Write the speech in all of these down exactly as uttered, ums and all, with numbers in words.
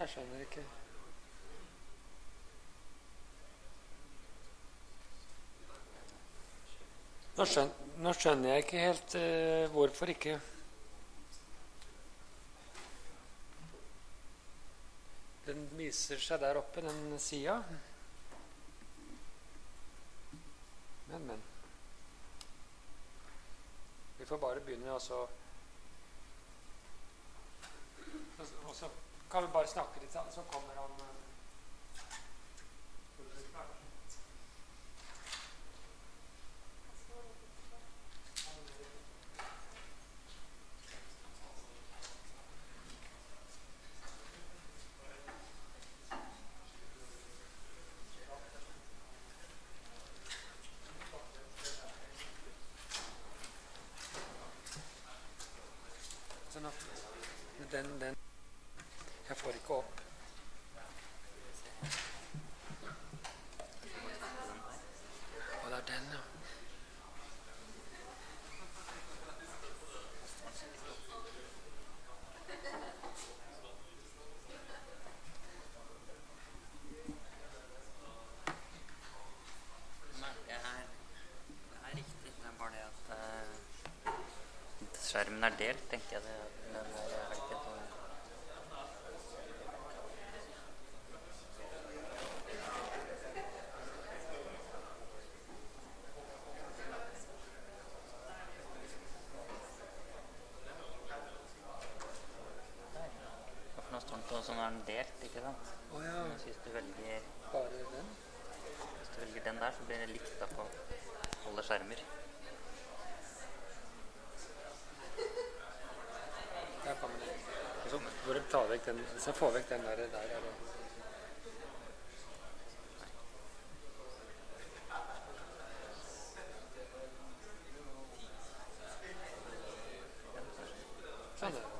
Jeg skjønner ikke. Nå skjønner, nå skjønner jeg ikke helt uh, hvorfor ikke. Den viser seg der oppe, den sida. Men, men. Vi får bare begynne, og så Og så kan vi bare snakke litt, så kommer han uh, Den, den. Jeg får ikke opp. Og det er den, ja. Nei, det er, det er riktig. Det er bare det at uh, skjermen er delt, tenker jeg det. Den er, er ikke så... Som er delt, ikke sant? Å oh, ja. Så hvis du velger bare den? Hvis du velger den der, så blir det likt da på alle skjermer. Der kommer det. Så får du ta vekk den, så få vekk den der, der er det. Sånn er det.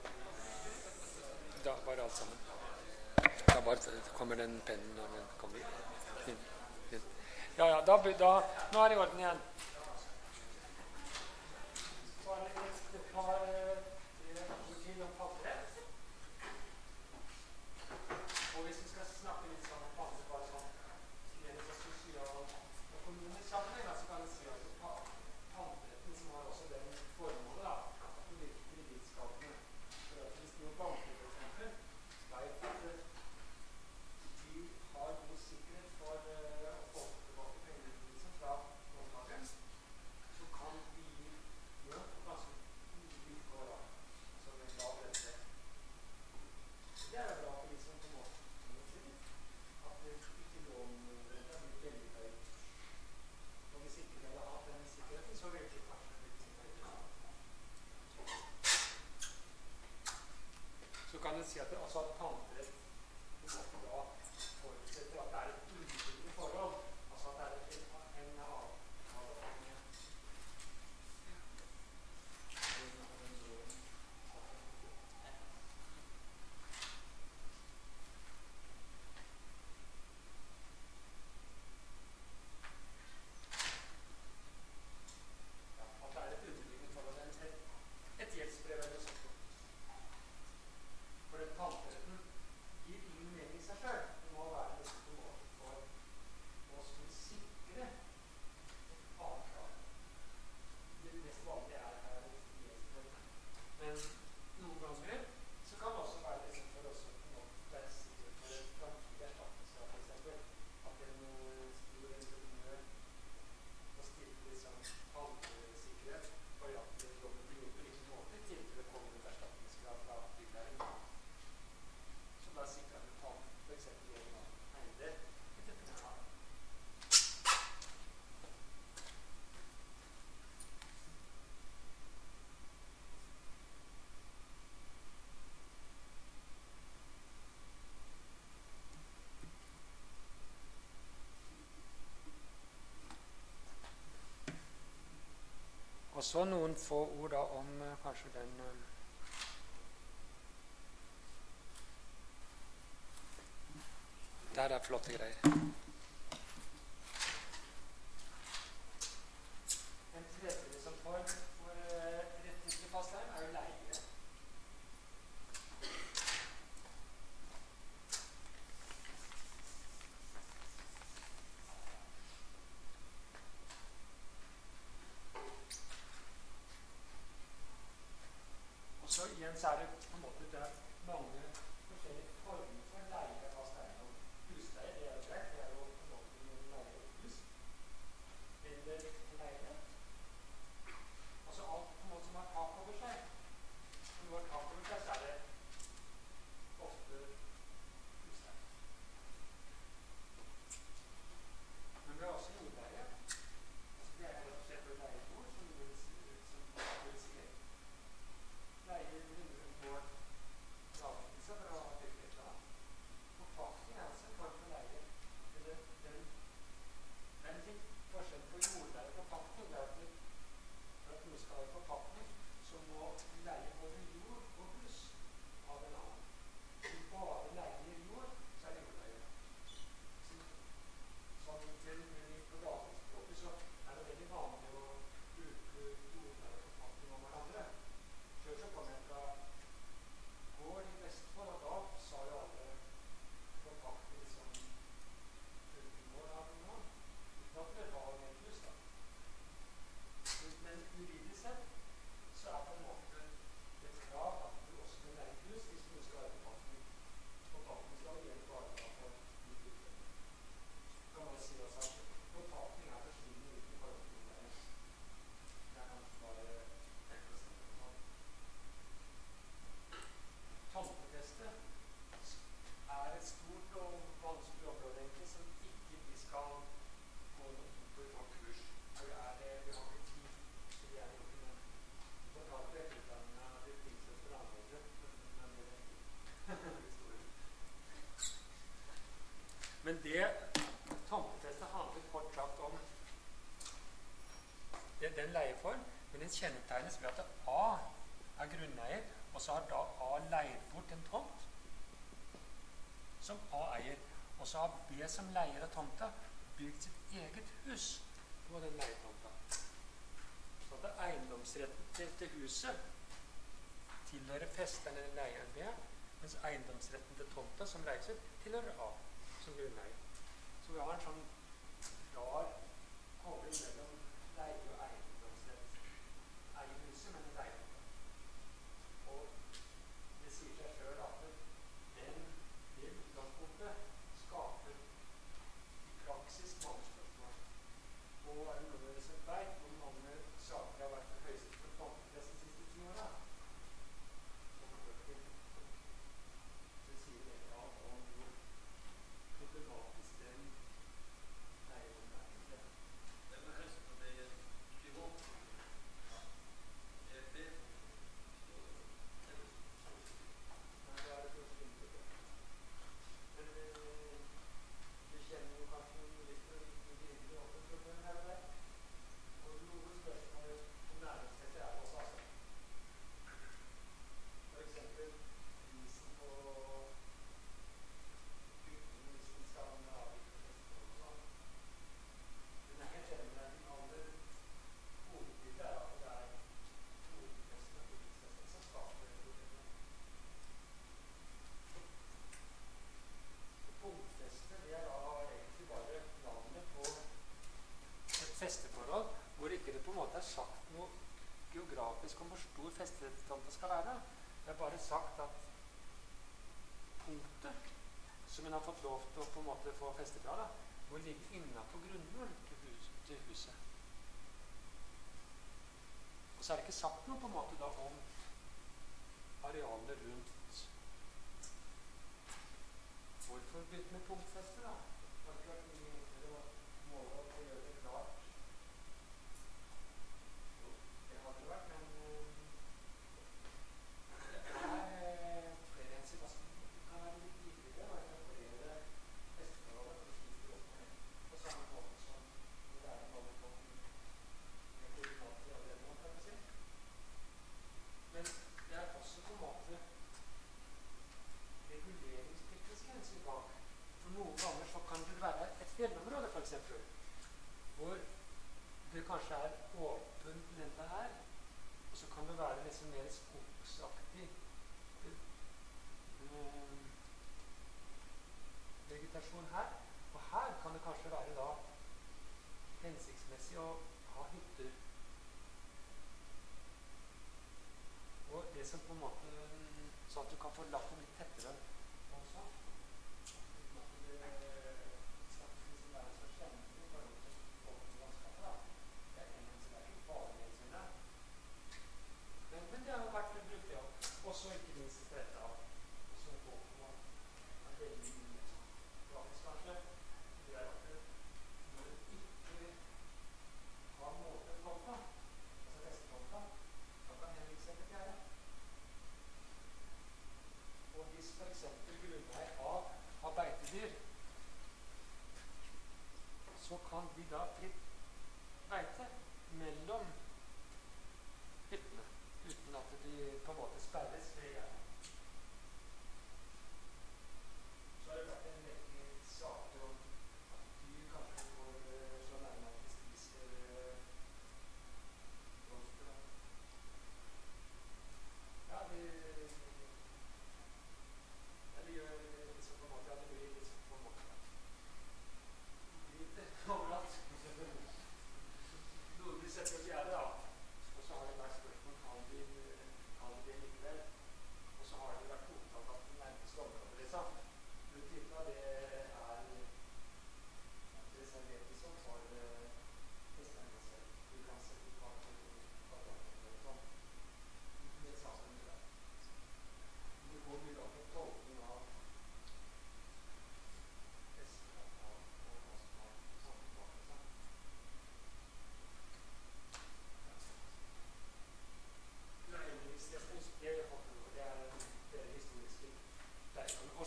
Da bare alt sammen. Da bare kommer den pennen når den kommer inn. Ja, ja, da, da, nå er det i orden igjen. Så er det et par ord til om padderett. Og hvis vi skal snakke litt sånn om padderett, bare sånn, så gjelder det sosial og økonomisk sammenheng, så kan vi si at padderetten som har også den formålet, da, at den virker kreditskapende. For at hvis noen banker vet at de har god sikkerhet for uh, å få tilbake pengene fra låntakeren, så kan de gi lån på ganske gode vilkår, da, altså med lav rente. Det er bra for de som på en måte at det ikke lånrenta blir veldig høy. Og hvis ikke de hadde hatt den sikkerheten, så ville de kanskje blitt sikkerhet. Så kan du si at det også at panterett da forutsetter at det er et underliggende forhold, altså at det er en, en avtale om en, at det er et underliggende forhold, et, et gjeldsbrev eller sånt. For den panteretten gir ingen mening i seg selv. Det må være det som må for å skulle sikre et avtale. Det mest vanlige er her et gjeldsbrev. Men noen ganger så kan det også være liksom for oss å være sikre for en framtidig erstatningskrav, for eksempel. At en stor entreprenør må stille liksom pantesikkerhet for at jobben blir gjort på riktig måte, i tilfelle det kommer et erstatningskrav fra byggherren. Så da sikrer vi pant, for eksempel gjennom eiendel, entreprenøren. Og så noen få ord da om uh, kanskje den uh, der er flotte greier. En tredje som form for uh, rettighetslig fastleie er jo leie. igjen så er det på en måte det er mange forskjellige former for leie av fast eiendom. Husleie, det er jo greit, det er jo på en måte noen leie et hus. Eller en leilighet. Altså alt på en måte som har tak over seg. Når du har tak over seg, så er det ofte husleie. Men det er også jordleie. Altså det er rett og slett for leiejord, som du vil si. Leier hundre år lavprise for å ha bygd et eller annet. Forpakning er også en form for leie. Eller den, det er litt forskjell på jordleie og forpakning. Det er at for at noe skal ha forpakning, så må leie både jord og hus av en annen. Hvis du bare leier jord, så er det jordleie. Så, sånn, men, men i privatspråket så er det veldig vanlig å bruke jordleie og forpakning om hverandre. Før så kom jeg fra gård i Vestfold, og da sa jo alle forpakning som gård av noen. Uten at det var med et hus, da. Men juridisk sett så er på en måte et krav at du også kan leie et hus hvis du skal ha forpakning. Forpakning skal gjelde bare da for de tilfellene. Så kan man si også at forpakning er forsvinner uten forhold til jordleie. Det er kanskje bare fem prosent av det. Tomtefeste er et stort og vanskelig område egentlig som ikke vi skal gå noe på kurs. For det er det, vi har ikke tid til det er noe, men vi får ta til etterutdanningen av det prinsesse for anlegget, men det er ikke historien. Men det tomtefeste handler kort sagt om det er den leieform, men den kjennetegnes ved at A er grunneier, og så har da A leid bort en tomt som A eier. Og så har B som leier av tomta bygd sitt eget hus på den leietomta. Så at eiendomsretten til, til huset tilhører festeren eller leieren B, mens eiendomsretten til tomta som leies ut tilhører A som grunneier. Så vi har en sånn rar kobling mellom leie og eiendomsrett. Eier huset, men leier tomta. Og det sier seg selv at den, det utgangspunktet skaper i praksis mange spørsmål. Og er det noe dere som vet hvor mange saker har vært for høyest for tomtefest de siste ti åra? Det sier veldig alt om hvor problematisk den leierom er. Hvem er helst når det er privat? Er det Nei, det er det første inntrykket. Men eh, vi kjenner jo kanskje noen jurister og ikke virkelig åpne problemer her og der. Og noen spørsmål om næringsrettet er også altså. For eksempel prisen på bygningen hvis den skal med avgift og festival og sånn. Men jeg er helt enig med den aller hovedbildet er at det er hovedfesten og hovedfesten som skaper problemet. Punktfeste, det er da egentlig bare navnet på et festeforhold, hvor ikke det på en måte er sagt noe geografisk om hvor stor festetomta skal være. Det er bare sagt at punktet som en har fått lov til å på en måte få feste fra, da, må ligge innenfor grunnmuren til, hus, til huset. Og så er det ikke sagt noe på en måte da om arealene rundt. Hvorfor begynte med punktfeste, da? Det har ikke vært mye enklere å måle opp og gjøre det klart. Jo, det hadde det vært, men uh, det er flere hensyn. Altså, det kan være litt ivrigere å etablere festeforholdet for å slippe åpne på samme måte som når det er en vanlig folk med koordinater allerede, kan jeg si. Men det er også på en måte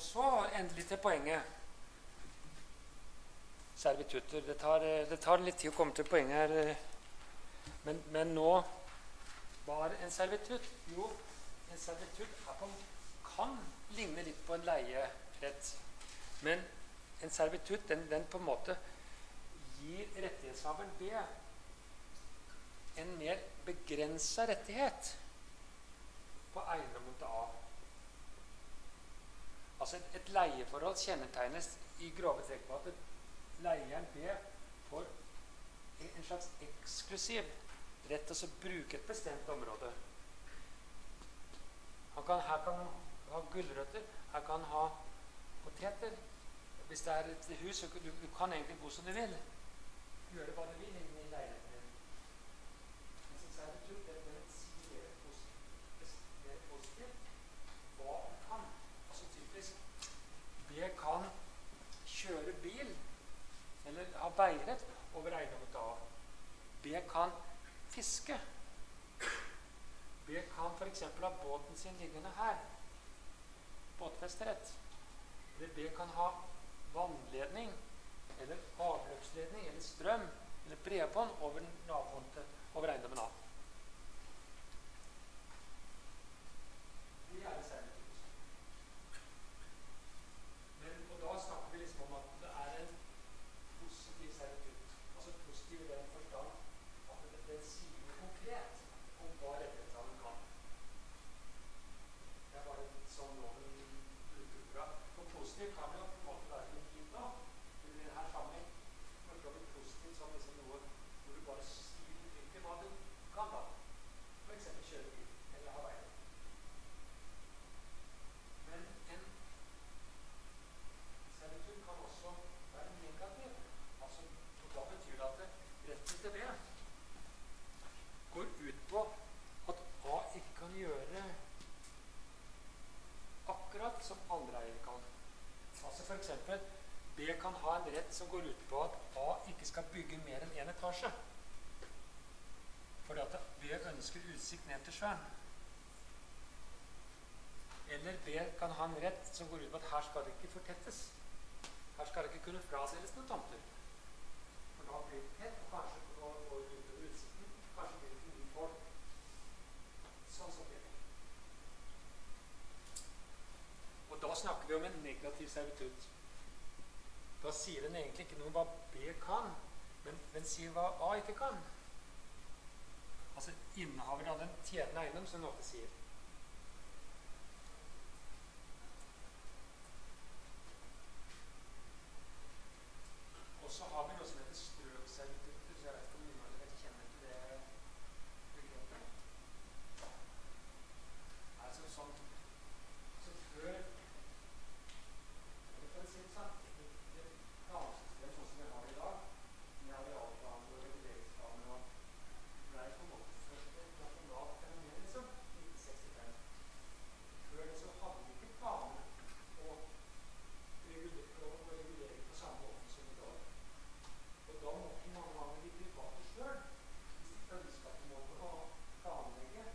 så endelig til poenget. Servitutter. Det tar, det tar litt tid å komme til poenget her. Men, men nå var en servitutt jo, en servitutt er på, kan ligne litt på en leierett. Men en servitutt, den, den på en måte gir rettighetshaveren B en mer begrenset rettighet på eiendommen til A. Altså et, et leieforhold kjennetegnes i grove trekk på at leieren B får en slags eksklusiv rett til å bruke et bestemt område. Han kan, her kan han ha gulrøtter, her kan han ha poteter. Hvis det er et hus, så du, du kan egentlig bo som du vil. Gjøre hva du vil inni leiligheten din. Men som servitutt, det er et sier mer positivt hva du kan. Altså typisk, B kan kjøre bil, eller ha veirett over eiendommen til A. B kan fiske. B kan for eksempel ha båten sin liggende her. Båtfesterett. Eller B kan ha vannledning, eller avløpsledning, eller strøm, eller bredbånd over naboen til, over eiendommen A. Det er det servitutt. Men, og da snakker vi liksom om at det er en positiv servitutt. Altså positiv i den forstand at det, det sier noe konkret om hva rettighetshaveren kan. Det er bare sånn loven bruker bra. For positiv kan jo på en måte være litt fint da. I denne sammenheng kan det bli positiv som liksom noe hvor du bare sier uttrykker hva du kan da. For eksempel kjøre bil, eller ha veien. Men en servitutt kan også være negativ. Altså, og da betyr det at retten til B går ut på at A ikke kan gjøre akkurat som andre eier kan. Altså for eksempel, B kan ha en rett som går ut på at A ikke skal bygge mer enn en etasje. Fordi at B ønsker utsikt ned til sjøen. Eller B kan ha en rett som går ut på at her skal det ikke fortettes. Her skal det ikke kunne fradeles noen tomter. For da blir det tett, og kanskje går det utover utsikten, kanskje blir det for mye folk. Sånn som det. Og da snakker vi om en negativ servitutt. Da sier den egentlig ikke noe om hva B kan, men den sier hva A ikke kan. Altså innehaver av den tjenende eiendom, som den ofte sier. Og så har vi noe som heter strøkservitutter, så jeg vet ikke om noen av dere kjenner til det begrepet. Altså sånn, så før, eller for å si det sånn, det plansystemet sånn som vi har i dag, med arealplaner og reguleringsplaner og det er på en måte først et nasjonalt fenomen, liksom, nitten sekstifem. Før det så hadde vi ikke planer og regulering på samme måte som i dag. Og da måtte mange ganger de private selv, hvis de ønsket at de måtte ha planlegge,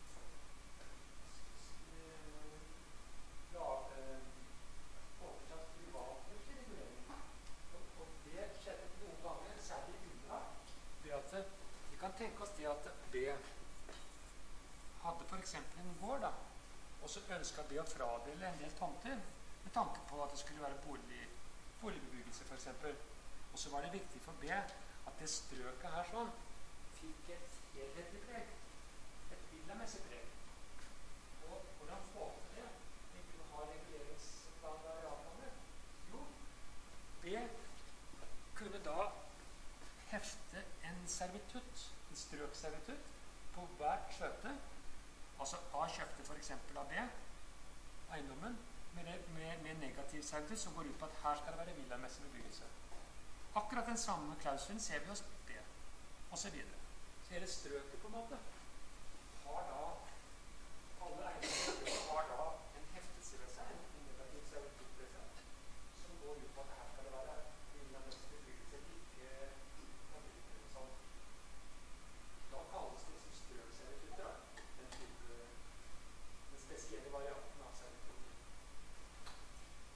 fortsatt privatrettslig regulering. Og, og det skjedde noen ganger, særlig unna, ved at vi kan tenke oss det at B hadde for eksempel en gård da, og så ønsket B å fradele en del tomter, med tanke på at det skulle være bolig, boligbebyggelse for eksempel. Og så var det viktig for B at det strøket her sånn fikk et helhetlig preg, et villamessig preg. Og hvordan få til det? Vi kunne ha reguleringsplaner og arealplaner. Jo, B kunne da hefte en servitutt, en strøkservitutt, på hvert skjøte. Altså A kjøpte for eksempel av B, eiendommen, med, med, med negativ servitutt som går ut på at her skal det være villamessig bebyggelse. Akkurat den samme klausulen ser vi hos B, og så videre. Så hele strøket på en måte har da, alle eiendommer har da en heftelse ved seg, en negativ servitutt ved seg, som går ut på at her skal det være villamessig bebyggelse, ikke sånn. Da kalles det som strøkservitutter, da. Den type, den spesielle varianten av servitutter.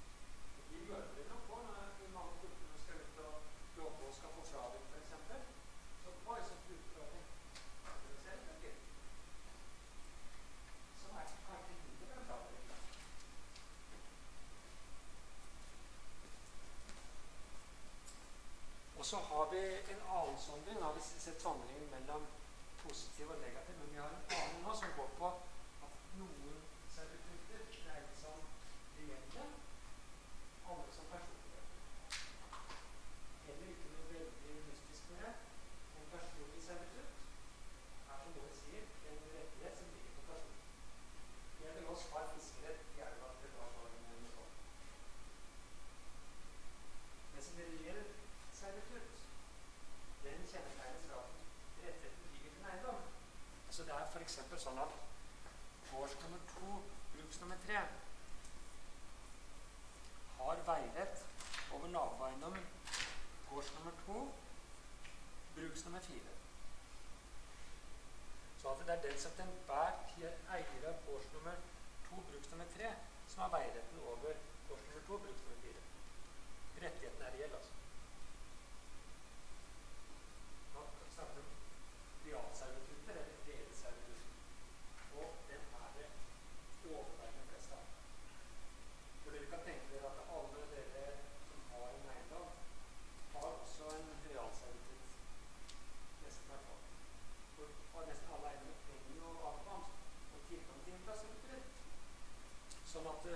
Og så har vi en annen sondring. Nå har vi sett sondringen mellom positiv og negativ, men vi har en annen nå som går på at noen servitutter regnes som reelle, andre som personlige. Heller ikke noe veldig mystisk med det. En personlig servitutt er, som noen sier, en rettighet som ligger på personen. Det gjelder oss har fiskerett, gjerne at det var sånn en sånn. Mens en reell servitutt, den kjennetegnes ved at rettigheten ligger til en eiendom. Så det er for eksempel sånn at gårds nummer to, bruks nummer tre, har veirett over naboeiendommen gårds nummer to, bruks nummer fire. Så at det er den som den hver eier av gårds nummer to, bruks nummer tre, som har veiretten over gårds nummer to, bruks nummer fire. Rettigheten er reell, altså. Nå snakker vi om realservitutter eller reelle servitutter. Og den er det overveiende flest av. For dere kan tenke dere at alle dere som har en eiendom, har også en realservitutt. Nesten hvert fall. Og nesten alle eiendommer trenger jo adkomst og tilgang til infrastruktur. Sånn at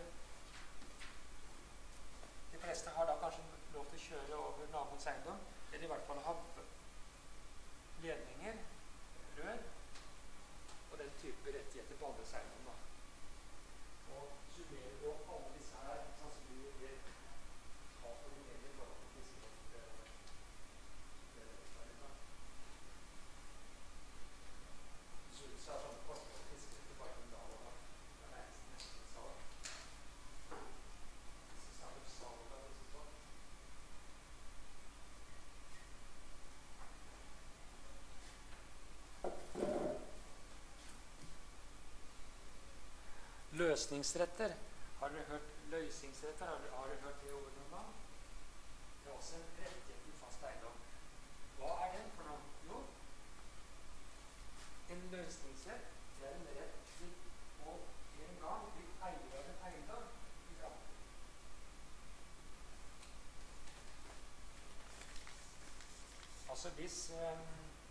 de fleste har da kanskje lov til å kjøre over naboens eiendom, eller i hvert fall ha ledninger, rør, og den type rettigheter på andres eiendom. Da. Og summerer jo alle disse her, sannsynlig det har for de meninger for at de sier at det er det. Så det er sånn kort og fisker til bare en dag, og det er nesten nesten salg. Disse snakker salg av disse sånn. Løsningsretter. Har dere hørt løsningsretter? Har dere, har dere hørt det ordet noen gang? Det er også en rettighet til fast eiendom. Hva er den for noe? Jo, en løsningsrett det er en rett til å en gang bli eier av en eiendom i framtiden. Altså hvis um,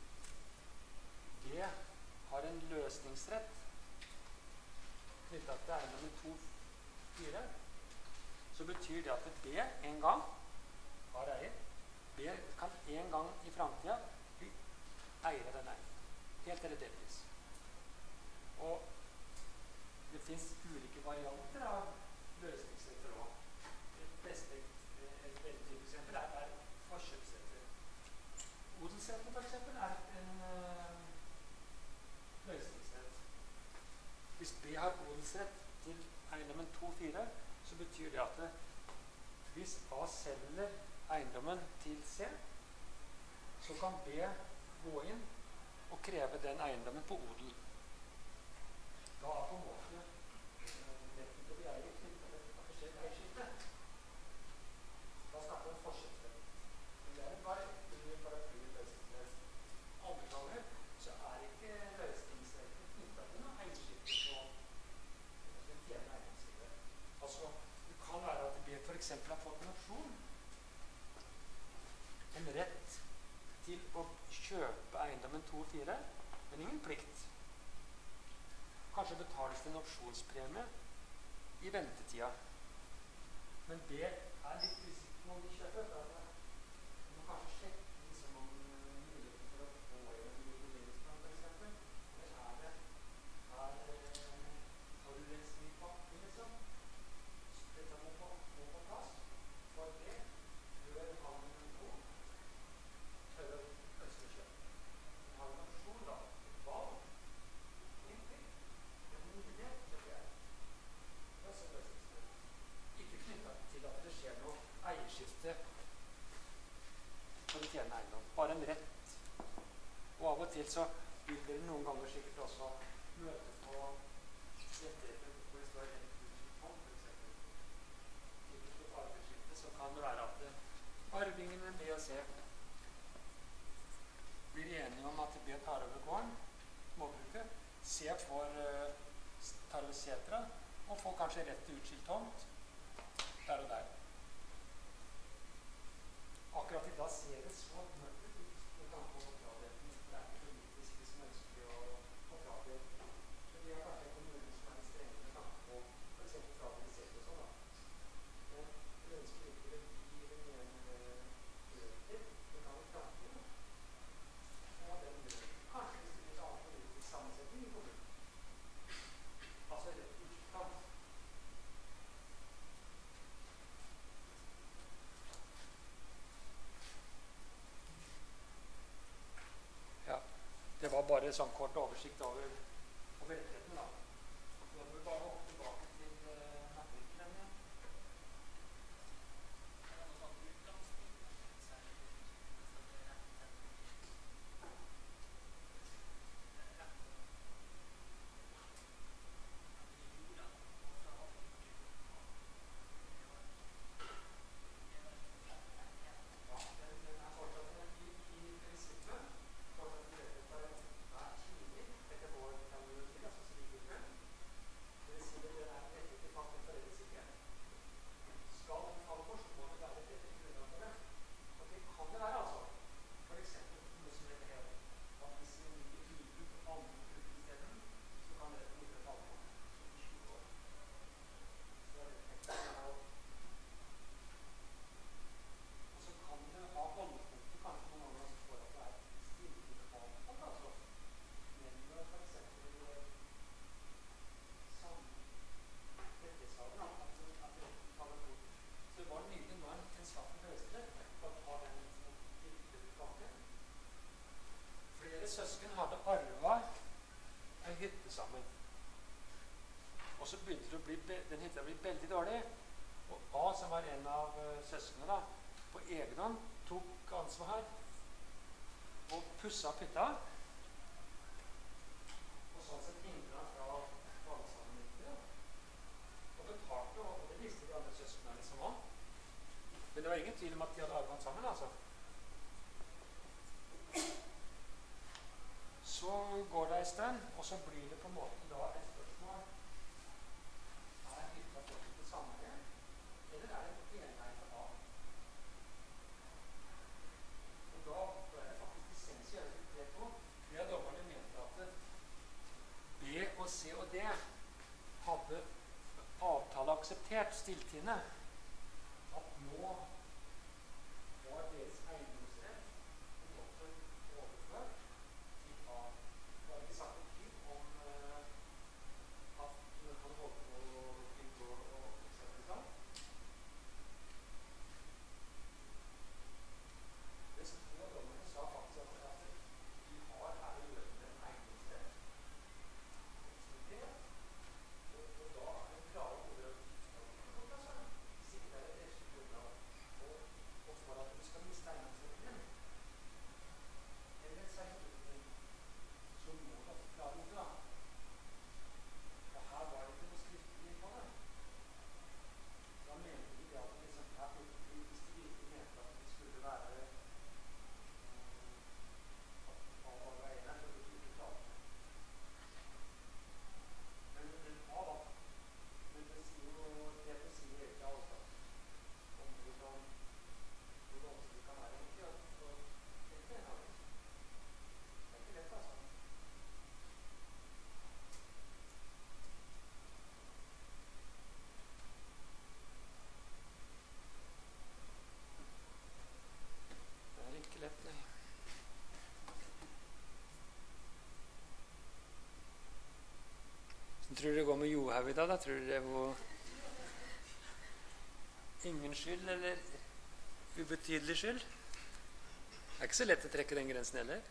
B har en løsningsrett knyttet til eiendommen to fire, så betyr det at B en gang har eier. B kan en gang i fremtiden bli eier av den eiendommen. Helt eller delvis. Og det finnes ulike varianter av løsningsretter også. Det beste, et veldig tydelig eksempel er, er forkjøpsretter. Odelsretten for eksempel er en uh, løsningsrett. Hvis B har odelsrett til eiendommen to fire, så betyr det at det, hvis A selger eiendommen til C, så kan B gå inn og kreve den eiendommen på odel. Da er på en måte retten til å bli eier knyttet til at det skjer et eierskifte. Da snakker vi om forkjøpsrett. Men det er en bare under paraply løsningsrett. Andre ganger så er ikke løsningsretten knyttet til noe eierskifte på den tjene eiendomsside. Altså, det kan være at B for eksempel har fått en opsjon, en rett til å kjøpe eiendommen to fire, men ingen plikt. Kanskje betales det en opsjonspremie i ventetida. Men B er litt usikker på om de kjøper. Du må kanskje sjekke liksom om muligheten for å få en reguleringsplan for eksempel. Eller er det er forurensning i pakken liksom? Dette må på, må på plass for B før handelen to tør å ønske å kjøpe. Vi har en opsjon da, et valg, ingen plikt. Mulighet til det. Det er også løsningsrett. Ikke knyttet til at det skjer noe eierskifte for å tjene eiendom. Bare en rett. Og av og til så vil dere noen ganger sikkert også møte på rettigheter hvor det står rett utskilt, for eksempel. I et arveskifte så kan det være at arvingene B og C blir enige om at B tar over gården, småbruket. C får tar over setra, og får kanskje rett til utskilt tomt der og der. Akkurat i dag ser det så bare sånn kort oversikt over, over rettighetene, da. Så da må vi bare hoppe tilbake til uh, matrikkelen igjen. Søsken hadde arvet en hytte sammen. Og så begynte det å bli, den hytta å bli veldig dårlig. Og A, som var en av uh, søskene, da, på egen hånd tok ansvar og pussa opp hytta. Og sånn sett hindret han fra vannsammenligningen. Og betalte, og det visste de andre søskene liksom også. Men det var ingen tvil om at de hadde arvet sammen, altså. Så går det en stund, og så blir det på en måte da et spørsmål. Er hytta fortsatt det samme, eller er det envei for A? Og da ble det faktisk dissens i øyeblikk tre to. Vi av dommerne mente at B og C og D hadde avtale akseptert stilltiende. At nå var deres eiendomsrett på en måte overført. Det var ikke sagt en tid om uh, at han holdt på å bygge og eksempel sånn. Det som to av dommerne sa faktisk at, at vi har her å gjøre med en eiendomsrett. Og, og da er det klare hoder hvis ikke det er et rettslig grunnlag, og, og for at du skal miste eiendomsretten din, eller seierretten, så må du også klare hodet, da. Og her var det ikke noe skriftlig på det. Da mente de at liksom, her burde vi, hvis de virkelig mente at det skulle være uh, at alle var enige, så burde vi ikke klare det. Men, men A da, men det sier jo, det å si egentlig alt da, om hvordan, hvor vanskelig det kan være egentlig, og egentlig er det ikke lett, altså. Det er ikke lett, nei. Så tror du det går med Johaug i dag, da? Tror du det var ingen skyld, eller ubetydelig skyld? Det er ikke så lett å trekke den grensen heller.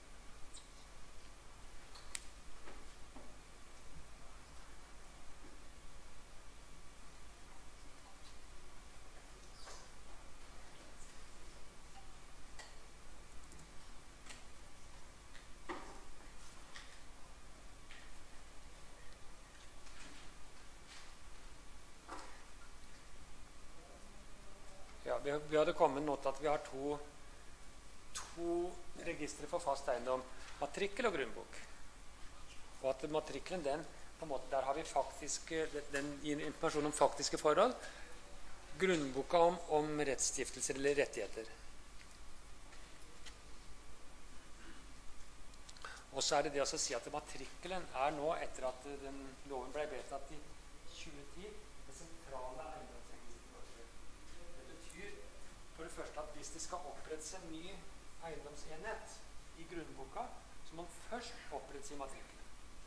Ja, vi, vi hadde kommet nå til at vi har to, to registre for fast eiendom, matrikkel og grunnbok. Og at matrikkelen, den, på en måte, der har vi faktisk, den gir informasjon om faktiske forhold, grunnboka om, om rettsstiftelser eller rettigheter. Og så er det det å si at matrikkelen er nå, etter at den loven ble vedtatt i tjue ti, det sentrale eiendomsregisteret. Det betyr for det første at hvis det skal opprettes en ny eiendomsenhet i grunnboka, så må den først opprettes i matrikkelen.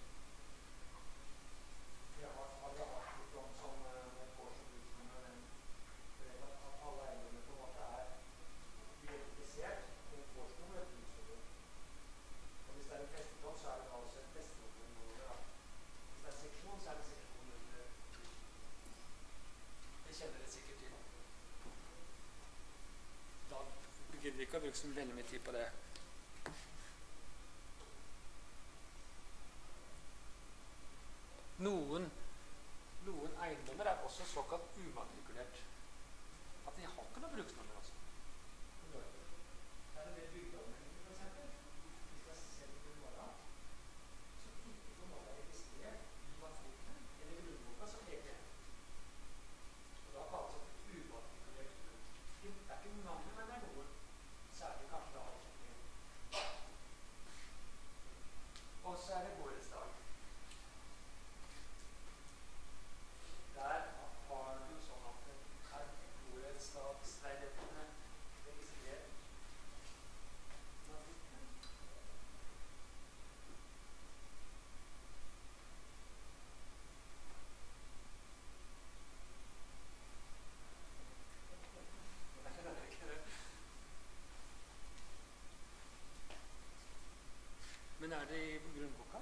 Det har vi hatt litt om som årsopplysning med den brevet at alle eiendommer på en måte er identifisert med et årsnummer og et prisnummer. Og hvis det er en festetånd, så er gidder ikke å bruke så veldig mye tid på det. Noen, noen eiendommer er også såkalt umatrikulert. At de har ikke noe bruksnummer også. Er det det bygdeanmeldingen for eksempel? Hvis jeg ser på morgen, så ikke på morgen er registrert i matrikkelen eller grunnboka som egen. Og da kalles det umatrikulert grunn. Det er ikke mange, men det er noen. Særlig kanskje avkjenningen. Og så er det borettslag. Der har du sånn at her borettslagsleilighetene registrert matrikkelen. Men er det i grunnboka?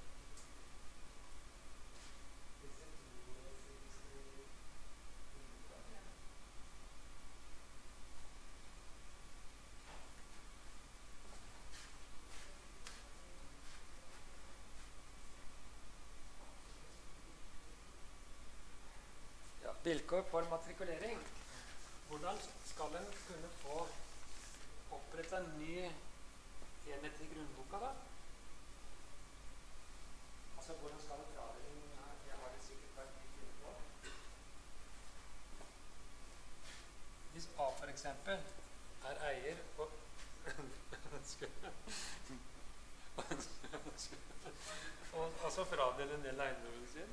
Ja, vilkår for matrikulering. Hvordan skal en kunne få opprettet en ny enhet i grunnboka da? Altså, hvordan skal en fradeling her? Jeg har det sikkert vært litt inne på. Hvis A for eksempel er eier og og altså fradele en del eiendommen sin.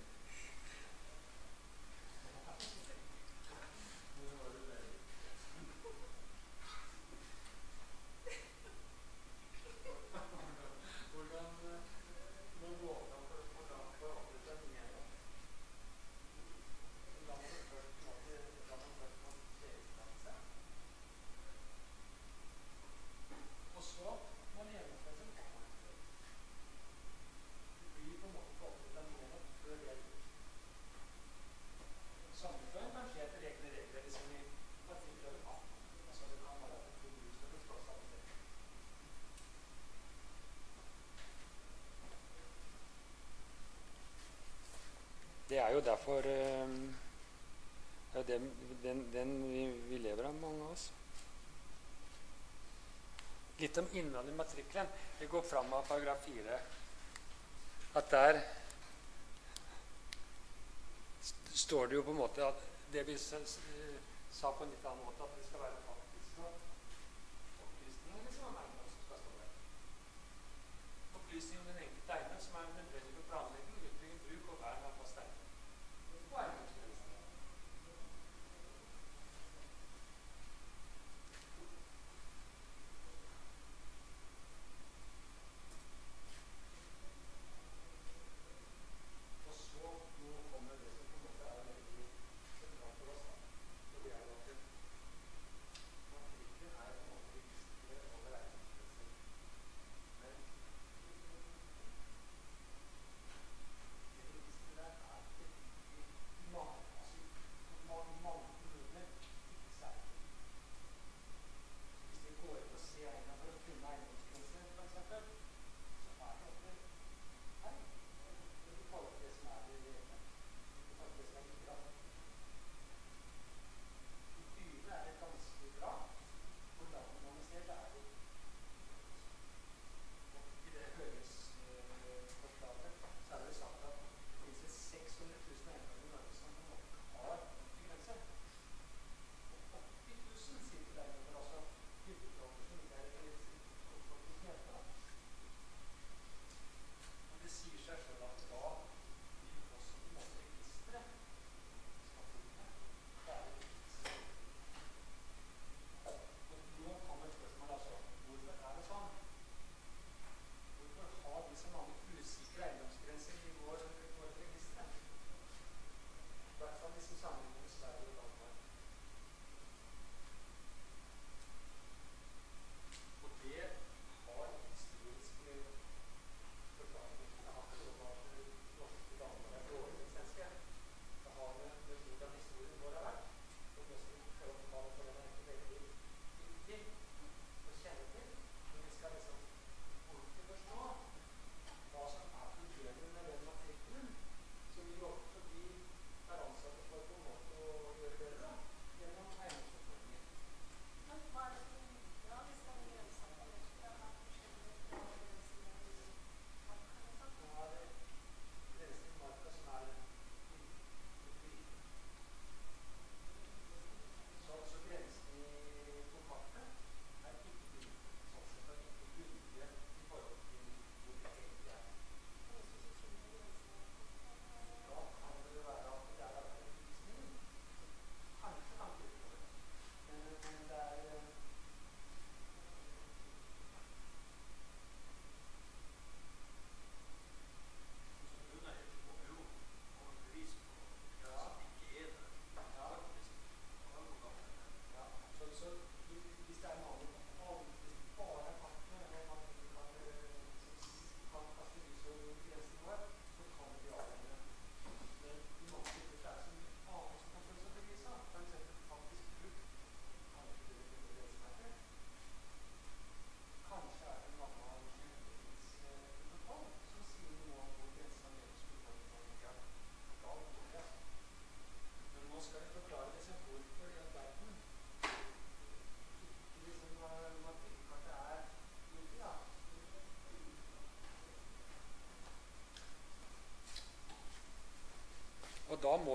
Det er jo derfor øh, det er den, den, den vi, vi lever av, mange av oss. Litt om innholdet i matrikkelen. Det går fram av paragraf fire. At der st står det jo på en måte at det vi sa på en litt annen måte, at det skal være faktiske opplysninger som er eiendom som skal stå der. Opplysninger om den enkelte eiendom som er nødvendig for planlegging, utbygging, bruk og vern av fast eiendom. Og eiendomsgrensen. Og så nå kommer det som på en måte er veldig sentralt for oss da. Og det er jo at matrikken er på en måte registeret over eiendomsgrenser. Men det registeret der er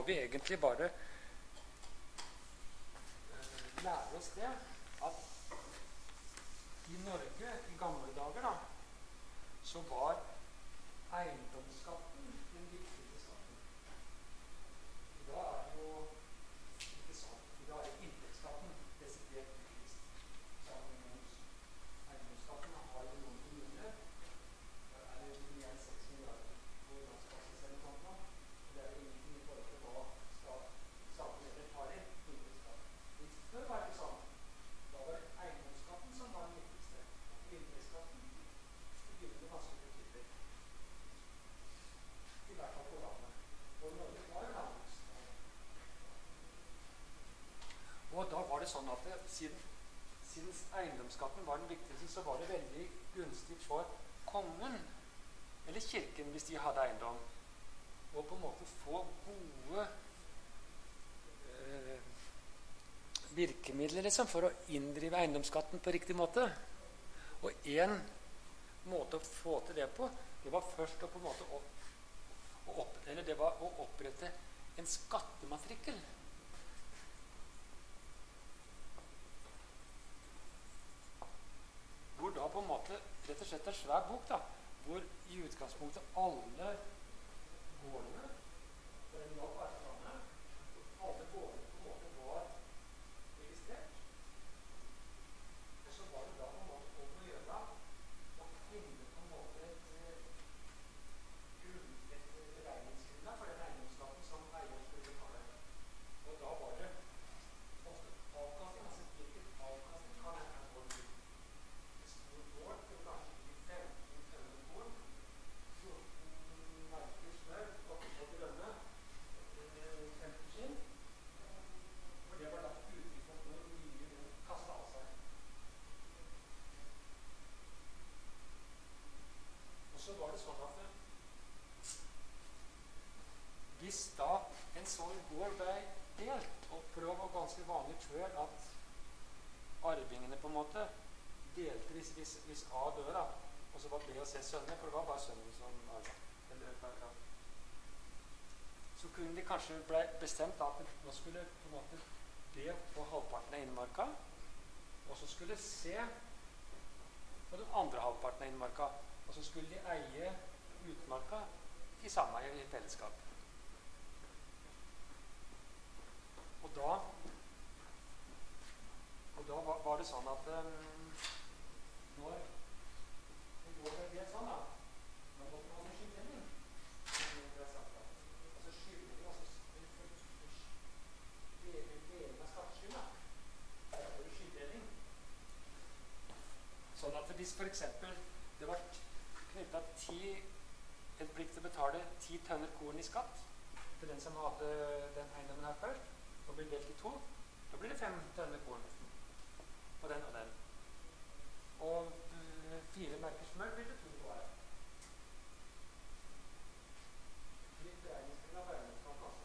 må vi egentlig bare uh, lære oss det at i Norge i gamle dager da, så var eiendomsskatten den viktige skatten. I dag er det jo ikke sånn. I dag er inntektsskatten desidert viktigst. Eiendomsskatten har jo noen kommuner. Der er det igjen seks milliarder på landskasses eller sånt nå. Det er ingenting i forhold til hva skal staten eller tar i inntektsskatt. Før var det ikke sånn. Da var det eiendomsskatten som var den viktigste. Inntektsskatten begynner ganske betydelig. I hvert fall på landet. Og Norge var jo landbruks. Og da var det sånn at det, siden, siden eiendomsskatten var den viktigste, så var det veldig gunstig for kongen, eller kirken hvis de hadde eiendom, å på en måte få gode øh, virkemidler liksom, for å inndrive eiendomsskatten på riktig måte. Og en måte å få til det på, det var først å på en måte opp, å opp, eller det var å opprette en skattematrikkel. Hvor da på en måte rett og slett en svær bok da, hvor i utgangspunktet alle gårdene, for en dag var det landet, alle gårdene på en måte var registrert. Og så var det da på en måte om å gjøre da, å finne på en måte et, grunn, et beregningsgrunnlag for den eiendomsskatten som eier skulle betale. Og da var det ofte avkastning, altså hvilket avkastning kan denne gården gi. En stor gård kunne kanskje gi femten tønner korn, fjorten merker smør, åtte grønne, femten skinn. For det var lagt uttrykk for hvor mye den kastet av seg. Og så var det sånn at hvis da en sånn gård ble delt, og for det var ganske vanlig før at arvingene på en måte delte hvis, hvis, hvis A dør da, og så var B og C sønner, for det var bare sønnen som arvet. Eller, ja. Så kunne de kanskje ble bestemt at nå skulle på en måte B på halvparten av innmarka, og så skulle C på den andre halvparten av innmarka, og så skulle de eie utmarka i sameie i fellesskap. Og da, og da var, var det sånn at um, når det går det helt sånn da, når man har en skylddeling, altså skylddeling, altså deling av skatteskylda, der er det skylddeling. Sånn at hvis for eksempel det var knyttet ti, en plikt til å betale ti tønner korn i skatt til den som hadde den eiendommen her først, og blir delt i to, da blir det fem tønner korn på den og den. Og uh, fire merker smør blir det to på hver. Litt beregningsgrunnlag av eiendomsskatt altså.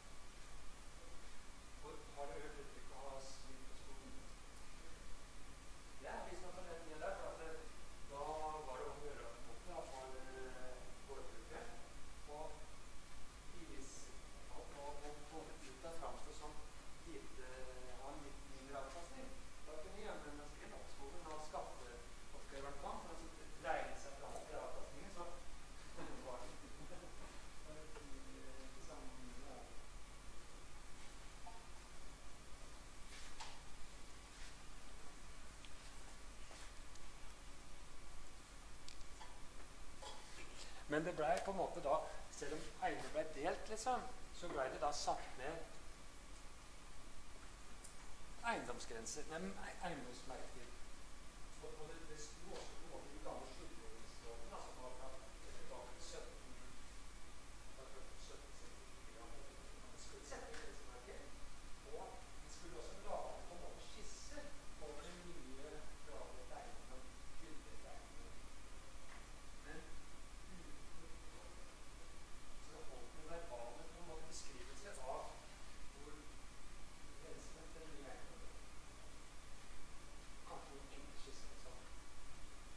Og har dere hørt uttrykk å ha svidd på skogen? Ja, hvis man tar den ned der, for at det, da var det om å gjøre oppmåten for uh, gårdbruket. Og vis og, og, og få det ut av framstå som lite, ha en litt mindre avkastning. Da kunne vi gjøre en skritt oppskogen av skatteoppgjøren på, for å regne seg fram til avkastningen, så var det ikke samme. Men det ble på en måte da, selv om eiendom ble delt liksom, så ble det da satt ned eiendomsgrenser, nei, eiendomsmerker. Og, og det, det sto også på en måte i gamle skyldelingsloven, altså var fra tilbake til sytten sekstifire, at man skulle sette grensemerker, og man skulle også lage på en måte skisser over den nye laget eiendom, skyldelig eiendom. Men så det holdt med verbale på en måte beskrivelser av hvor grensene til den nye eiendommen. Kanskje noen enkle skisser og sånn.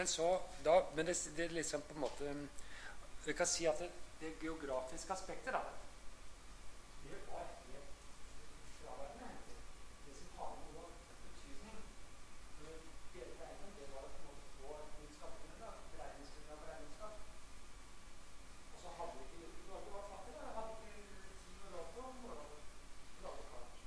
Men så da, men det, det er liksom på en måte vi kan si at det, det geografiske aspektet da, det var helt fraværende egentlig. Det som har noe betydning for hele regnen, det var på en måte få nytt skattegrunnlag, beregningsgrunnlag og regnskap. Og så hadde vi ikke, Norge var fattig da, hadde ikke tid og råd på morgenen, og lage kart.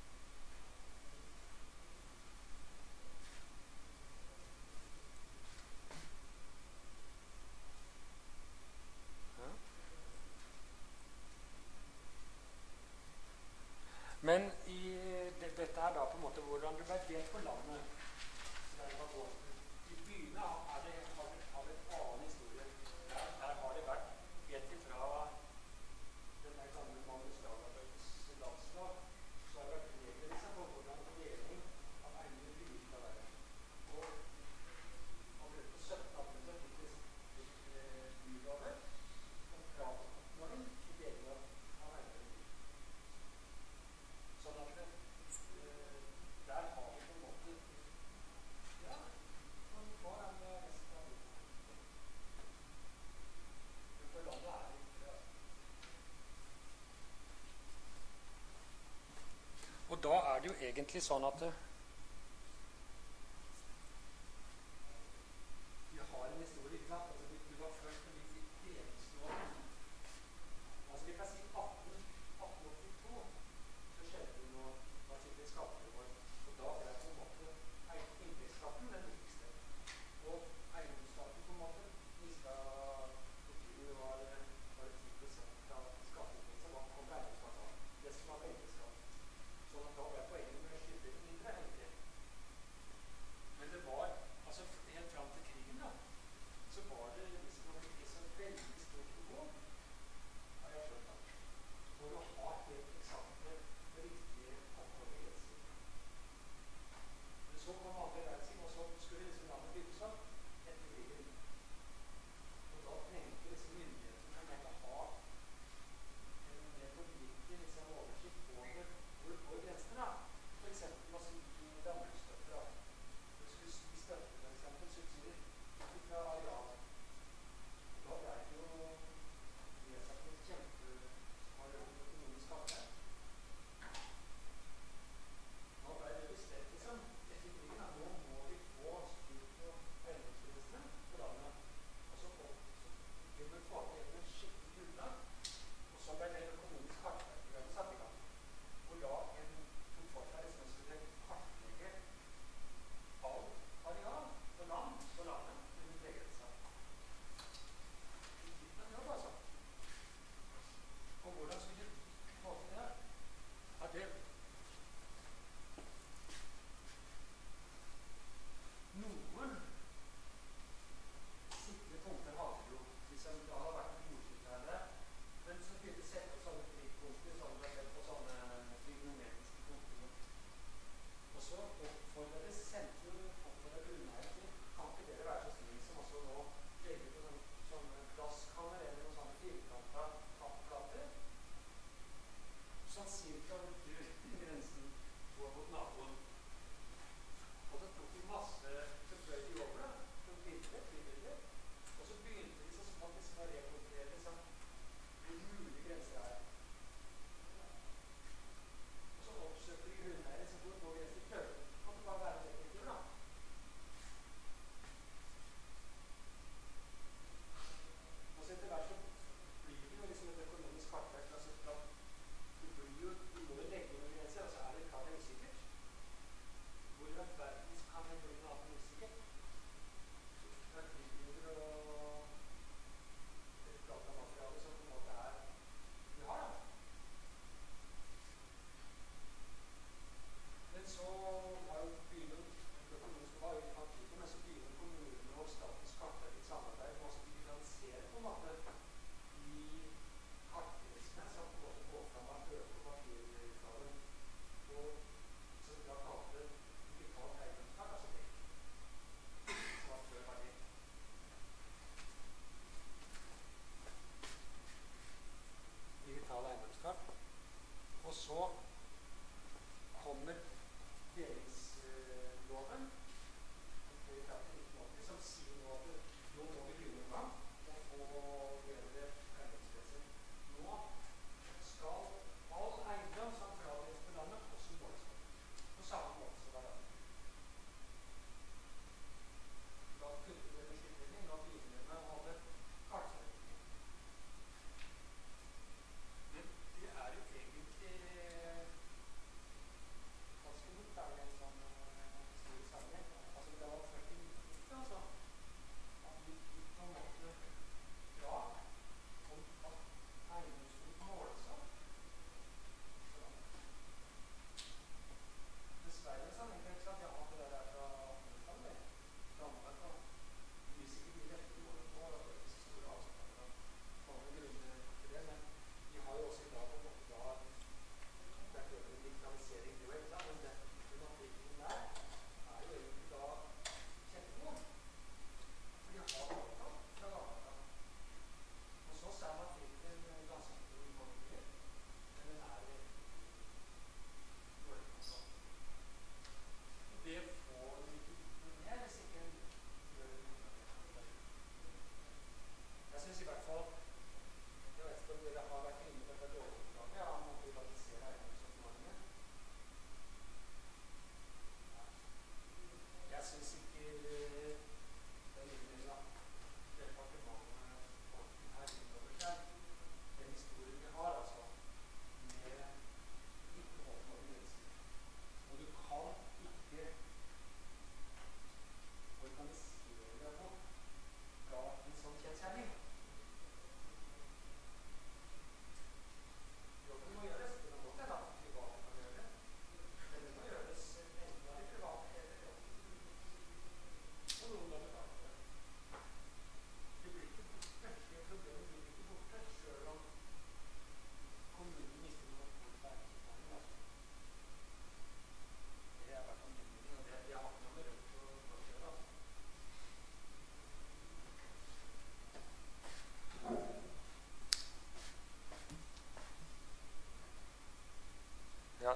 Men i det, dette er da på en måte hvordan det ble delt på landet. Der det var gått. I byene er det, har, det, har det en annen historie. Der, der har det vært helt ifra den der gamle Magnus Lagabøtes landslag, så har det vært regler liksom, på hvordan deling av eiendom i byer skal være. Og allerede på syttenhundretallet fikk vi bylover om krav om oppmåling i deling av eiendom i byer. Sånn at det, øh, der har vi på en måte ja, man får en resten av livet. Men for landet er det ikke det. Og da er det jo egentlig sånn at det, vi har en historie, ikke sant? Altså, vi, vi var først når vi fikk delingsloven. Altså, vi kan si atten, atten åttito. Så skjedde det noe, man fikk en skattereform, og da ble på en måte inntektsskatten den viktigste. Og eiendomsskatten på en måte mistet kultur var, var ti prosent av skatteinntekten, så kom eiendomsskatten av. Det som var inntektsskatt. Sånn at da ble poenget med å skylde mindre enn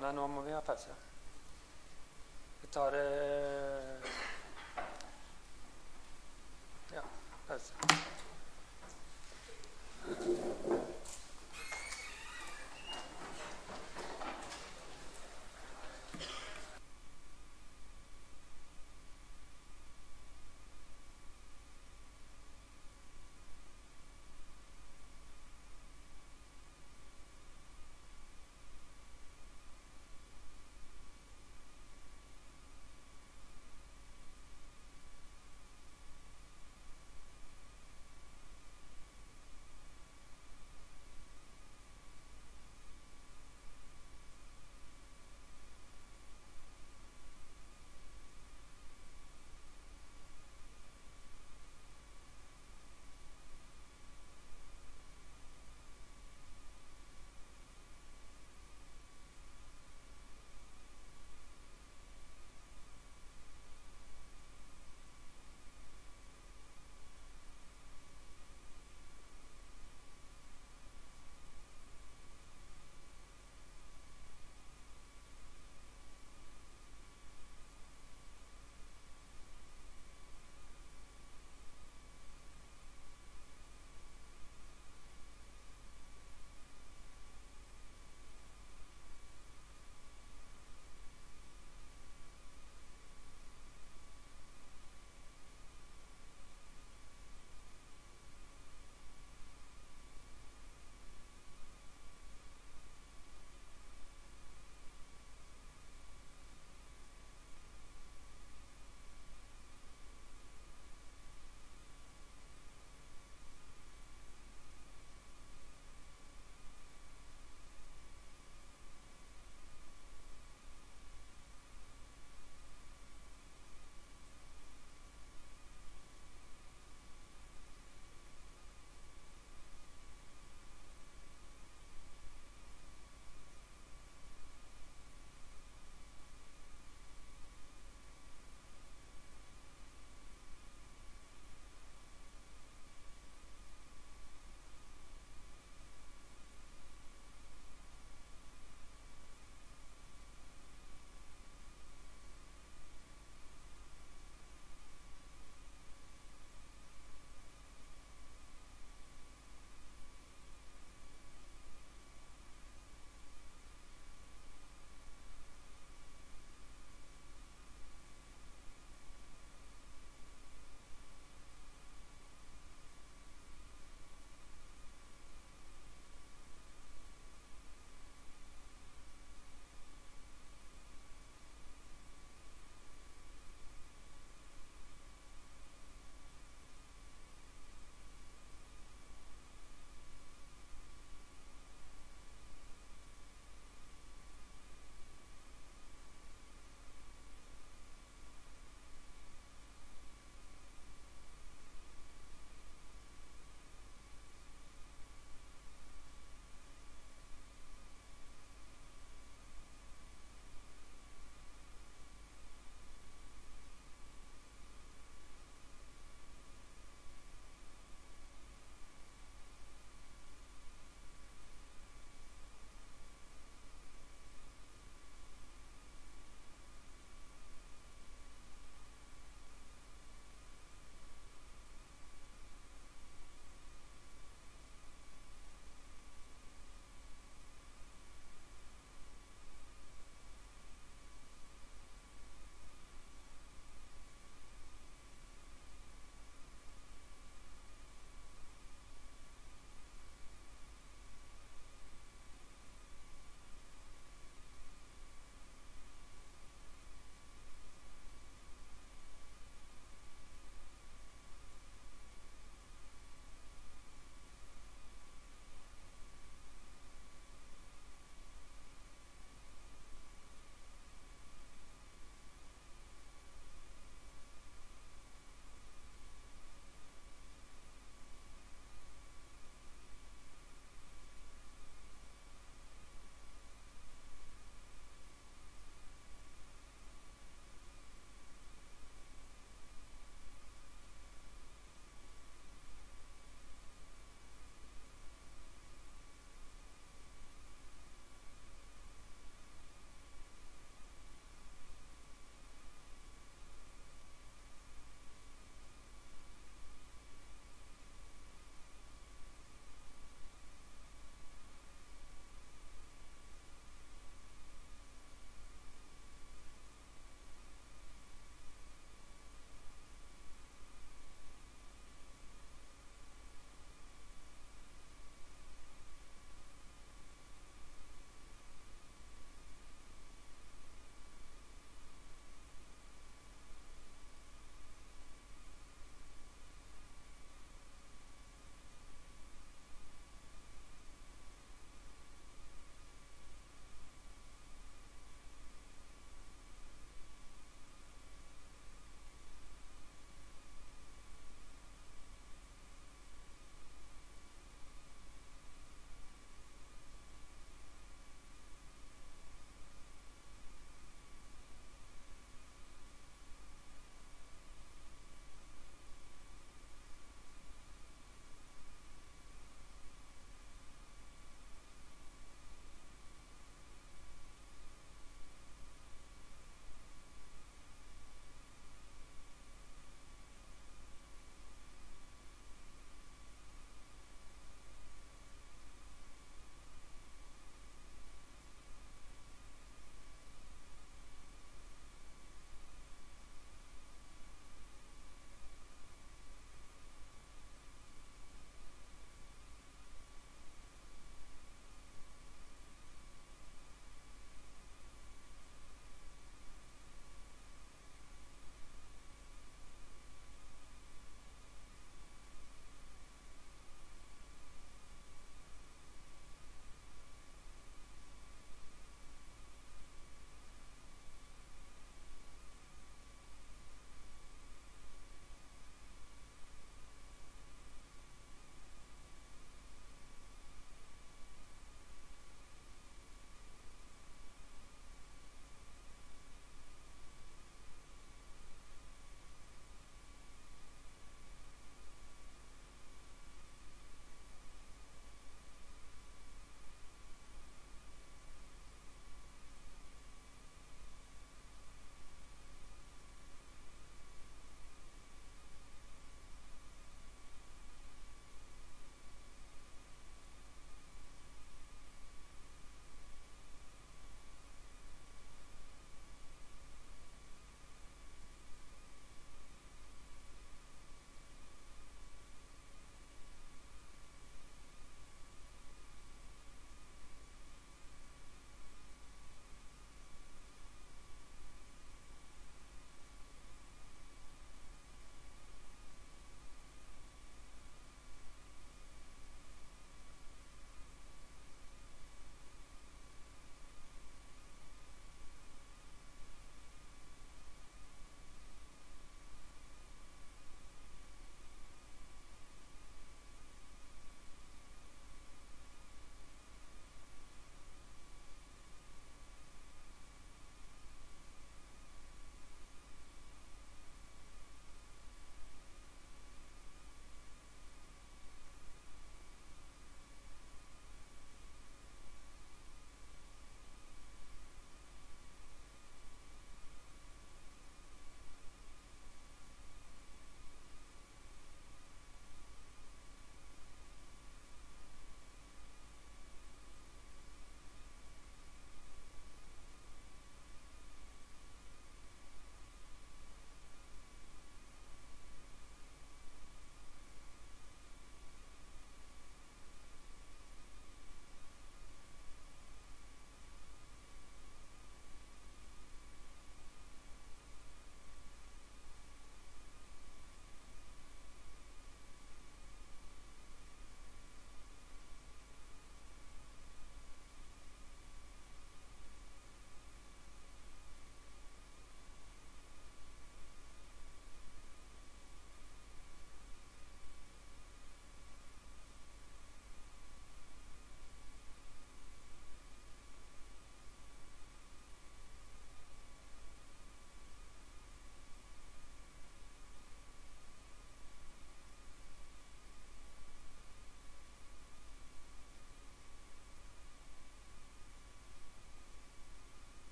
nei, nå må vi ha pause. Vi tar eh, ja, pause.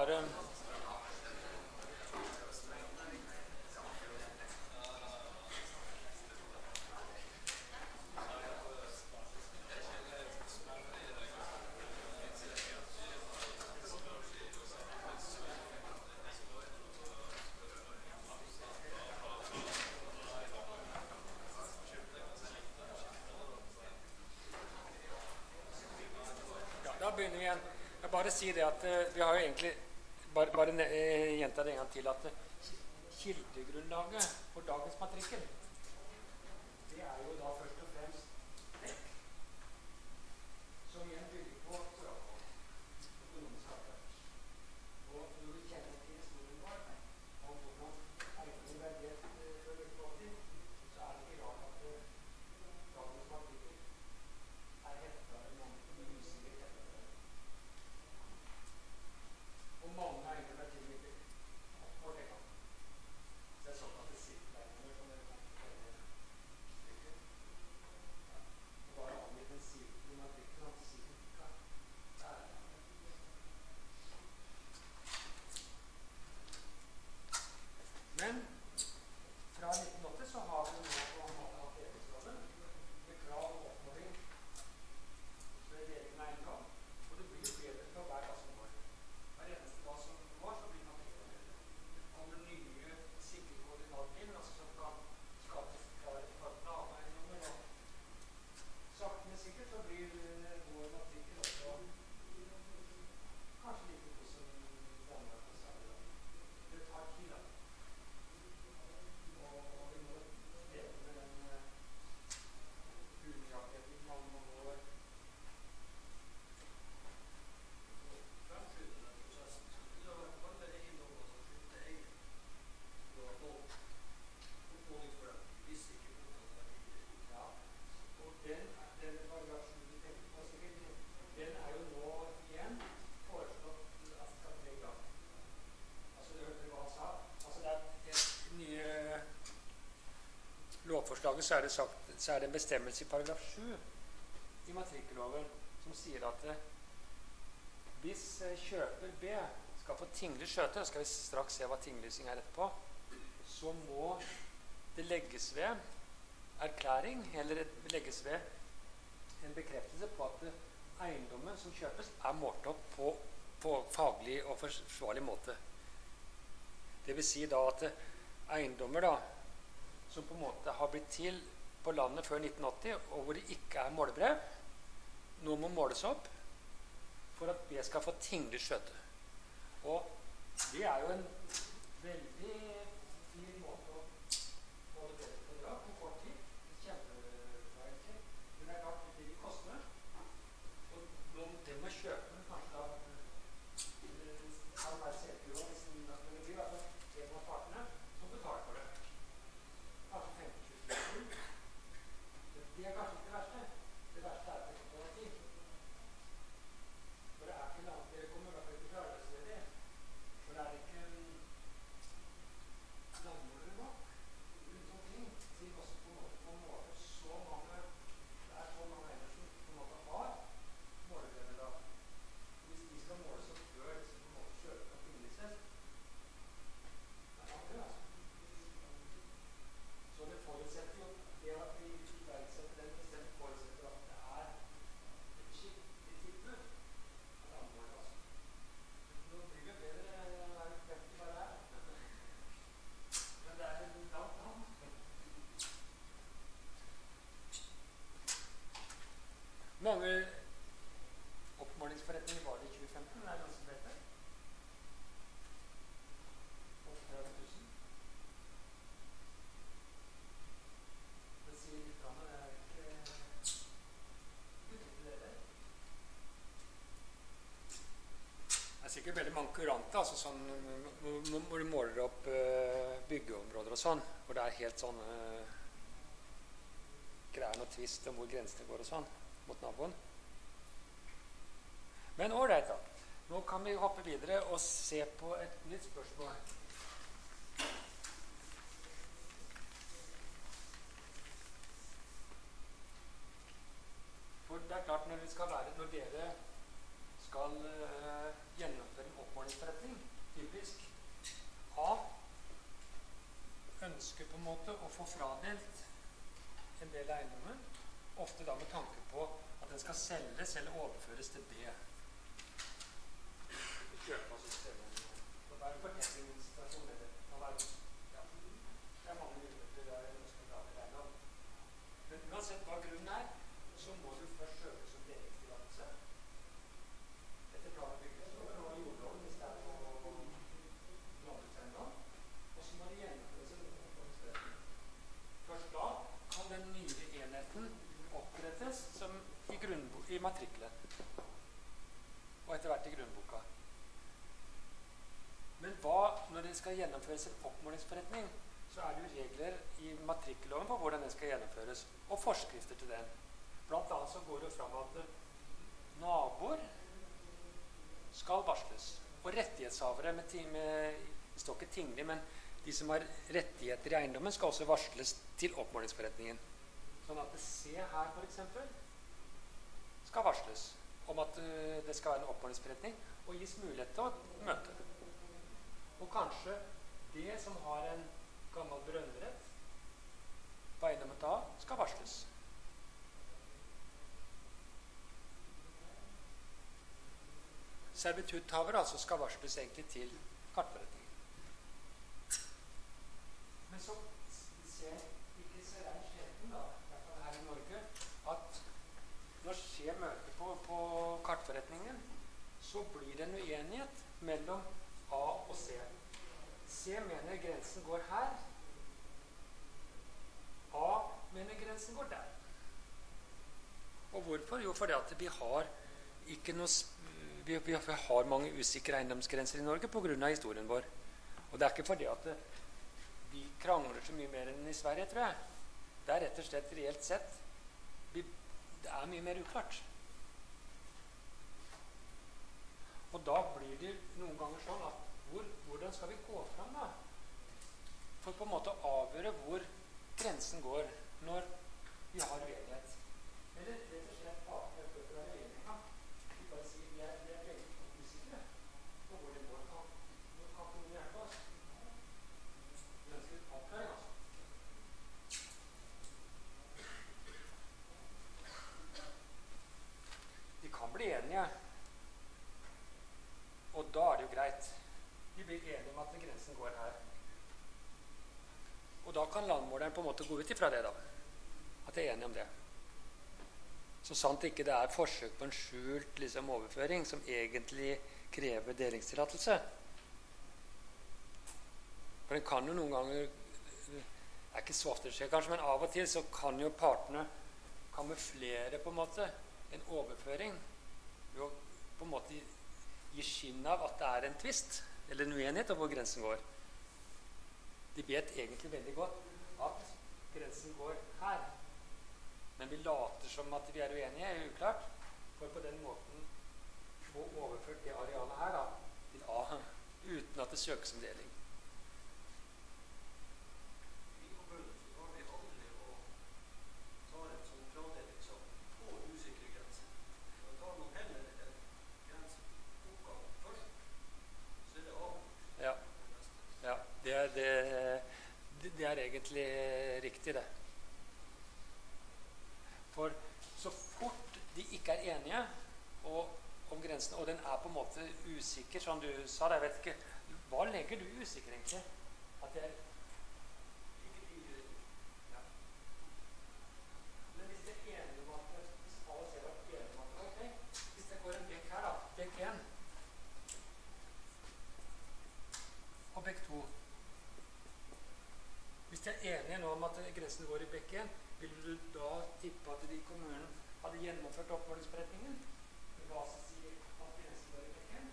eh, ja, da begynner vi igjen. Jeg bare si det at eh, vi har jo egentlig bare, bare ne- eh, gjenta det en gang til at eh, kildegrunnlaget for dagens matrikkel, det er jo da først og fremst dekk, som igjen bygger på Toralfond, økonomisk avtale. Og når du kjenner til historien vår om hvordan eiendommen er delt eh, før nitten åtti, så er det ikke rart at eh, dagens matrikkel er hettere enn mange kommunisier hettere. Og mange eiendommer er til og med ikke oppmålt. Det er såkalte sirkeleiendommer som dere kan kjenne stykker. Og bare angitt en sirkel i matrikken at cirka der. Men fra nitten åtti så har vi nå på en måte hatt evighetsloven med krav om oppmåling ved deling av eiendom. Og det blir jo bedre for hver dag som går. Hver eneste dag som går, så blir man bedre. Kommer nye sikre koordinater inn, altså som kan skapes klarhet for planeiendommer. Og sakte, men sikkert så blir eh, vår matrikkel også kanskje like god som Danmark og Sverige. Det tar tid, da. Og, og vi må leve med den uh, unøyaktigheten i mange, mange år. Fremskynde den prosessen. Så det har vært alle eiendommer som skifter eier. Du har fått oppmålingsforrett hvis ikke botene er riktig. Ja. Og den, den paragraf sju du tenker på, sikkert, den er jo nå igjen foreslått at skal tre i kraft. Altså, du hørte hva han sa. Altså, det er det nye lovforslaget, så er det sagt, så er det en bestemmelse i paragraf sju i matrikkelloven som sier at eh, hvis eh, kjøper B skal få tinglig skjøte, skal vi straks se hva tinglysing er etterpå, så må det legges ved erklæring, eller det legges ved en bekreftelse på at eh, eiendommen som kjøpes er målt opp på, på faglig og forsvarlig måte. Det vil si da at eh, eiendommer da, som på en måte har blitt til på landet før nitten åtti, og hvor det ikke er målebrev, nå må måles opp for at B skal få tinglig skjøte. Og det er jo en veldig fin måte å måle det på i dag, på kort tid. Kjempebra egentlig. Men det er klart det vil koste. Og det må kjøpe kanskje da eh, kan være selvgjort hvis det blir altså en av partene som betaler for det. Kanskje femten til tjue tusen. Det er kanskje ikke det verste. Det verste er at det kommer over tid. For det er ikke langt dere kommer, i hvert fall ikke fra arbeidsledige. For det er ikke landmålere nok rundt omkring til også på en måte få måle så mange. Det er så mange eiendommer som på en måte har målegrønner da. Hvis de skal måles opp før de skal på en måte kjøpe og tinglyses, det er andre, altså. Så det forutsetter jo det at vi iverksetter den bestemt forutsetter at det er et skikkelig tilbud av landmålet, altså. Nå blir det bedre enn hver femti hva det er. Men det er en langt land. Mange oppmålingsforretninger var det i tjue femten. Det er ganske bredt. åttitre tusen. Det sier litt om det. Det er ikke betydelig det der. Det er sikkert veldig mange kuranter, altså sånn, hvor hvor du måler opp eh, byggeområder og sånn, hvor det er helt sånn eh, greier noe tvist om hvor grensene går og sånn, mot naboen. Men ålreit da. Nå kan vi hoppe videre og se på et nytt spørsmål. For det er klart, når, vi skal være, når dere skal uh, gjennomføre en oppmålingsforretning, ønsker på en måte å få fradelt en del eiendommer, ofte da med tanke på at den skal selges eller overføres til B. Kjøpe av systemet. Det er en fortetningssituasjon, eller kan være, ja, det er mange muligheter der jeg ønsker å fradele eiendom. Men uansett hva grunnen er, så må du først søke som delingstillatelse. Etter plan- og bygningsloven og jordloven hvis det er på landbrukseiendom. Og så må det gjennomføres en oppholdsretning. Først da kan den nye enheten opprettes som i, i matriklet. Og etter hvert i grunnboka. Men hva, når det skal gjennomføres en oppmålingsforretning, så er det jo regler i matrikkelloven på hvordan den skal gjennomføres, og forskrifter til den. Blant annet så går det fram at naboer skal varsles, og rettighetshavere med, med det står ikke tinglig, men de som har rettigheter i eiendommen skal også varsles til oppmålingsforretningen. Sånn at C her for eksempel skal varsles om at uh, det skal være en oppmålingsforretning, og gis mulighet til å møte. Og kanskje det som har en gammel brønnrett på eiendommen A skal varsles. Servitutthaver altså skal varsles egentlig til kartforretningen. Men så ser ikke så rein skjebnen da, i hvert fall her i Norge, at når skjer møte på, på kartforretningen, så blir det en uenighet mellom A og C. C mener grensen går her. A mener grensen går der. Og hvorfor? Jo, fordi at vi har ikke noe vi, vi har mange usikre eiendomsgrenser i Norge på grunn av historien vår. Og det er ikke fordi at vi krangler så mye mer enn i Sverige, tror jeg. Det er rett og slett reelt sett vi, det er mye mer uklart. Og da blir det noen ganger sånn at hvor, hvordan skal vi gå fram da? For på en måte å avgjøre hvor grensen går når vi har uenighet. Eller rett og slett partene bør være uenige. Vi bare sier vi er, vi er veldig usikre på hvor det går. Kan, hvor kan noen hjelpe oss? Vi ønsker et avklaring, altså. De kan bli enige. Og da er det jo greit. De blir enige om at grensen går her. Og da kan landmåleren på en måte gå ut ifra det da. At de er enige om det. Så sant ikke det er forsøk på en skjult liksom, overføring som egentlig krever delingstillatelse. For den kan jo noen ganger, det er ikke så ofte det skjer kanskje, men av og til så kan jo partene kamuflere på en måte en overføring ved å på en måte gi skinn av at det er en tvist eller en uenighet om hvor grensen går. De vet egentlig veldig godt at grensen går her. Men vi later som at vi er uenige, er uklart, for på den måten få overført det arealet her da, til A, uten at det søkes om deling. I kommunen så har vi aldri å ta en sånn fradeling som på usikre grenser. Da tar man heller en grenseoppgave først, så er det avgjort. Ja, ja det, er, det, det er egentlig riktig det. For så fort de ikke er enige og, om grensen, og den er på en måte usikker, som du sa, jeg vet ikke, hva legger du usikker egentlig? At det er ja. Men hvis det er enige om at hvis alle ser at enige om at ok, hvis det går en bekk her da, bekk én og bekk to, hvis de er enige nå om at grensen går i bekk én, vil du da tippe at de i kommunen hadde gjennomført oppmålingsforretningen? Hva som sier at grensen går i bekk én?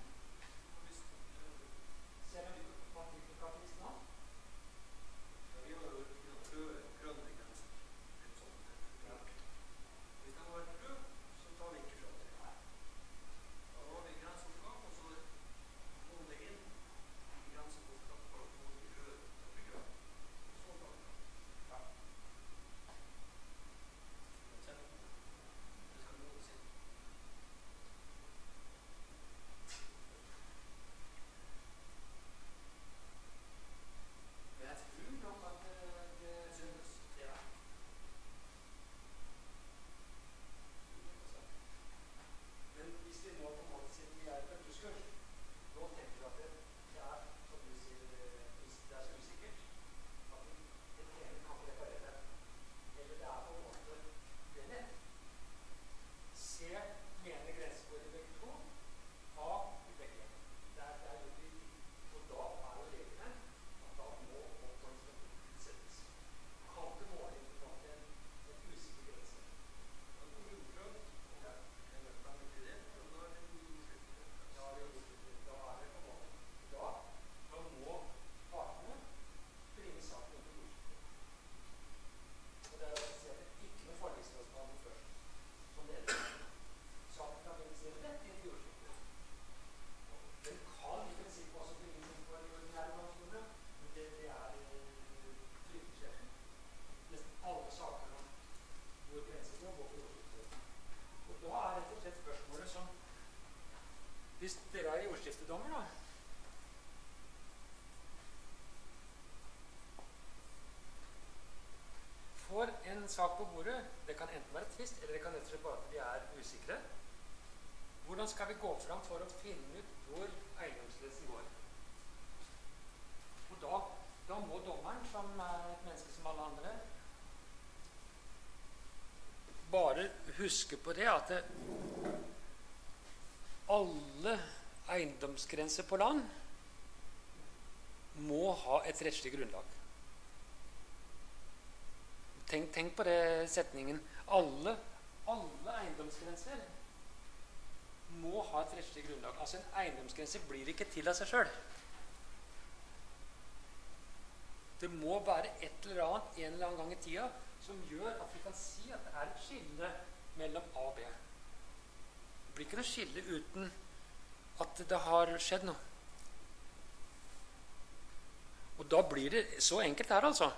Ser du hva matrikkelkartisten har? Ja, vi har jo noen røde og grønne grenser. Litt sånn. Ja. Hvis den var rød, så tar vi ikke fra det. Da har vi grenseoppgave, og så går det inn i grenseoppgave for å få de røde til å bli grønne. Så tar vi fra. Ja. en sak på bordet. Det kan enten være tvist, eller det kan rett og slett bare at vi er usikre. Hvordan skal vi gå fram for å finne ut hvor eiendomsgrensen går? Og da, da må dommeren, som er et menneske som alle andre, bare huske på det at det, alle eiendomsgrenser på land må ha et rettslig grunnlag. Tenk, tenk på det setningen. Alle, alle eiendomsgrenser må ha et rettslig grunnlag. Altså en eiendomsgrense blir ikke til av seg selv. Det må være et eller annet en eller annen gang i tida som gjør at vi kan si at det er et skille mellom A og B. Det blir ikke noe skille uten at det har skjedd noe. Og da blir det så enkelt her, altså.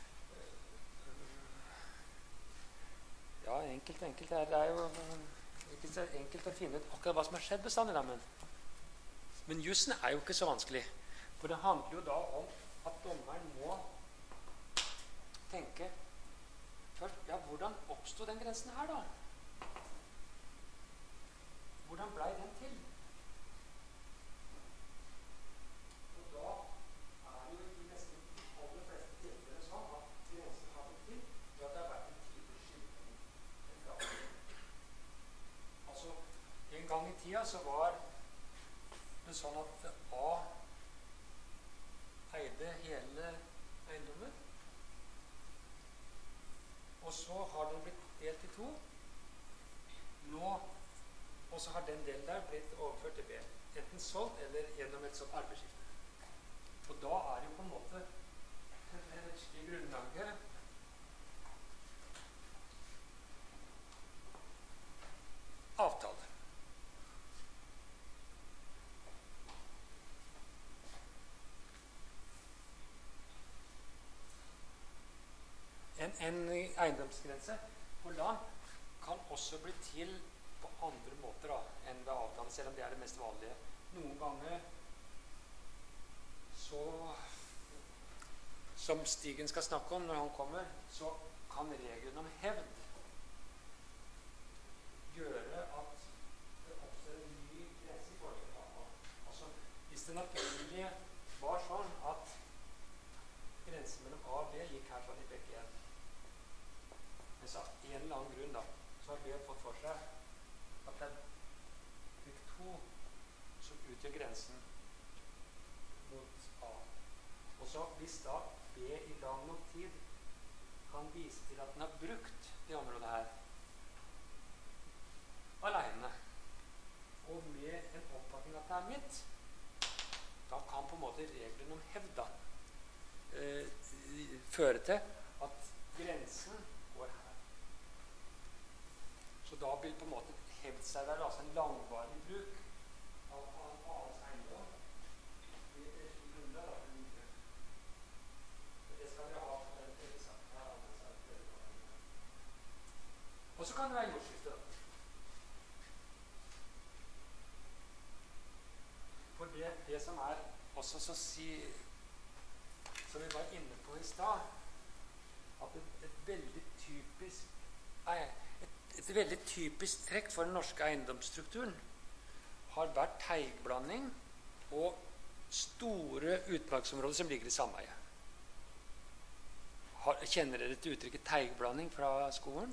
Ja, enkelt, enkelt her. Det er jo ikke så enkelt å finne ut akkurat hva som har skjedd bestandig, men, men jussen er jo ikke så vanskelig. For det handler jo da om at dommeren må tenke først, ja, hvordan oppstod den grensen her da? Hvordan ble den til? Og da er det jo i nesten aller fleste tilfeller sånn at grensen har blitt til ved at det har vært en tidlig skilning. En fraflytting. Altså, en gang i tida så var det sånn at A eide hele eiendommen. Og så har den blitt delt i to. Nå, og så har den delen der blitt overført til B. Enten solgt eller gjennom et sånt arbeidsskifte. Og da er det jo på en måte det rettslige grunnlaget avtale. En, en eiendomsgrense på land kan også bli til på andre måter da, enn ved avtale, selv om det er det mest vanlige. Noen ganger så, som Stigen skal snakke om når han kommer, så kan regelen om hevd gjøre at det oppstår en ny grense i forhold til avtale. Altså, hvis det naturlige var sånn at grensen mellom A og B gikk her sånn i begge en, men så av en eller annen grunn da, så har B fått for seg at det er bygg to som utgjør grensen mot A. Og så hvis da B i lang nok tid kan vise til at den har brukt det området her alene, og med en oppfatning at det er mitt, da kan på en måte reglene om hevd da, eh, føre til at grensen går her. Så da vil på en måte hevd seg være altså en langvarig bruk av, av en annens eiendom. Det er ikke grunnlag av en mye. Det skal vi ha for den tredjesaken her. Og så kan det være jordskifte. For det, det som er også så si, som vi var inne på i stad, at et, et veldig typisk ei, Et veldig typisk trekk for den norske eiendomsstrukturen har vært teigblanding og store utmarksområder som ligger i sameie. Har, kjenner dere til uttrykket teigblanding fra skolen?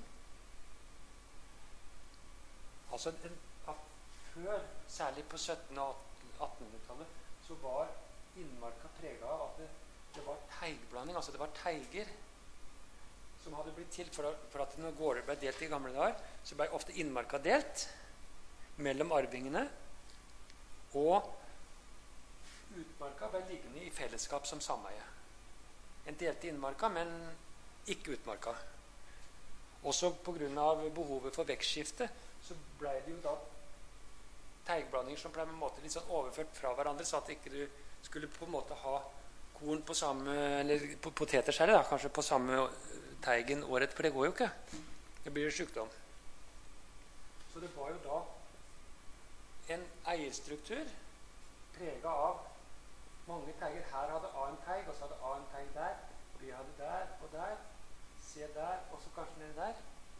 Altså, en, at før, særlig på sytten- og attenhundretallet, så var innmarka preget av at det, det var teigblanding, altså det var teiger som hadde blitt til for, for at når gårder ble delt i gamle dager, så ble ofte innmarka delt mellom arvingene, og utmarka ble liggende i fellesskap som sameie. En delte innmarka, men ikke utmarka. Også på grunn av behovet for vekstskifte, så ble det jo da teigblandinger som ble på en måte litt sånn overført fra hverandre, så at ikke du skulle på en måte ha korn på samme, eller poteterskjære da, kanskje på samme teigen året, for det går jo ikke. Det blir sykdom. Så det var jo da en eierstruktur preget av mange teiger. Her hadde A en teig, og så hadde A en teig der, B hadde der og der, Se der, og så kanskje ned der.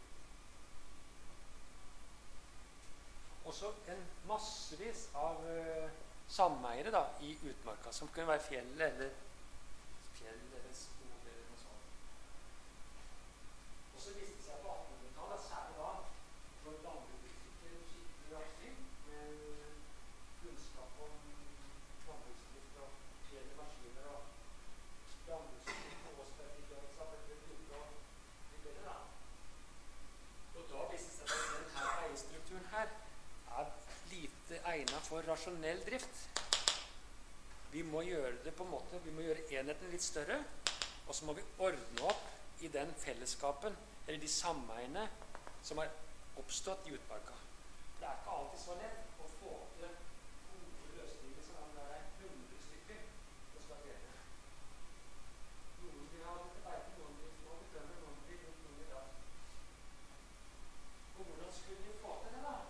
Og så en massevis av uh, sameiere da, i utmarka, som kunne være fjell eller fjell eller skog eller noe sånt. Og så viste det seg på attenhundretallet, særlig da, når landbrukspolitikken skikkelig rasking, med kunnskap om landbruksdrift og fjelle maskiner og landbruksdrift og årspertikk og så det begynte å bli bedre da. Og da viste det seg at denne eierstrukturen her er lite egnet for rasjonell drift. Vi må gjøre det på en måte, vi må gjøre enheten litt større, og så må vi ordne opp i den fellesskapen, eller de sameiene som har oppstått i utmarka. Det er ikke alltid så lett å få til gode løsninger som om det er hundre stykker det skal gjøre. Noen vil ha det beite, noen vil få det tømmer, noen vil noen vil da. Og hvordan skulle vi få til det da?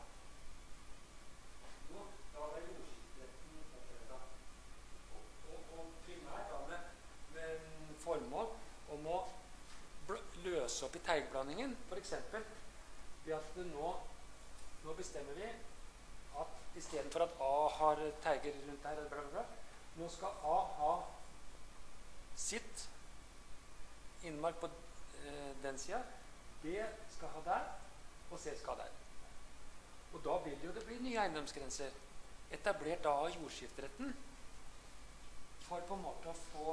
Jo, da var det jordskifteretten oppretta. Og, og, og primært da med, med formål om å løse opp i teigblandingen, for eksempel ved at nå, nå bestemmer vi at i stedet for at A har teiger rundt her, bla, bla, bla, nå skal A ha sitt innmark på eh, den siden, B skal ha der, og C skal ha der. Og da vil jo det bli nye eiendomsgrenser, etablert da av jordskifteretten, for på en måte å få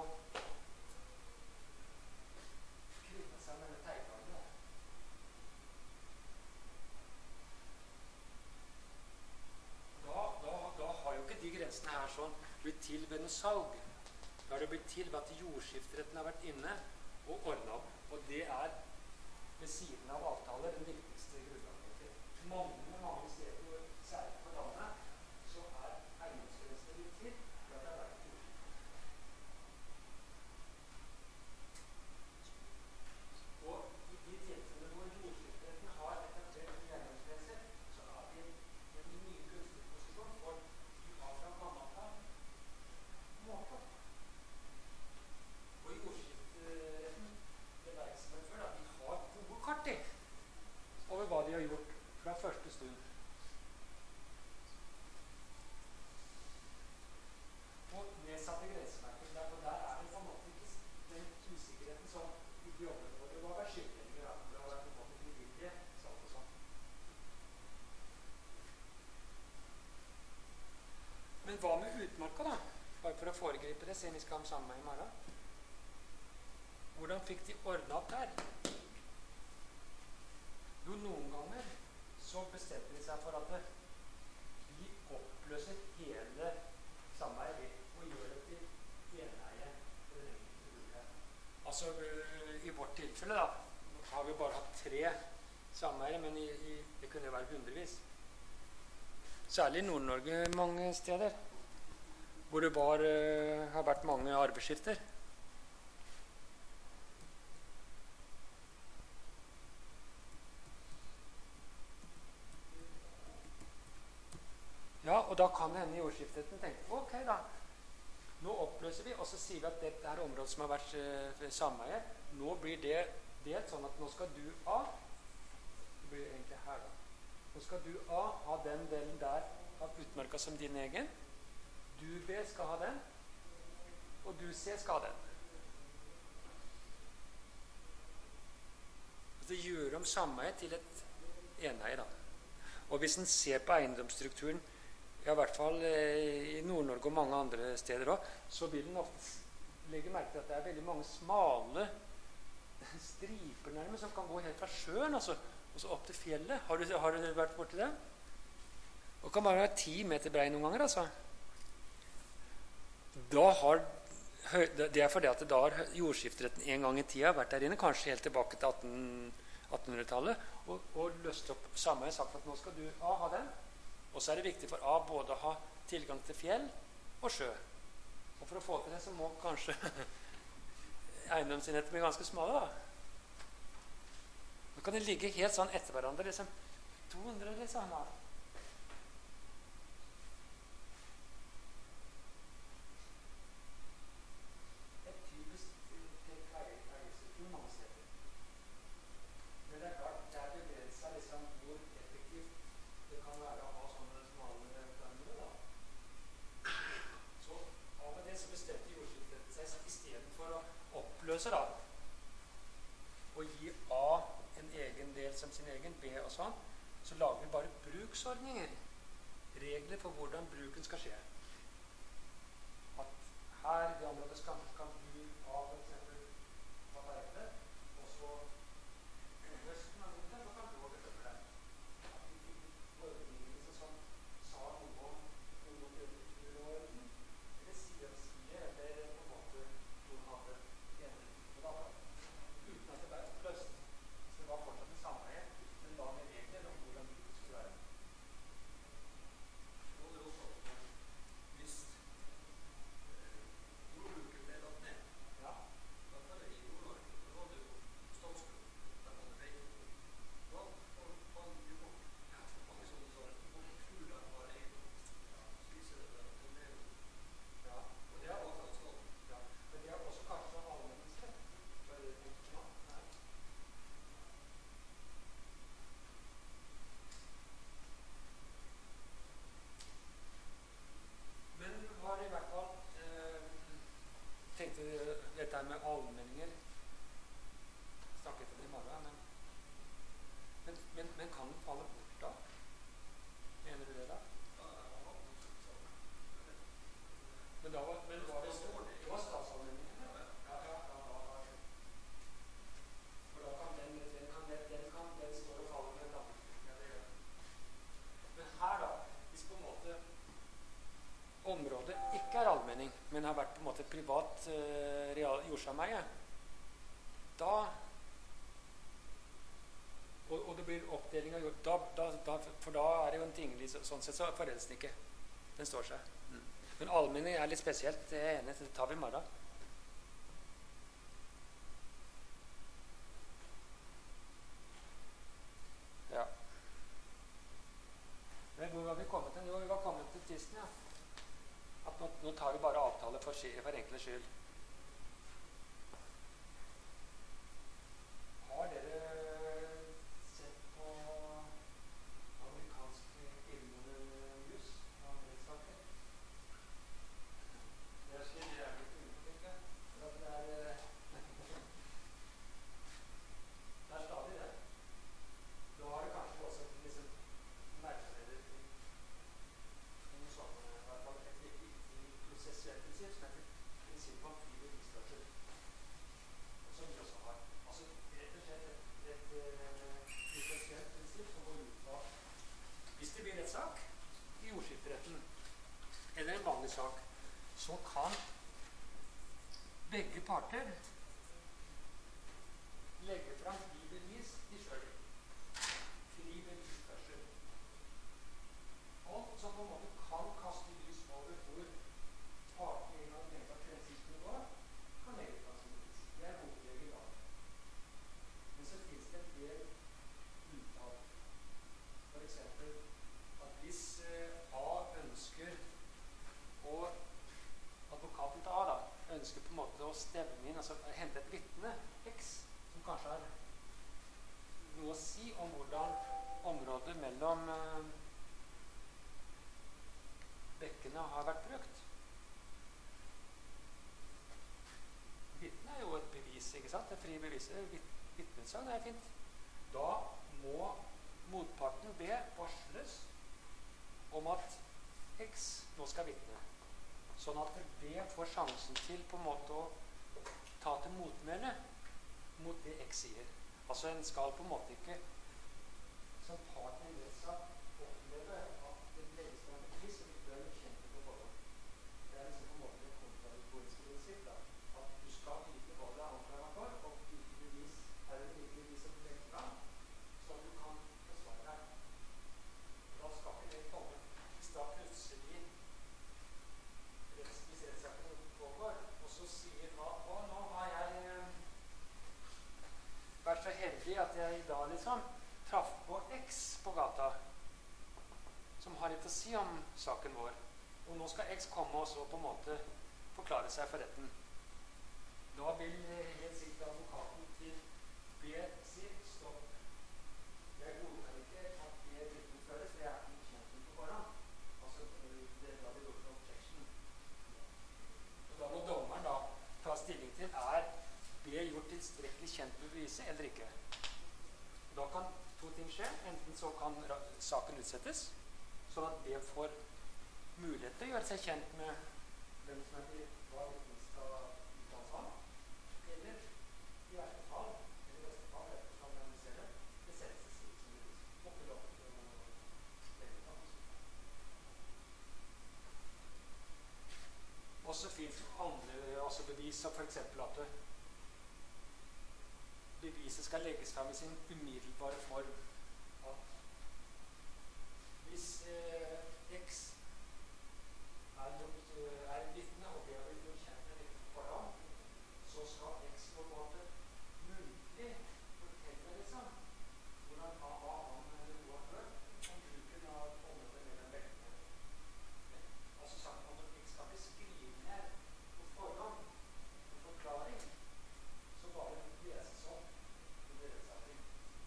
her sånn blitt til ved noe salg. Da har det blitt til ved at jordskifteretten har vært inne og ordnet opp. Og det er ved siden av avtaler den viktigste grunnlaget. Mange, mange steder, særlig på landet, så er eiendomsgrensene blitt til ved at det har vært jordskifteretten. Og i de tilfellene hvor jordskifteretten har etablert nye eiendomsgrenser, så er vi i en mye gunstig posisjon for og i jordskifteretten det verk som er før, at de har gode kart i over hva de har gjort fra første stund. Og nedsatte grensemerker, der, og der er det på en måte ikke den usikkerheten som i de områdene hvor det var vært skyldninger, det har vært på en måte frivillige, sånn og sånn. Men hva med utmarka da? Bare for å foregripe det, siden vi skal ha samme i morgen. Hvordan fikk de ordnet opp der? Jo, noen ganger så bestemte de seg for at vi oppløser hele sameiet og gjør det til eneie. Altså, i vårt tilfelle da, har vi bare hatt tre sameier, men i, i, det kunne være hundrevis. Særlig i Nord-Norge mange steder, hvor det var, uh, har vært mange arbeidsskifter. Ja, og da kan henne i jordskifteretten tenke, ok da, nå oppløser vi, og så sier vi at dette er området som har vært uh, sameie. Nå blir det delt sånn at nå skal du A, det blir egentlig her da, nå skal du A ha den delen der av utmarka som din egen, du B skal ha den, og du C skal ha den. Det gjør om sameie til et eneie da. Og hvis en ser på eiendomsstrukturen, i hvert fall eh, i Nord-Norge og mange andre steder også, så vil en ofte legge merke til at det er veldig mange smale striper nærmest som kan gå helt fra sjøen, altså, og så opp til fjellet. Har du, har du vært borti det? Og kan bare være ti meter brei noen ganger, altså. Da har, det er fordi at da har jordskifteretten en gang i tida vært der inne, kanskje helt tilbake til attenhundretallet, og, og løst opp samme og sagt at nå skal du A ha den, og så er det viktig for A både å ha tilgang til fjell og sjø. Og for å få til det så må kanskje eiendomsenheter bli ganske smale da. Nå kan det ligge helt sånn etter hverandre, liksom to hundre liksom da. Et typisk eierstruktur mange steder. som sin egen, B og sånn, så lager vi bare bruksordninger. Regler for hvordan bruken skal skje. At her i det området skal, kan du ha for eksempel materialer, og så høsten av vinteren, så kan du også følge det. At de ordningene som sa noe om noe kulturorden, eller sier og sier, eller på en måte noen hadde endret på data. Uten at det ble oppløst. Så det var fortsatt det samme, men da med regler om hvordan bruken skulle være. Nå er det også at hvis eh, jordbruket ble lagt ned, Ja. i hvert fall i Nordland, da var det jo statsgrunn, der man veide. Da fant vi bort mange sånne sånne fugler har eiendom. Spiser det en del. Ja. Og det var fra staten. Ja. Men det er også kanskje allmenningsrett. Hva er det du tenker på nå? Nei. Men har i hvert fall eh, tenkte dette her med allmenninger snakket om det i morgen, men, men, men, men kan den falle bort da? Mener du det da? Ja, jeg har hatt noe sånt. Men da var, men var det, det var statsallmenningene? Ja, ja. Ja, ja, ja, da var det. For da kan den, den kan, den, den kan, den står og faller med et annet. Ja, det gjør den. Men her da, hvis på en måte området ikke er allmenning, men har vært på en måte privat eh, real, jordsameie, da, og, og det blir oppdeling av jord, da, da, da, for da er det jo en tinglig, så- sånn sett så foreldes den ikke. Den står seg. Men allmenning er litt spesielt, det er jeg enig i, det tar vi i morgen. Ja. Men hvor var vi kommet til? Jo, vi var kommet til tvisten, ja. At nå, nå tar vi bare avtale for, sky- for enkle skyld. Har dere sett på amerikansk filmjus av rettssaker? Det er slik det er blitt utenfor, for at det er eh, det er stadig det. Nå har det kanskje også liksom merket dere til noe sånt, i hvert fall et viktig prosessuelt prinsipp som heter prinsippet om fri bevisførsel. Som vi også har. Altså rett og slett et, et, et prosessuelt prinsipp som går ut på hvis det blir rettssak i jordskifteretten eller en vanlig sak, så kan begge parter legge fram de bevis de sjøl vil. Fri bevisførsel. Alt som på en måte kan kaste lys over hvor partene i noen mente at prinsippene går, kan legge fram som bevis. Det er hovedregelen da. Men så finnes det en del unntak. For eksempel at hvis eh, A ønsker å advokaten til A da, ønsker på en måte å stevne inn, altså hente et vitne, X, som kanskje har noe å si om hvordan området mellom eh, bekkene har vært brukt. Vitne er jo et bevis, ikke sant? Det frie beviset, vit, vitnesagn er fint. Da må motparten B varsles om at X nå skal vitne. Sånn at B får sjansen til på en måte å ta til motmæle mot det X sier. Altså en skal på en måte ikke som part i en rettssak oppleve at det legges fram et bevis som ikke er kjent på forhånd. Det er liksom på en måte det kontradiktoriske prinsipp da. At du skal vite hva du er anklaget for, og hvilke bevis er det hvilke bevis som legger fram, så at du kan forsvare deg. Da skal ikke det komme. Hvis da plutselig retts- hvis rettssaken pågår, og så sier hva, å nå har jeg eh, vært så heldig at jeg i dag liksom traff på X på gata, som har litt å si om saken vår. Og nå skal X komme og så på en måte forklare seg for retten. Da vil eh, helt sikkert advokaten til B si stopp. Jeg godtar ikke at det vitneføres, for jeg er ikke kjent med på forhånd. Altså, eh, det da blir gjort en objection. Og da må dommeren da ta stilling til er B gjort tilstrekkelig kjent med beviset eller ikke. Da kan to ting skje. Enten så kan ra- saken utsettes, sånn at B får mulighet til å gjøre seg kjent med hvem som er til hva vitnet skal uttale seg om. Eller i verste fall, eller i beste fall, ettersom hvem vi ser det, det settes slik som bevis. Og ikke lov til å legge fram. Også finnes andre altså bevis, som for eksempel at det, beviset skal legges fram i sin umiddelbare form. At hvis eh, X er, gjort, eh, er en vitne, og det har blitt gjort kjent med dette på forhånd, så skal X på en måte muntlig fortelle liksom, hvordan A, A, han eller hun har hørt om bruken av området mellom bekkene. Altså sagt at X skal beskrive ned på forhånd en forklaring, så bare leses opp under rettssaken.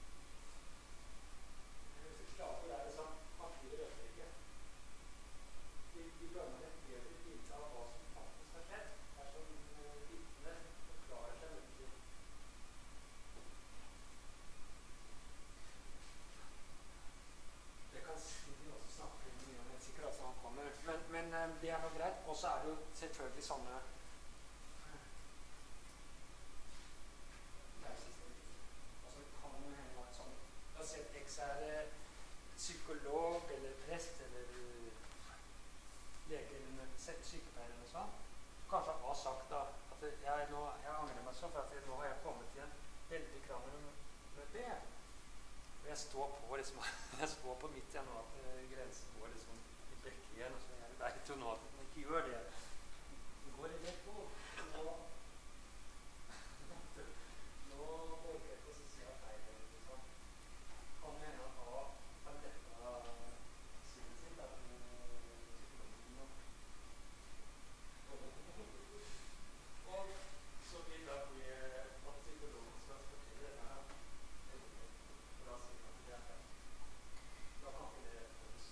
Hvis slagord er det sånn, man blir rødtrykke. Vi, vi danner et bedre bilde av hva som faktisk har skjedd, dersom uh, vitne forklarer seg muntlig. Det kan Stine også snakke mye om, helt sikkert, altså han kommer. Men, men uh, det er noe greit. Og så er det jo selvfølgelig sånne Altså det kan jo hende at sånn La oss si at X er eh, psykolog eller prest eller eh, lege eller se- sykepleier eller noe sånt. Kanskje har sagt da at det- jeg, nå, jeg angrer meg så for at jeg, nå har jeg kommet i en veldig krangel med, med det. Og jeg står på liksom, jeg står på midt igjen nå at eh, grensen går liksom i bekk igjen. Så jeg vet jo nå at den ikke gjør det. Den går i rett på. Nå Nå orker jeg ikke å si at feil eller noe sånt. Kan det hende at A har dette synet sitt, at psykologen og og så vil da bli at psykologen skal fortelle dette her. For da sier man at det er feil. Da kan ikke det rettes.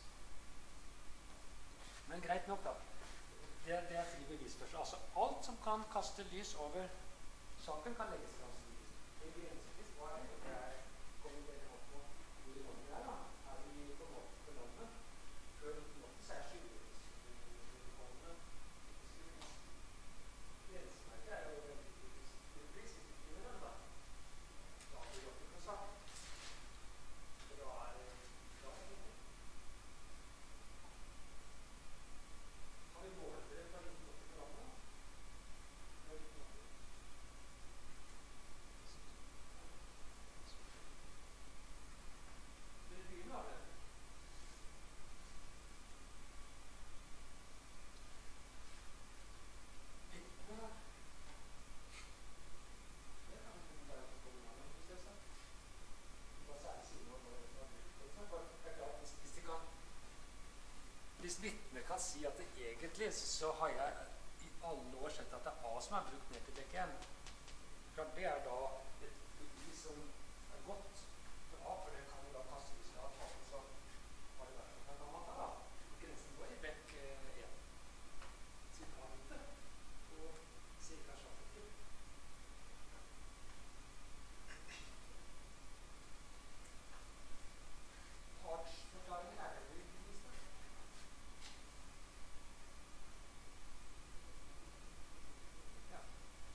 Men greit nok, da. Det, det er fri bevisførsel. Altså alt som kan kaste lys over saken, kan legges fram som bevis. En grensevis, hva er det? Det er kommer dere opp på hvor i landet er, da. Er vi på en måte på landet? Før nitten åtti så er skyldighetsforholdene grensemerket er jo veldig typisk. Det blir sikkert ikke med den, da. Da blir det ikke noe sagt. For da er det da er det ikke. Har vi målbrev fra nitten åtti på landet? Fra nitten åtti? Det begynner av det. Vitne det kan vi ikke være på kommunale prosesser. Hva særlig sier noe om hva det er brukt, for eksempel. Det er klart, hvis, hvis de kan Hvis vitne kan si at det egentlig så har jeg i alle år sett at det er A som er brukt ned til dekk én. Klart det er da et bevis som er godt for A, for det kan jo da kaste lys av at A som har det vært på en annen måte, da. Grensen går i bekk én. Siden A begynte, og sier kanskje at det til. Partsforklaringer er det ikke bevis, da. Ja.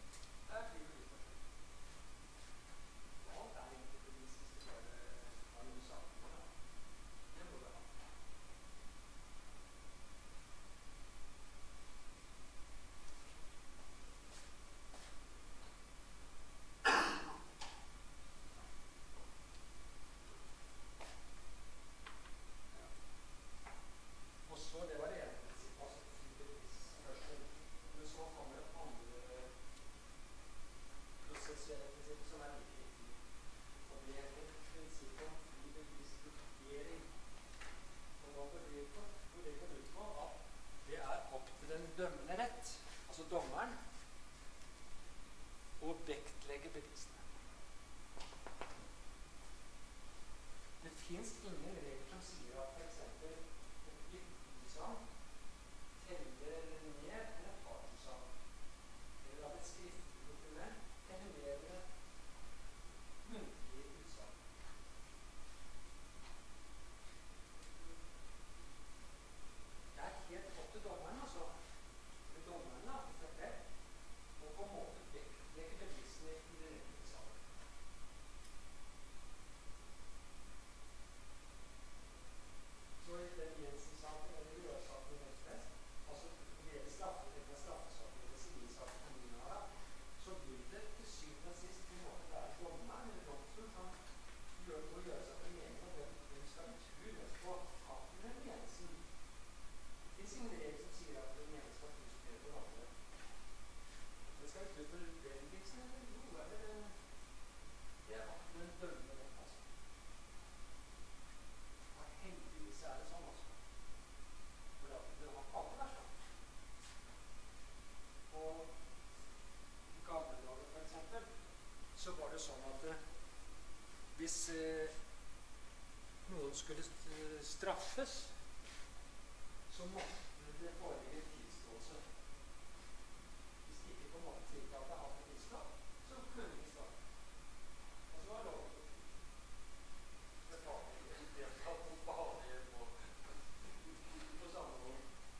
hvis eh, noen skulle eh, straffes, så måtte det foreligge en tilståelse. Hvis de ikke på en måte tiltalte hadde tilstått, så kunne de ikke straffe. Og så var det lov å betale det tatt mot behandling på på samme måte.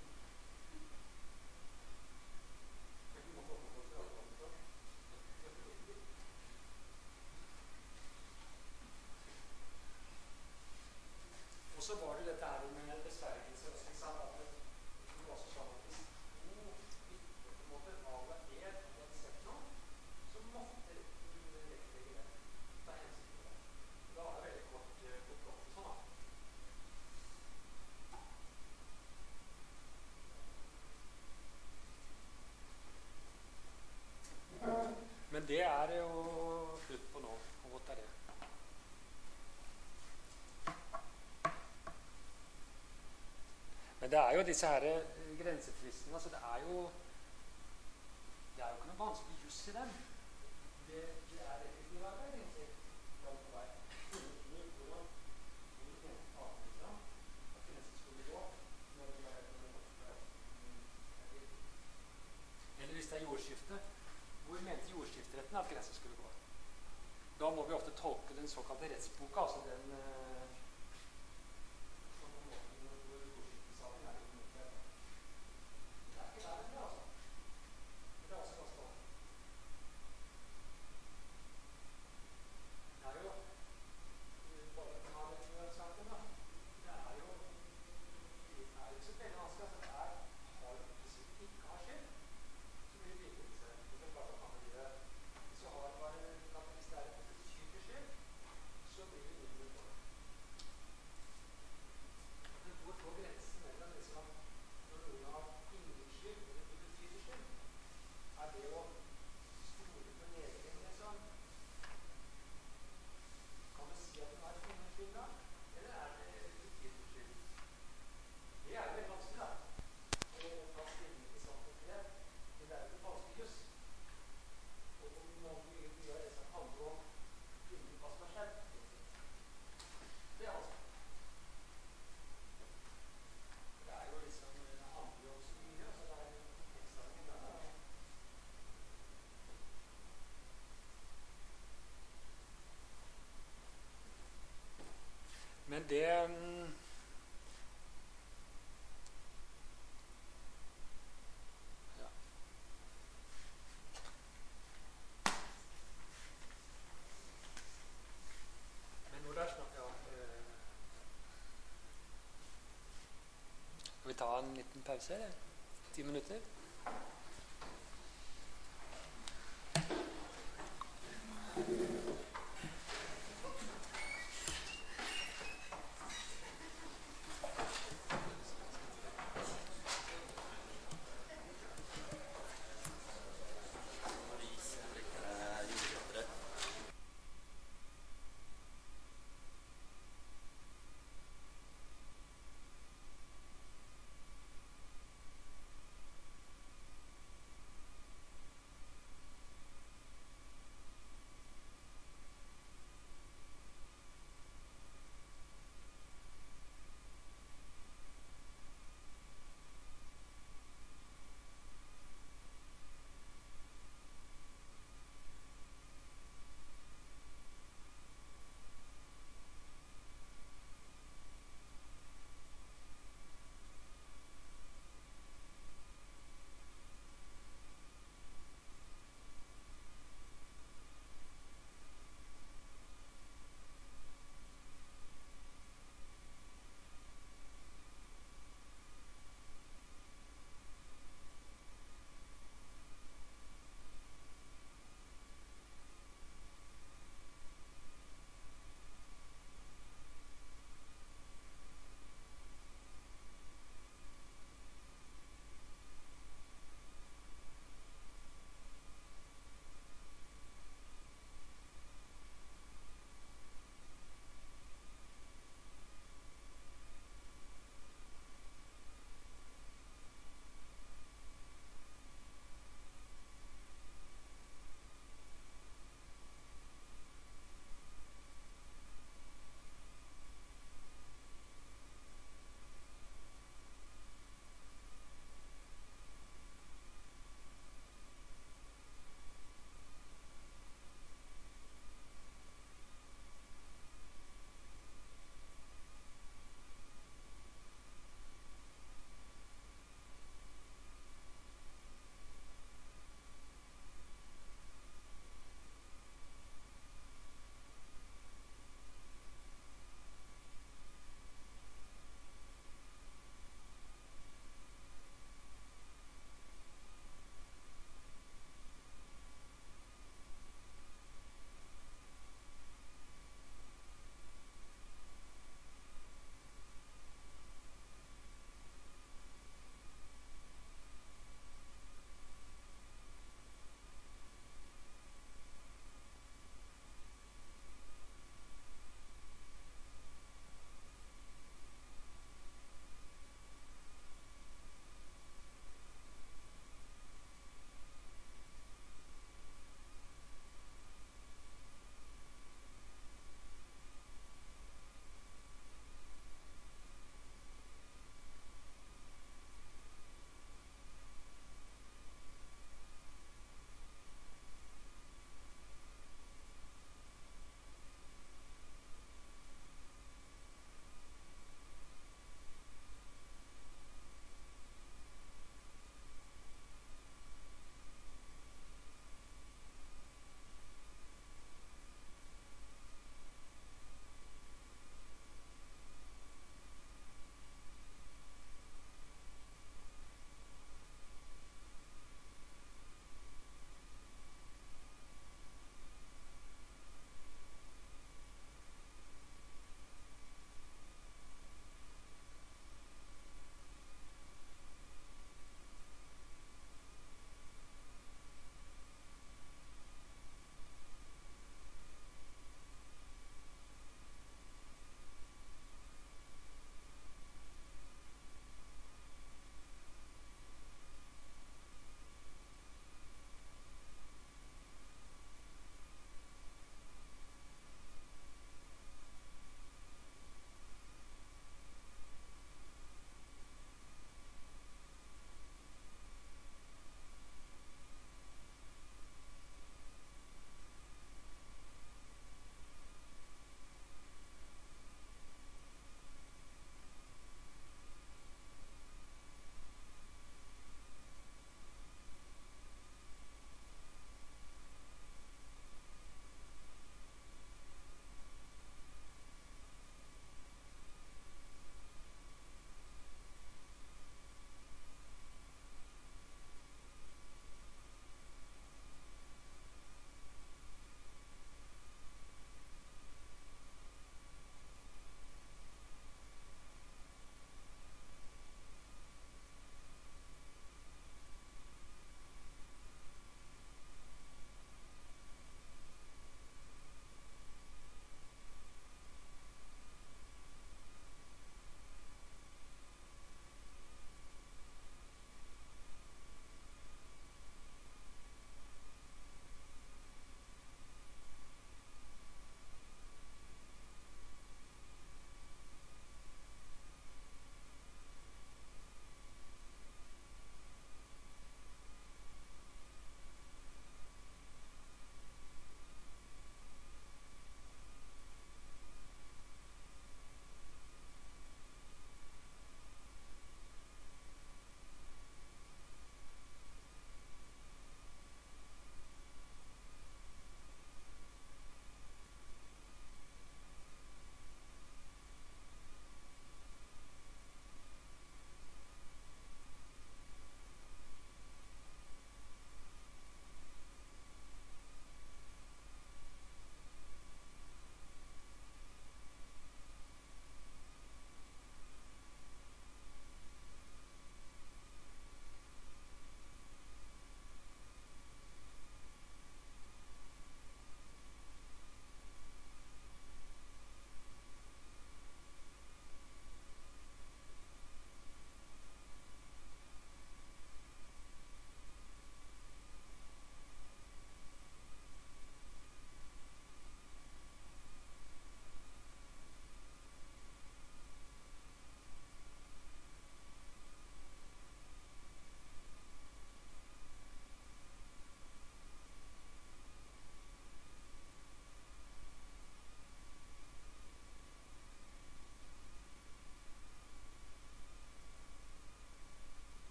Men du må komme på straffedomstol. Og så var det dette her med besvergelse. Og så sa at det var også sånn at hvis to vitner på en måte avla ed og hadde sett noe, så måtte de vektlegge det. Ta hensyn til det. Da er det veldig kort eh, kontroll sånn da. Men det er det jo slutt på nå. Hvor godt er det? Men det er jo disse her eh, grensetvistene, altså det er jo det er jo ikke noe vanskelig juss i dem. Det, det er effektiv arbeid, egentlig. Langt på vei. Hvordan, hvordan, hvordan mente partene fram at grensen skulle gå når det er eller hvis det er jordskifte, hvor mente jordskifteretten at grensen skulle gå? Da må vi ofte tolke den såkalte rettsboka, altså den eh, som på en måte hvor jordskiftesaken er dokumentert. Det er ikke der det er, altså. Det er også ganske vanlig. Det er jo bare for å ha den saken, da. Det er jo det er ikke så veldig vanskelig, altså det er har hvis vi ikke har skjedd, så blir det likelse. Det er klart at man blir det. Hvis vi har bare, hvis det er et betydelig skjedd, så blir det mindre for det. Men hvor går grensen mellom liksom, når noen har ingen skyld eller ikke betydelig skyld? Er det å stole på legingen, liksom? Kan du si at du har ingen skyld da? Eller er det betydelig skyld? Det er jo veldig vanskelig, da. Å ta stilling til sånn konkret. Men det er jo ikke vanskelig juss. Og om noen mye mye av det som handler om kvinner hva som har skjedd. Det er vanskelig. Det er jo liksom, det handler jo om så mye, så det er jo ekstra mye der, da. Men det mm, ja. Men hvor der snakker jeg eh, Skal vi ta en liten pause, eller? Ti minutter?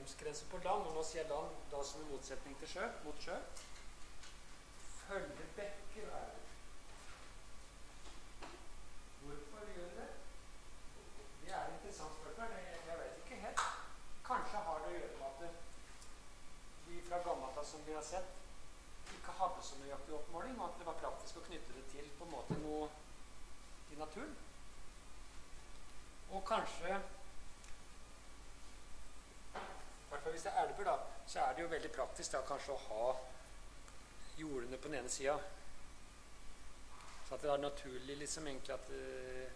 eiendomsgrenser på land, og nå sier jeg land da som en motsetning til sjø, mot sjø, følger bekker og elver. Hvorfor gjør det? Det er et interessant spørsmål. Jeg, jeg vet ikke helt. Kanskje har det å gjøre med at vi fra gammelt av, som vi har sett, ikke hadde så nøyaktig oppmåling, og at det var praktisk å knytte det til på en måte noe i naturen. Og kanskje, i hvert fall hvis det er elver da, så er det jo veldig praktisk da kanskje å ha jordene på den ene siden. Så at det er naturlig liksom egentlig at uh,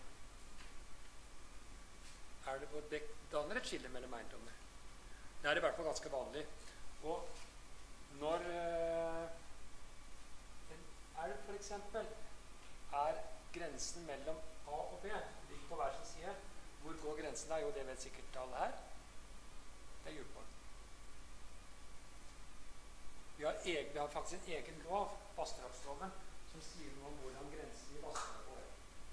er det, det danner et skille mellom eiendommer. Det er i hvert fall ganske vanlig. Og når uh, en elv for eksempel er grensen mellom A og B, ligger på hver sin side, hvor går grensen da? Jo, det vet sikkert alle her. Det er djupvann. Vi har, egen, vi har faktisk en egen lov, vassdragsloven, som sier noe om hvordan grensen i vassdraget går.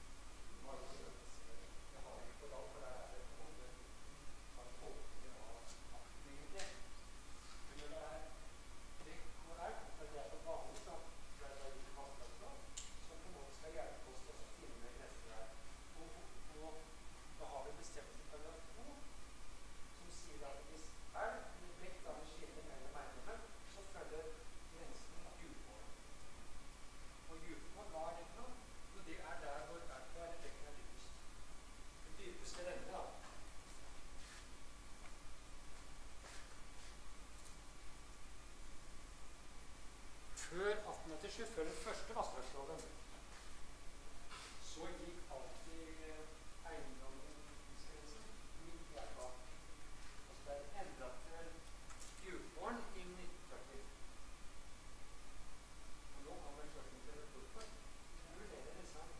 Det har vi ikke på dag, for der er det på en måte av tolkninger av akten egentlig. Men når det er bekk og elv, for det er så vanlig da, det er da ikke vassdragslov, som på en måte skal hjelpe oss til å finne grenser der. Og, og, og da har vi bestemt i paragraf to, som sier at hvis elv eller bekk da vil skille mellom eiendommer, så følger grensen av djupvann. Og djupvann, hva er det for noe? Jo, det er der hvor elva eller bekken er dypest. Det dypeste renne, da. Før atten åttisju, før den første vassdragsloven, så gikk alltid eiendomsgrensen midt i elva. Altså det er endret til djupvann i nitten førti. Og nå har vi ført til det hvorfor. Hvor er det liksom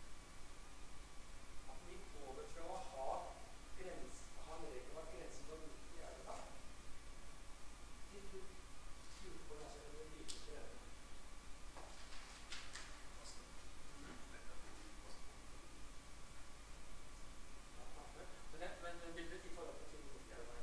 at vi gikk over fra å ha grens, ha en regel av grensen på midt i elva til djupvann, altså det dypeste renne. Men, det, men vil det i forhold til midt i elva?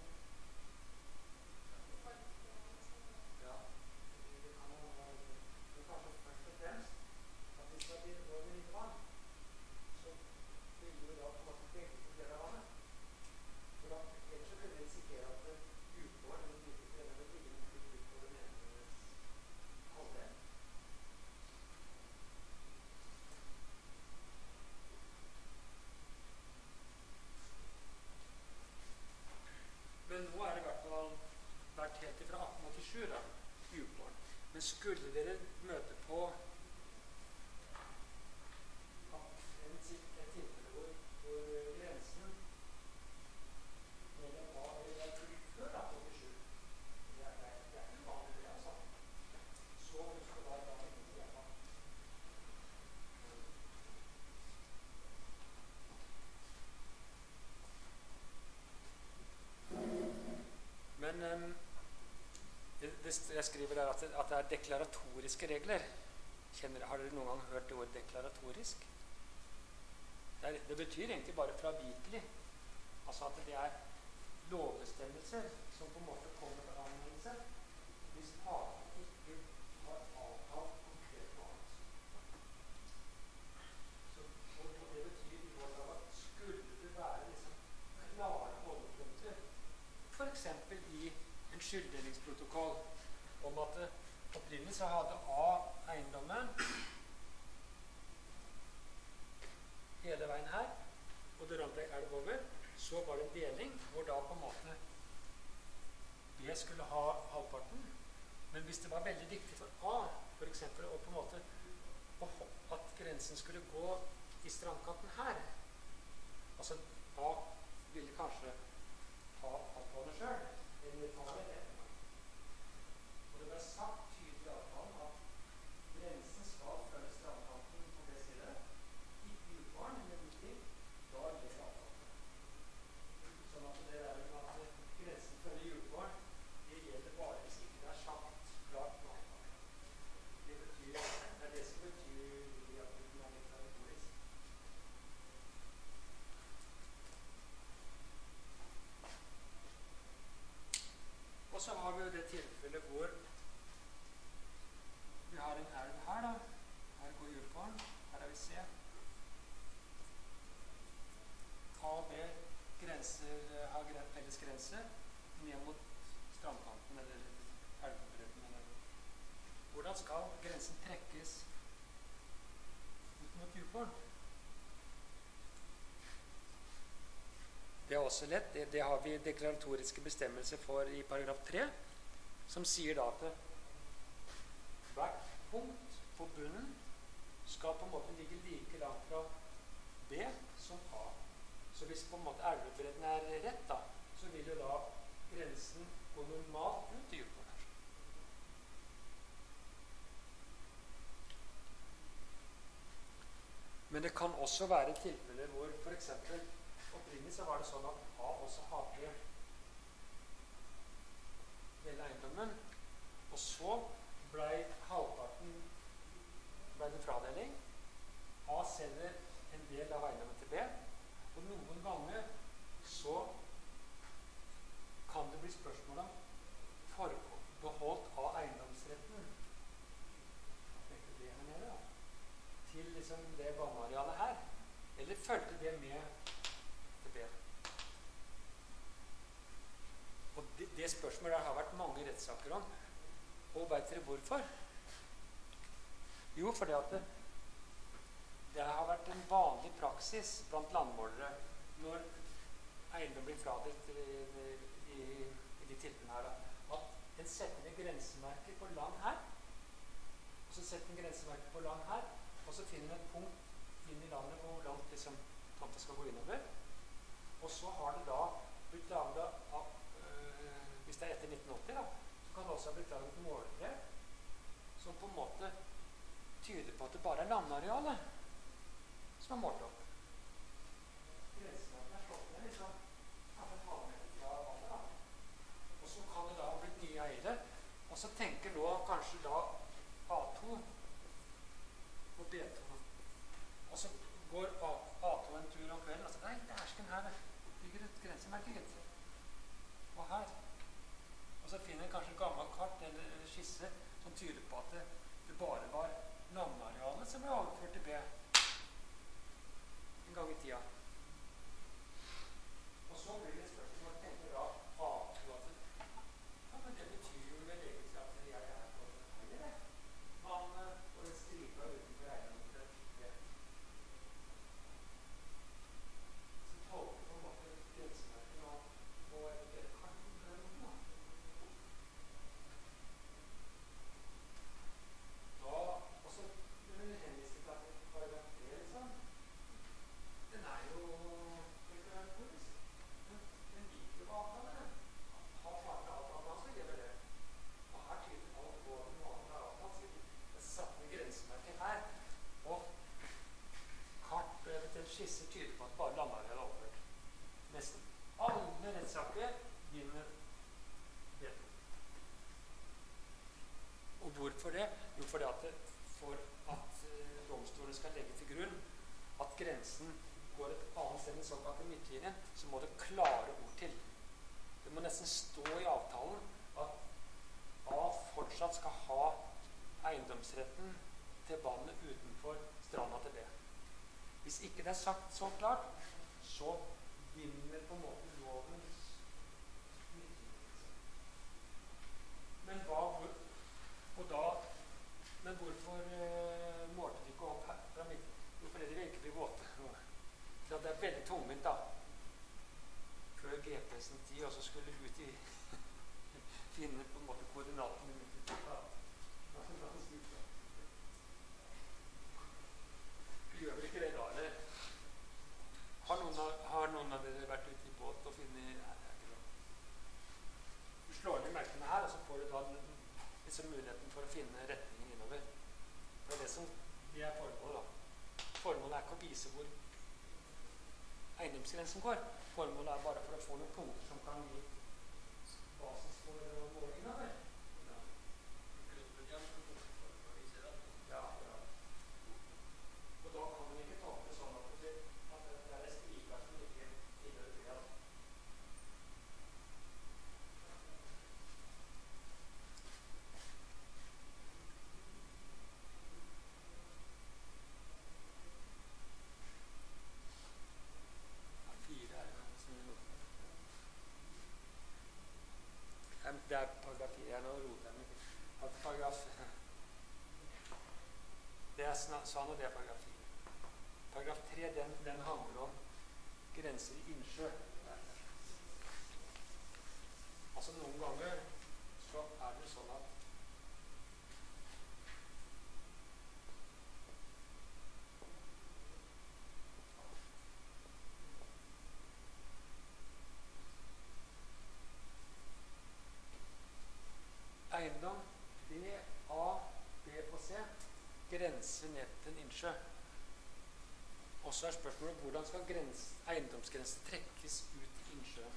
Ja, det kan jo være, men kanskje først og fremst at hvis det blir over litt vann, så vil jo da på en måte begge på flere av vannet. For da, ellers så vil vi risikere at djupvann eller dypeste renne vil ligge litt ut på den ene halvdelen. Men nå er det i hvert fall vært helt fra atten åttisju da, djupvann. Men skulle dere møte på en, et tilfelle hvor, hvor grensen mellom A og B før atten åttisju, det er, det er, det er ikke vanlig det, altså. Så husk å være da midt i elva. Men um, det, det, jeg skriver der at det, at det er deklaratoriske regler. Kjenner, har dere noen gang hørt det ordet deklaratorisk? Det, er, det betyr egentlig bare fravikelig. Altså at det er lovbestemmelser som på en måte kommer til anvendelse hvis partene ikke har avtalt konkret noe annet. Så, og, og det betyr i vår dag at skulle det være liksom klare holdepunkter, for eksempel i en skylddelingsprotokoll om at opprinnelig så hadde A eiendommen hele veien her, og det rant ei elv over, så var det en deling hvor da på en måte B skulle ha halvparten, men hvis det var veldig viktig for A, for eksempel, og på en måte at grensen skulle gå i strandkanten her, altså A ville kanskje ta alt på det selv, eller ta det rett. Og det ble sagt tydelig i avtalen at grensen skal følge strandkanten på det side, ikke djupvann, eller midt, da gjelder avtalen. Sånn at det er med at grensen følger djupvann, det gjelder bare hvis ikke det er sagt klart på avtalen. Det betyr, det er det som betyr at det er deklaratorisk. grenser eh, har gre- felles grense ned mot strandkanten eller elvebredden. Eller. Hvordan skal grensen trekkes ut mot Djupvollen? Det er også lett. Det, det har vi deklaratoriske bestemmelser for i paragraf tre, som sier da at hvert punkt på bunnen skal på en måte ligge like langt fra B som A. Så hvis på en måte elvebredden er rett, da, så vil jo da grensen gå normalt ut i Djupvollen her. Men det kan også være tilfeller hvor for eksempel opprinnelig så var det sånn at A også hadde hele eiendommen, og så ble halvparten ble det fradeling. A selger en del av eiendommen til B, og noen ganger så kan det bli spørsmål om forbeholdt av eiendomsretten det her nede, da, til liksom det vannarealet her, eller følte det med til B. Og det, det spørsmålet har vært mange rettssaker om, og vet dere hvorfor? Jo, fordi at det, det har vært en vanlig praksis blant landmålere når eiendom blir fradelt i, i, i de tilfellene her, da, at en setter ned grensemerker på land her, og så setter en grensemerker på land her, og så finner en et punkt inn i landet hvor langt liksom tomta skal gå innover, og så har det da blitt laget av, øh, hvis det er etter nitten åtti da, så kan det også ha blitt laget et målbrev som på en måte tyder på at det bare er landarealet som er målt opp. Grensemerkene er slått ned liksom kanskje en halvmeter fra vannet, da. Og så kan det da ha blitt nye eiere, og så tenker nå kanskje da A to og B to. Og så går A to en tur om kvelden og sier, nei, det er sken her, ligger et grensemerke, gitt. Og her. Og så finner en kanskje et gammelt kart eller skisse som tyder på at det, det bare var landarealet som ble overført til B en gang i tida. Og så blir det spørsmål om tenker da A to at ja, men det betyr jo med egentlig at jeg er på høyre vannet og den stripa utenfor eiendommen til B. Så tolker på en måte grensemerken og, og et kart eller noe. Da, og så henviser til at paragraf tre, liksom, den er jo deklaratorisk. Den, den liker jo avtale. Har partene avtale, så gjelder det. Og her tyder alt på at noen andre har avtale, så det er satt med grensemerker her. Og kart og eventuelt skisser tyder på at bare landarealet er overført. Nesten alle rettssaker begynner det. Og hvorfor det? Jo, fordi at det, for at uh, domstolen skal legge til grunn at grensen går et annet sted enn såkalte midtlinjen, så må det klare ord til. Det må nesten stå i avtalen at A fortsatt skal ha eiendomsretten til vannet utenfor stranda til B. Hvis ikke det er sagt så klart, så vinner på en måte lovens midtlinje. Men hva, hvor, og da, men hvorfor uh, målte de ikke opp her fra midten? Jo, fordi de virker bli våte. Så det er veldig tungvint da. Før G P S-en tid, og så skulle du ut i finne på en måte koordinatene midt i ja. Gjør vel ikke det da, eller? Har noen av, har noen av dere vært ute i båt og finne... Nei, det er ikke bra. Du slår ned merkene her, og så får du da liksom muligheten for å finne retningen innover. Det er det som det er formålet da. Formålet er ikke å vise hvor eiendomsgrensen går. Formålet er bare for å få noen punkter som kan gi basis for målingen over. Ja, ja. Og da kan man ikke tolke sånn at det, at det er striper som ikke tilhører det. Fire er det som er paragraf fire. Jeg nå roter jeg meg. At paragraf Det er sånn, og det er paragraf fire. Paragraf tre, den, den handler om grenser i innsjø. Altså noen ganger så er det sånn at eiendom B, A, B og C grenser ned til en innsjø. Og så er spørsmålet hvordan skal grens, eiendomsgrenser trekkes ut i innsjøen.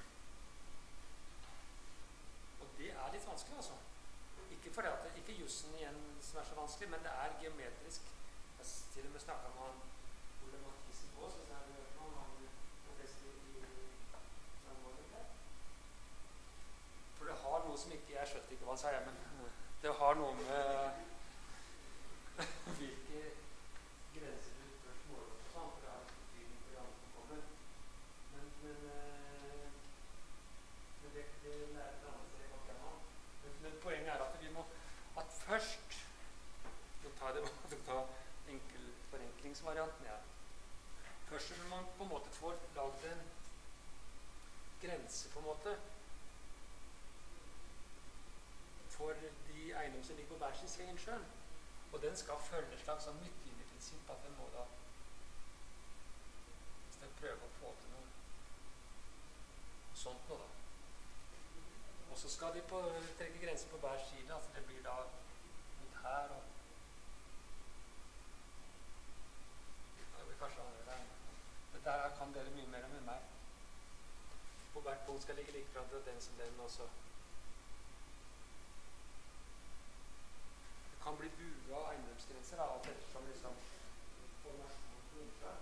Og det er litt vanskelig, altså. Ikke fordi at det, ikke jussen igjen som er så vanskelig, men det er geometrisk. Jeg til og med snakket med han Ole Mathisen på, så jeg har hørt noe om han professor i Norge. For det har noe som ikke, jeg skjønte ikke hva han sa, men det har noe med hvilke grenser du først måler opp og sånn, for det har en betydning for de andre som kommer. Men, men, men det, det lærer det andre seg godt gjennom. Men, men poenget er at vi må, at først, nå tar det å ta enkel forenklingsvarianten, ja. Først så må man på en måte få laget en grense på en måte, for de eiendom som ligger på hver sin side i innsjøen. Og den skal følge et slags sånn midtlinjeprinsipp at den må da hvis den prøver å få til noe sånt noe da. Og så skal de på, trekke grenser på hver side, altså det blir da litt her og det blir kanskje andre der. Dette her kan dere mye mer om enn meg. På hvert punkt skal ligge like fra den som den også. Kan bli bua eiendomsgrenser da, alt ettersom liksom formasjon på innsjø.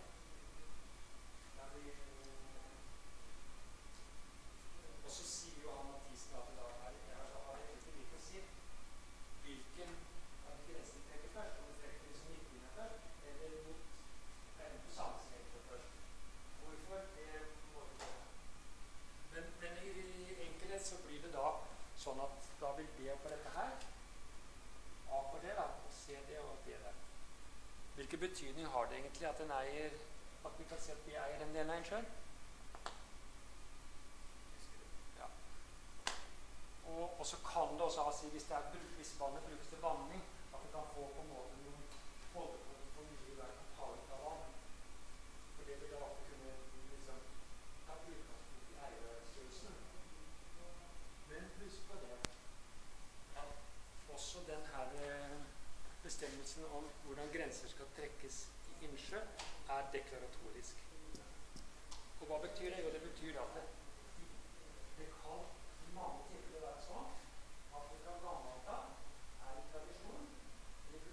Og så sier jo han Mathisen at da er det egentlig litt å si hvilken av de grensene trekker først, om det trekker liksom midtlinjen først, eller mot eiendom på samme side først. Hvorfor? Det må vi gå. Men, men i enkelhet så blir det da sånn at da vil det på dette her A for det da, og C det og D der. Hvilken betydning har det egentlig at den eier, at vi kan se at de eier en del av innsjøen? Ja. Og, og så kan det også ha si, hvis, det er, hvis vannet brukes til vanning, at det kan få på en måte noen holdepunkter for mye der kan ta ut av vann. For det vil da ofte kunne liksom ta utgangspunkt i eierstørrelsen. Men husk på det, at også den her bestemmelsen om hvordan grenser skal trekkes i innsjø er deklaratorisk. Og hva betyr det? Jo, det betyr at det, det kan i mange tilfeller være sånn at det fra gammelt av er en tradisjon, eller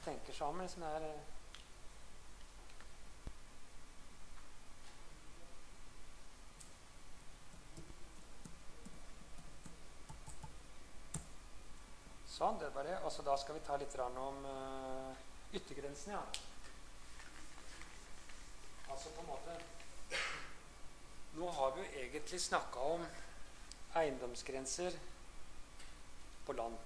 tenker seg om, liksom det er eh, Sånn, det var det. Og så da skal vi ta litt om uh, yttergrensen, ja. Altså på en måte Nå har vi jo egentlig snakket om eiendomsgrenser på land.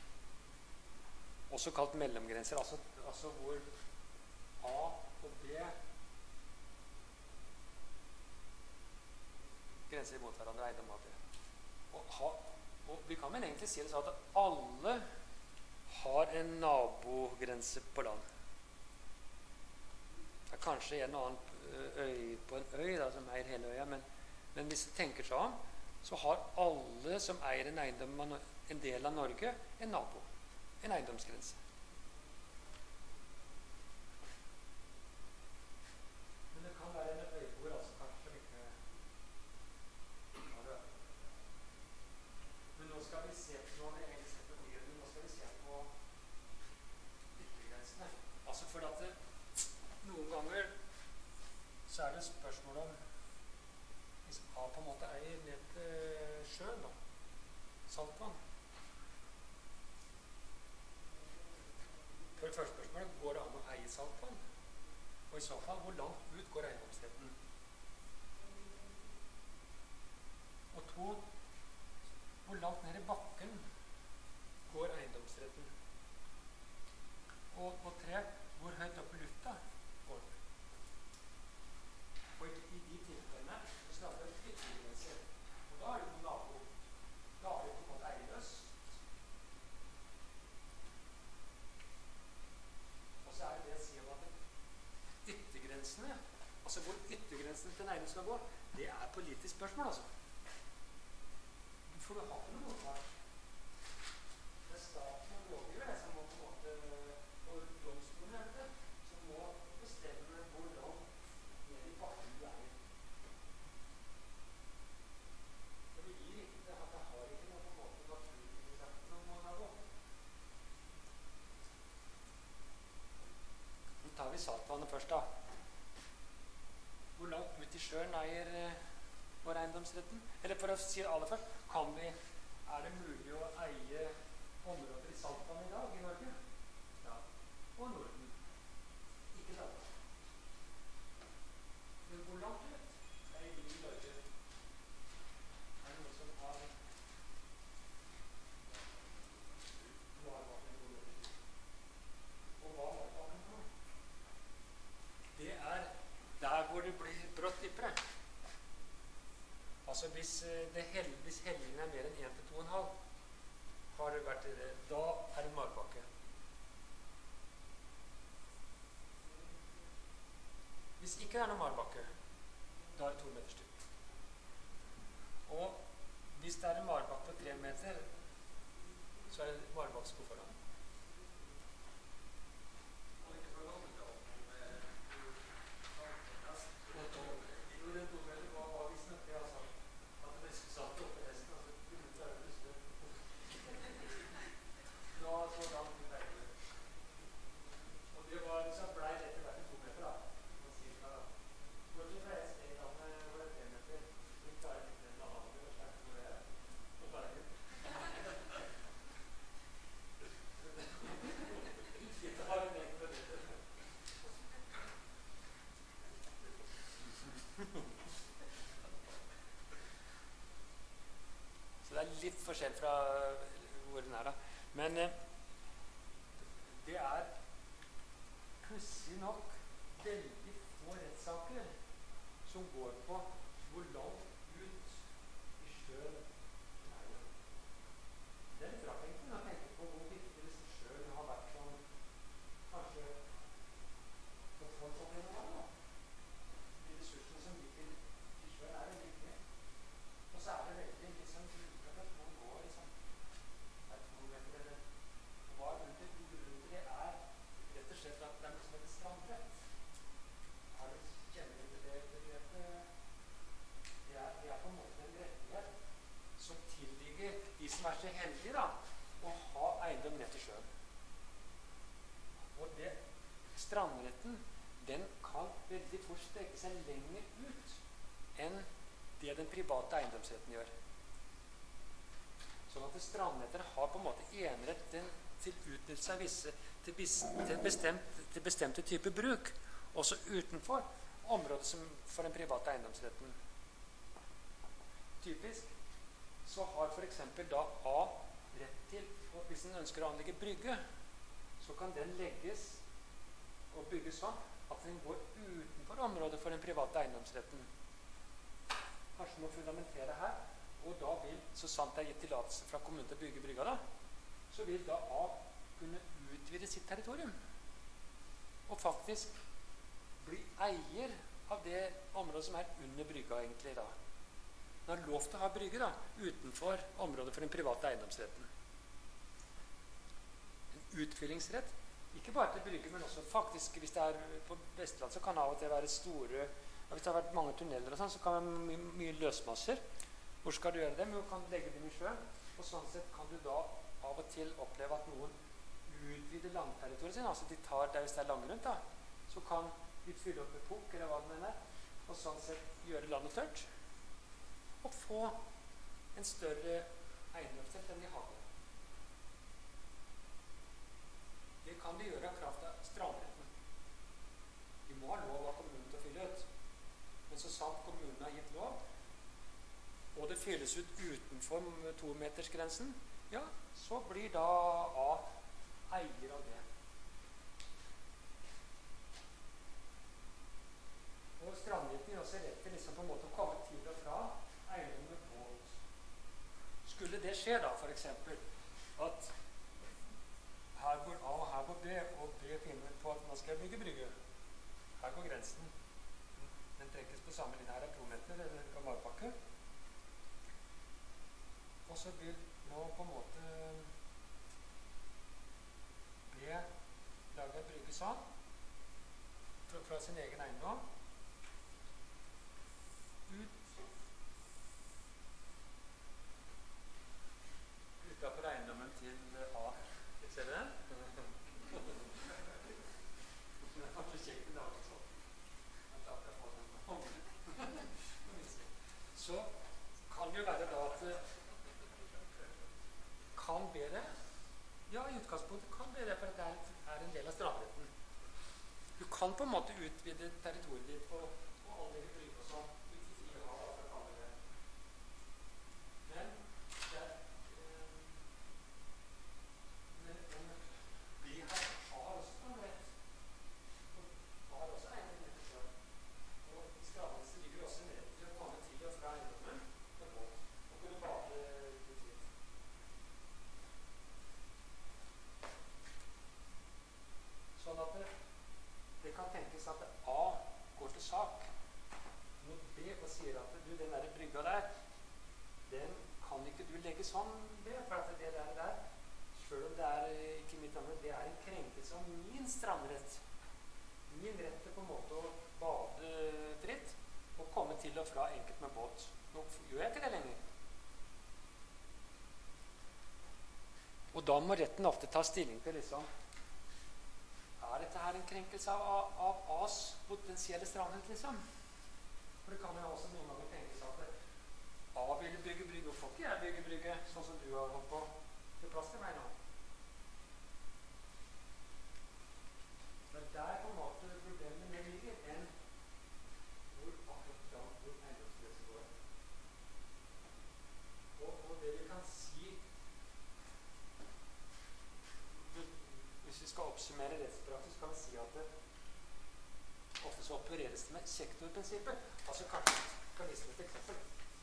Også kalt mellomgrenser, altså, altså hvor A og B grenser mot hverandre, eiendom A og B. Og ha Og vi kan vel egentlig si det sånn at alle har en nabogrense på land. Det er kanskje en og annen øy på en øy da, som eier hele øya, men, men hvis vi tenker seg om, så har alle som eier en eiendom, en del av Norge, en nabo. En eiendomsgrense. Men det kan være en øyboer, altså kanskje ikke. Men nå skal vi se på nå, jeg sett på det, men nå skal vi se på yttergrensene. Altså for at det, noen ganger så er det spørsmål om hvis A på en måte eier ned til sjøen da, saltvann. For det første spørsmålet, går det an å eie saltvann? Og i så fall, hvor langt ut går eiendomsretten? Og to, hvor langt ned i bakken går eiendomsretten? Og, og tre, hvor høyt opp i lufta går den? Og i, i de tilfellene så snakker vi om yttergrenser. Og da er det noen nabo. Da er det på en måte eierløs. Og så er det det å si om at yttergrensene, altså hvor yttergrensene til en eiendom skal gå, det er et politisk spørsmål, altså. For du har ikke noe mottak. Det er staten og lovgiver som må på en måte, og domstolen er det, som må bestemme hvor langt ned i bakken du eier. Og det gir ikke at jeg har ikke noe på en måte naturlig noen må ha gått. Nå tar vi saltvannet først da. Hvor langt ut i sjøen eier vår eiendomsretten? Eller for å si det aller først, kan vi, er det mulig å eie områder i saltvann i dag i Norge? Ja. Og Norden. Ikke da. Men hvor langt ut er vi i Norge? Er det noe som har varvatten i Norge? Og hva er varvatten for? Det er der hvor det blir brått dypere. Altså hvis, det hel, hvis hellingen er mer enn en til to komma fem, har det vært det, da er det markbakke. Hvis ikke det er noen markbakke, da er det to meter styrt. Og hvis det er en markbakke på tre meter, så er det markbakke på foran. Litt forskjell fra hvor den er da. Men eh, det er pussig nok veldig få rettssaker som går på hvor langt ut i sjøen er det. Det er litt rart egentlig når jeg tenker på hvor viktig disse sjøen har vært som kanskje for folk som blir noe da. De ressursene som ligger i sjøen er veldig viktige. Og så er det veldig liksom at man går liksom er to meter eller og hva er under, under det er rett og slett at det er noe som heter strandrett. Har du kjenner du det begrepet? Det er, det er på en måte en rettighet som tilligger de som er så heldige da, strandretten, den kan veldig fort strekke seg lenger ut enn det den private eiendomsretten gjør. Sånn at strandretten har på en måte enerett den til utnyttelse av visse til, bis, til, bestemt, til bestemte typer bruk, også utenfor området som for den private eiendomsretten. Typisk så har for eksempel da A rett til, og hvis den ønsker å anlegge brygge, så kan den legges og bygges sånn at den går utenfor området for den private eiendomsretten. Kanskje må fundamentere her, og da vil, så sant det er gitt tillatelse fra kommunen til å bygge brygga da, så vil da A kunne utvide sitt territorium, og faktisk bli eier av det området som er under brygga egentlig da. Den har lov til å ha brygge da, utenfor området for den private eiendomsretten. En utfyllingsrett, ikke bare til brygge, men også faktisk, hvis det er på Vestland, så kan det av og til være store, ja, hvis det har vært mange tunneler og sånn, så kan det være mye, mye løsmasser. Hvor skal du gjøre det? Men du kan legge dem i sjøen, og sånn sett kan du da av og til oppleve at noen utvider landterritoriet sin, altså de tar der hvis det er langgrunt da, så kan de fylle opp med pukk, eller hva det mener, og sånn sett gjøre landet tørt, og få en større eiendomsrett enn de har. Det kan de gjøre av kraft av strandretten. De må ha lov av kommunen til å fylle ut. Men så sant kommunen har gitt lov, og det fylles ut utenfor to-metersgrensen, ja, så blir da A eier av det. Og strandretten gir også rett til liksom på en måte å komme til og fra eiendommen med båt. Skulle det skje da, for eksempel, at her går A og her går B, og B finner på at man skal bygge brygge. Her går grensen. Den trekkes på samme linje. Her er to meter, eller kan varepakke. Og så vil nå på en måte B lage en brygge sånn, fra, fra sin egen eiendom, ut utenfor eiendommen til A. Ser du den? Det var så kjekt i dag også. Så kan det jo være da at kan be det. Ja, i utgangspunktet kan be det, for det er en del av strandretten. Du kan på en måte utvide territoriet ditt og, og anlegge brygge og sånn ut i fire hav, for å kalle det. Men det er Men de her har også strandrett, og har også eiendom etter selv. Og i strandretten ligger også en rett til å komme til og fra eiendommen med båt, og kunne bade ut hit. Sånn at det, det kan tenkes at A går til sak mot B og sier at du, den der brygga der, den kan ikke du legge sånn, B, for at det der der, selv om det er ikke mitt område, det er en krenkelse av min strandrett. Min rett til på en måte å bade fritt og komme til og fra enkelt med båt. Nå gjør jeg ikke det lenger. Og da må retten ofte ta stilling til liksom, er dette her en krenkelse av, av A's potensielle strandrett liksom? For det kan jo også noen ganger tenkes at A vil bygge brygge, og får ikke jeg bygge brygge, sånn som du har holdt på. Det er plass til meg nå. Men der på en måte problemet mer ligger enn hvor akkurat da hvor eiendomsgrensen går. Og, og det vi kan si, hvis vi skal oppsummere rettspraksis, kan vi si at det ofte så opereres det med sektorprinsippet. Altså kanskje kan vise et eksempel.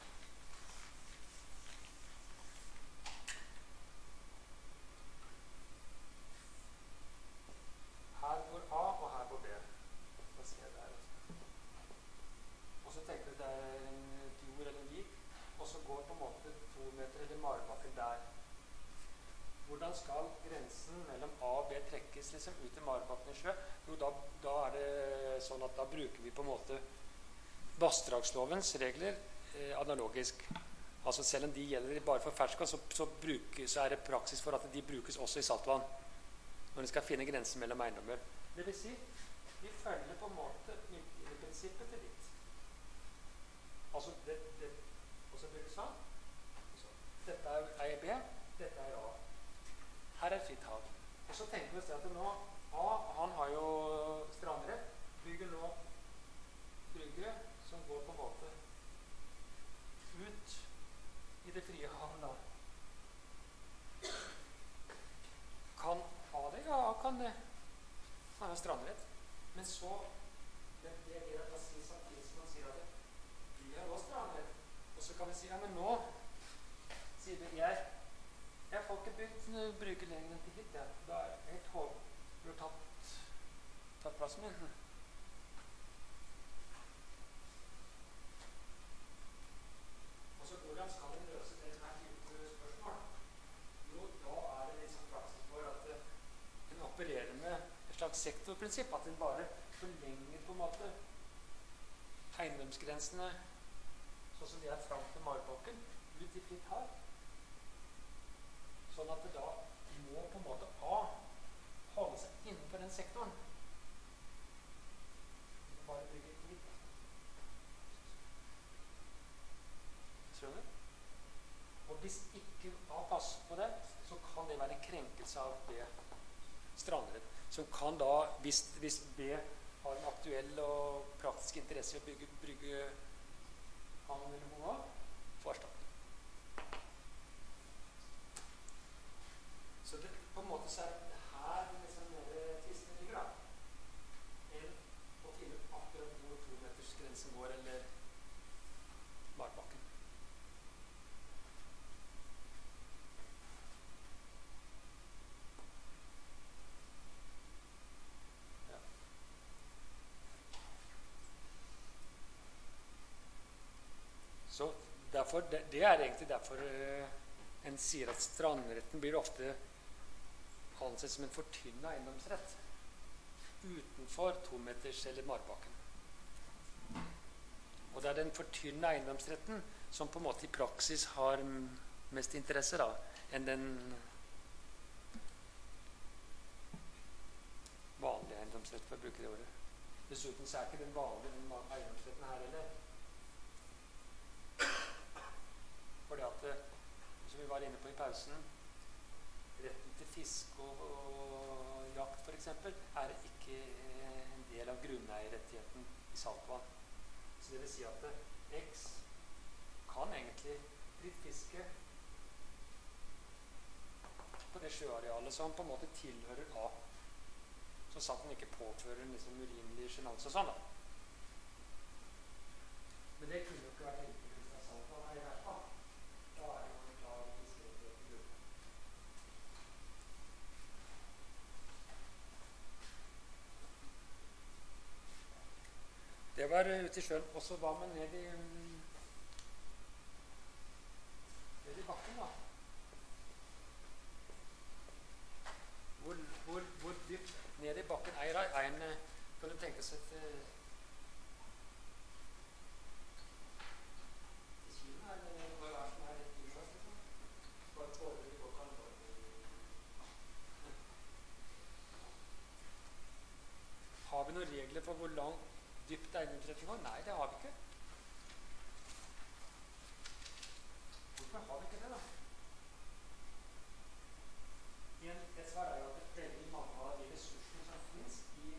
Her går A, og her går B. Hva ser jeg der også? Og så tenker du det er en fjord eller en vik, og så går på en måte to meter eller marebakken der. Hvordan skal grensen mellom A og B trekkes liksom ut i marebakken i sjø? Jo, da, da er det sånn at da bruker vi på en måte vassdragslovens regler eh, analogisk. Altså selv om de gjelder bare for ferskvann, så, så, bruker, så er det praksis for at de brukes også i saltvann. når en skal finne grensen mellom eiendommer. Det vil si, vi følger på en måte prinsippet til ditt. Altså, det, det, og så blir det sånn. Så, dette er B, dette er A. Her er fritt hav. Og så tenker vi oss at nå, A, han har jo strandrett, bygger nå brygge som går på en måte ut i det frie hav da. Kan ha det? Ja, kan det. Han har strandrett. Men så, det, det er det at man sier samtidig som man sier at det, vi har også strandrett. Og så kan vi si, ja, men nå, sier vi, jeg, jeg får ikke bygd brygge lenger enn til hit, ja. Da er jeg helt håp, du har tatt, tatt plassen min. Og så hvordan skal vi løse denne type spørsmål? Jo, da er det litt sånn praksis for at en opererer med et slags sektorprinsipp, at en bare forlenger på en måte eiendomsgrensene sånn som de er fram til Marbakken, ut i fritt hav. Sånn at det da må på en måte A holde seg innenfor den sektoren. Bare bygge et litt. Skjønner? Og hvis ikke A passer på det, så kan det være en krenkelse av B. Strandrett. Som kan da, hvis, hvis B har en aktuell og praktisk interesse i å bygge, brygge han eller hun, få erstatning. Så det, på en måte så er det her liksom mer tvisten ligger da. Enn å finne akkurat hvor to-metersgrensen går, eller Marbakken. Ja. Så derfor, det, det er egentlig derfor uh, en sier at strandretten blir ofte ansett som en fortynnet eiendomsrett utenfor to-meters eller Marbakken. Og det er den fortynnede eiendomsretten som på en måte i praksis har mest interesse da, enn den vanlige eiendomsretten, for å bruke det ordet. Dessuten så er ikke den vanlige den eiendomsretten her heller. Fordi at, som vi var inne på i pausen, retten til fiske og, og jakt for eksempel, er ikke en del av grunneierrettigheten i saltvann. Så det vil si at X kan egentlig fritt fiske på det sjøarealet som på en måte tilhører A. Så satt den ikke påfører liksom urimelig sjenanse og sånn da. Men det kunne jo ikke vært tilfellet hvis det er saltvann her i hvert fall. Da er det jo en klar fiskerettighet i grunnen. Det var ute i sjøen. Og så var man ned i, ned i bakken da. Hvor, hvor, hvor dypt ned i bakken eier en, kan du tenke seg til til Kina, eller hva er det som er rett i sjøen, liksom? Bare tåler vi går kan Har vi noen regler for hvor langt dypt eiendomsretten går? Nei, det har vi ikke. Hvorfor har vi ikke det da? En, et svar er jo at veldig mange av de ressursene som finnes i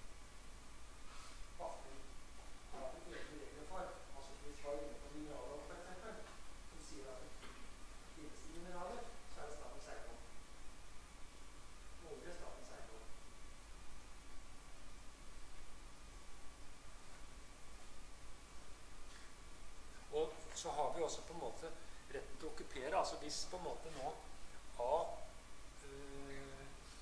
bakken har vi egne regler for. Altså hvis vi var inne på mineraler for eksempel, som sier at det finnes i mineraler, så er det statens eiendom. Olje er statens eiendom. Og så har vi også på en måte retten til å okkupere, altså hvis på en måte nå A øh,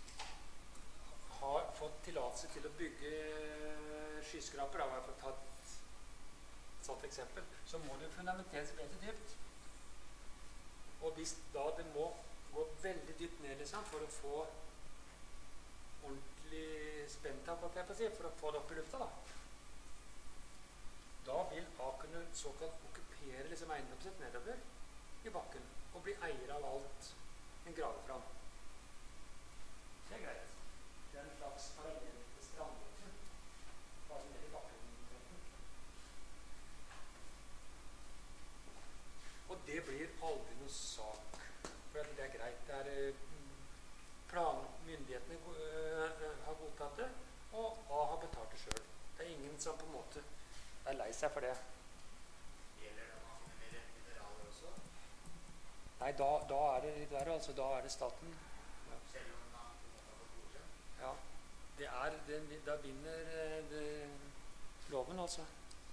har fått tillatelse til å bygge skyskraper, da har jeg fått tatt et sånt eksempel, så må det fundamenteres veldig dypt. Og hvis da det må gå veldig dypt ned liksom, for å få ordentlig spenntak, for å få det opp i lufta da, da vil A kunne såkalt okkupere liksom eiendomsrett nedover i bakken og bli eier av alt en graver fram. Det er greit. er en slags parallell til strandbåten, bare ned i bakken. Og det blir aldri noe sak, for det er greit. Det er planmyndighetene øh, har godtatt det, og A har betalt det selv. Det er ingen som på en måte er lei seg for det. Gjelder det man finner mineraler også? Nei, da, da, er det, der, altså, da er det staten. Ja. Selv om man på en måte har fått godkjent? Ja, det er, det, da vinner det, loven, altså.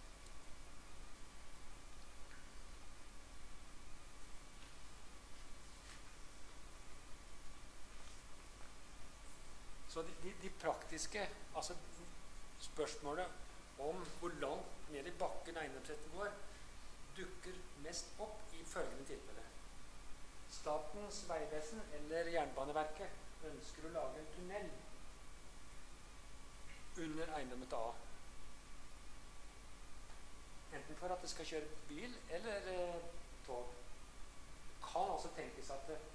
Så de, de, de praktiske, altså spørsmålet om hvor langt ned i bakken eiendomsretten går, dukker mest opp i følgende tilfelle. Statens vegvesen eller Jernbaneverket ønsker å lage en tunnel under eiendommen til A. Enten for at det skal kjøre bil eller eh, tog. Det kan altså tenkes at det,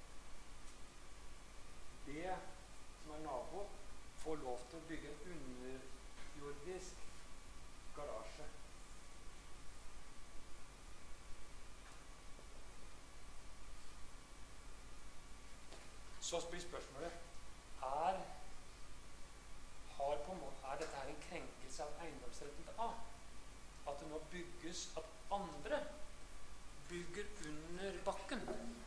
det som er nabo, får lov til å bygge en underjordisk garasje. Så blir spørsmålet, er, har på en måte, er dette her en krenkelse av eiendomsretten til A? At det nå bygges, at andre bygger under bakken?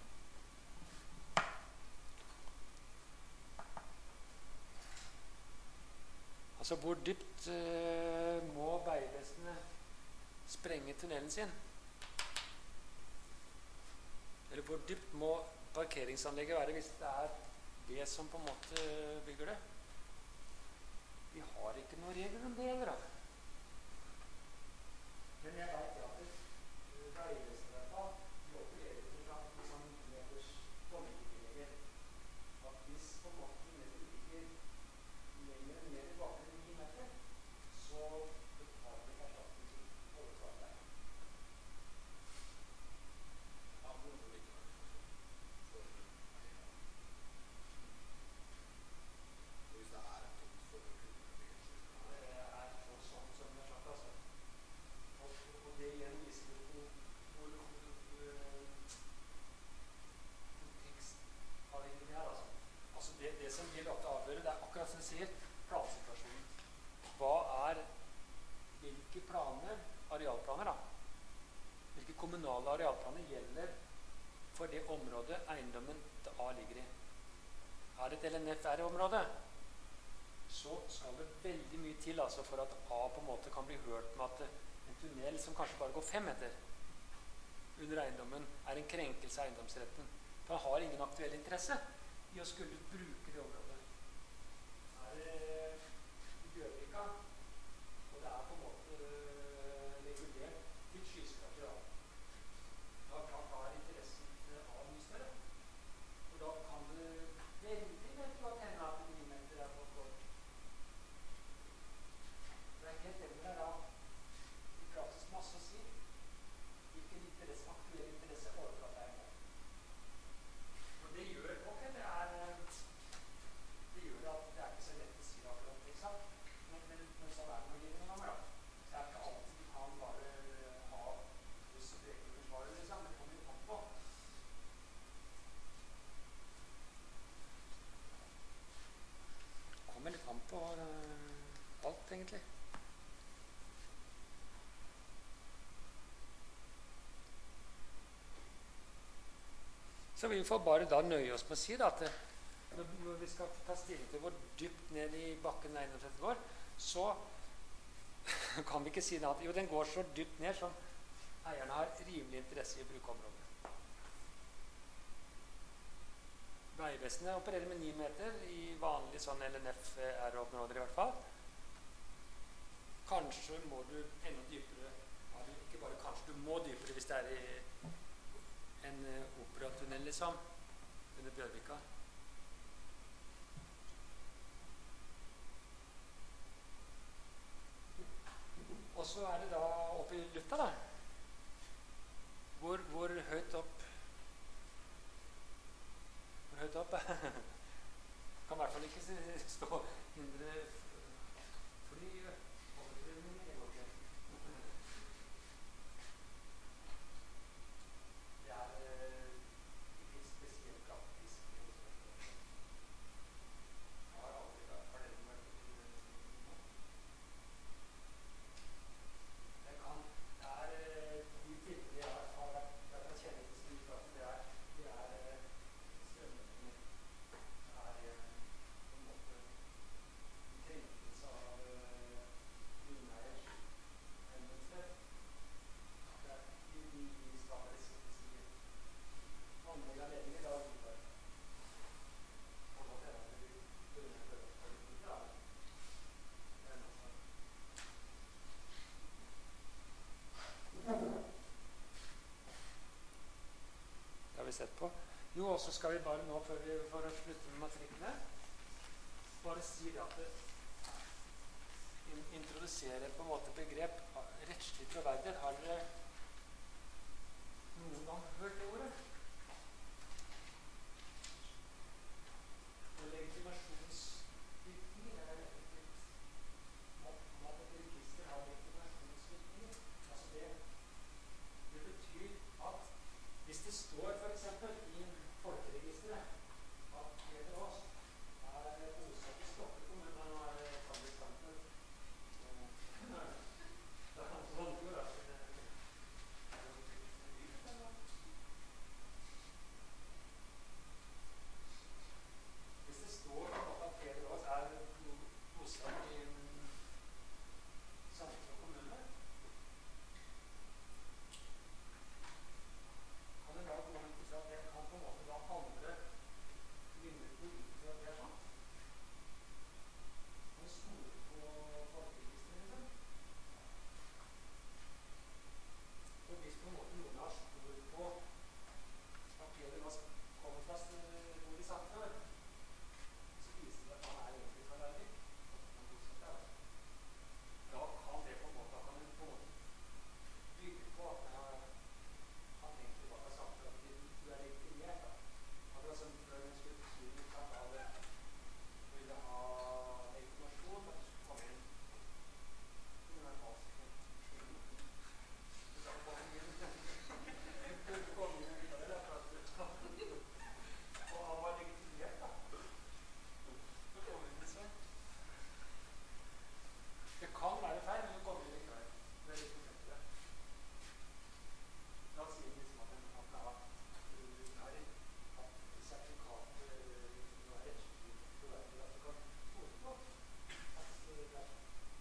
Altså, hvor dypt uh, må veivesenet sprenge tunnelen sin? Eller hvor dypt må parkeringsanlegget være hvis det er det som på en måte bygger det? Vi har ikke noen regler om det, eller da? Men jeg vet ja, at veivesenet i hvert fall, de opererer til at man meters dommeregler. At hvis på en måte tunnelen ligger lenger ned i bakken enn ni meter, så betaler vi erstatning til overflaten. Ja, hvor må det ikke være for og hvis det er et tomt for å kunne bygge Det er så sånn som det er sagt, altså. Og, og det igjen viser jo hvor, hvor, hvor uh, kontekstavhengig det er, altså. Altså det, det som vil ofte avgjøre, det er akkurat som du sier, plansituasjonen. Hva er, hvilke planer, arealplaner da, hvilke kommunale arealplaner gjelder for det området eiendommen til A ligger i? Er det et L N F R-område, så skal det veldig mye til altså, for at A på en måte kan bli hørt med at en tunnel som kanskje bare går fem meter under eiendommen er en krenkelse av eiendomsretten. For han har ingen aktuell interesse i å skulle bruke det området. Er det i Bjørvika, og det er på en måte regulert til skyskraper, da, da, da er interessen A mye større. Og da kan det veldig lett godt hende at ni meter er for kort. Det er helt enig der da, i praksis masse å si hvilken interesse, aktuell interesse overfor at det er med. Og det gjør, ok, det er, det gjør at det er ikke så lett å si akkurat, ikke sant? Men, men, men sånn er det når det gjelder noen ganger da. Det er ikke alltid vi kan bare ha pluss og peke forsvaret, liksom. Det kommer jo an på. Det kommer litt an på uh, alt, egentlig. Så vi får bare da nøye oss med å si da, at det, når, når vi skal ta stilling til hvor dypt ned i bakken eiendomsretten går, så kan vi ikke si at jo, den går så dypt ned som eierne har rimelig interesse i å bruke området. Veivesenet opererer med ni meter i vanlig sånn L N F R-områder i hvert fall. Kanskje må du enda dypere, ikke bare kanskje, du må dypere hvis det er i en uh, operatunnel, liksom, under Bjørvika. Og så er det da oppe i lufta, da. Hvor, hvor høyt opp Hvor høyt opp kan i hvert fall ikke stå sett på? Jo, og så skal vi bare nå, før vi får slutte med matrikkene, bare si det at det introduserer på en måte begrep rettslig troverdighet. Har dere noen gang hørt det ordet? Legitimasjonsvirkning er effektivt. Om at et register har legitimasjonsvirkninger. Altså det, det betyr at hvis det står for eksempel i folkeregisteret at Peter Aas er bosatt i Stokke kommune, nå er det et annet eksempel. Det er han som gjør det. Hvis det står at Peter Aas er bosatt i Sandefjord kommune, kan det da gå an til at det kan på en måte da andre vinne på ut fra at det er sant? Kan du stole på folkeregisteret, liksom? Og hvis på en måte noen har stol på at Peter Aas kommer fra bor i Sandefjord, så viser det at han er egentlig troverdig. Da kan det på en måte, da kan du på en måte bygge på at det har han egentlig var fra Sandefjord, at du er legitimert, da. Akkurat som før en skulle betyde at alle ville ha legitimasjon for at du skulle komme inn. Det var en falsk legitimasjon. Du kan komme inn. Du kan komme inn ut av det, for at du og han var legitimert, da. Så kommer inn i seg. Det kan være feil, men du kommer inn likevel. Det er litt forskjellig det. Da sier vi liksom at en at det har hatt sertifikat du er rettslig troverdig at du kan stole på at det er sånn.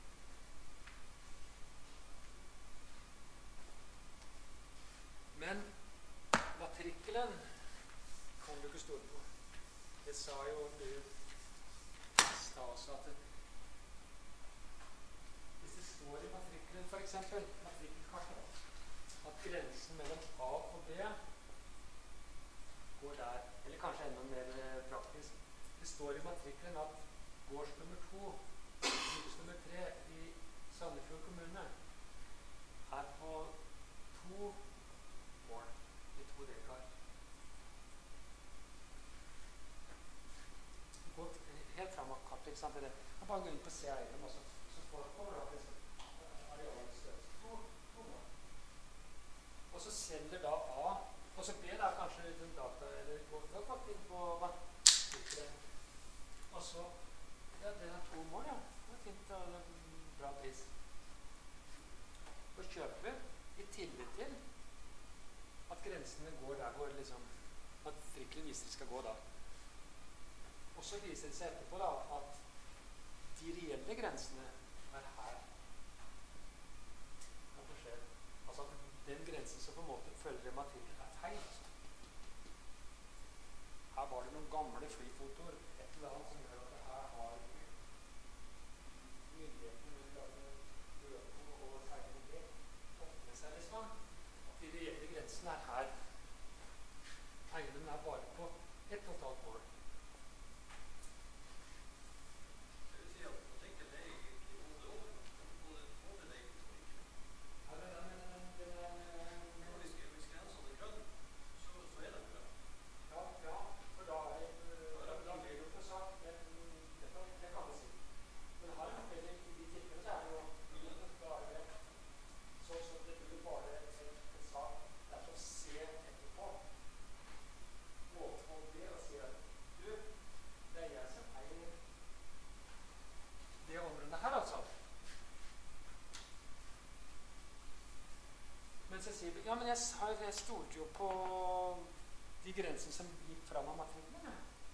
Men matrikkelen kan du ikke stole på. Det sa jo du i stad også at det, hvis det står i matrikkelen for eksempel, matrikkelkartet, at grensen mellom A og B går der, eller kanskje enda mer praktisk. Det står i matrikkelen at gårds nummer to, hus nummer tre i Sandefjord kommune er på to mål i to dekar. Gått helt fram av kartet, ikke sant? Det kan bare gå inn på C eiendom, og så, så får du over at liksom, arealet størrelse to, to mål. Og så selger da A, og så B da kanskje den data, eller går da fått inn på matrikkelen. Og så, ja, det er to mål, ja. Det er fint, og det er bra pris. Og kjøper i tillit til at grensene går der hvor liksom matrikkelen viser skal gå da. Og så viser det seg etterpå da at de reelle grensene er her. Hva skjer? Altså at den grensen som på en måte følger matrikkelen er feil. Her var det noen gamle flyfotoer, et eller annet som gjør at det her har myndighetene med Øko og særlig det fått med seg liksom at de reelle grensene er her. Eiendommen er bare på ett og et halvt mål. Det vil si at matrikkelen er egentlig både over, både over deg og ikke. Ja, den, den, den, den, Og hvis, hvis grensene er grønn, så, så er de grønn. ja, ja, for da er det, da, da blir det jo for sak, det, det, det kan vi si. Men her er det, i de tilfellene så er det jo, da er det, så, så det blir jo bare en, en sak, det er så å se etterpå, og, og det og si at, du, det er jeg som eier det området her, altså. Men så sier vi, ja, men jeg, jeg stolte jo på de grensene som gikk fram av matrikkelen.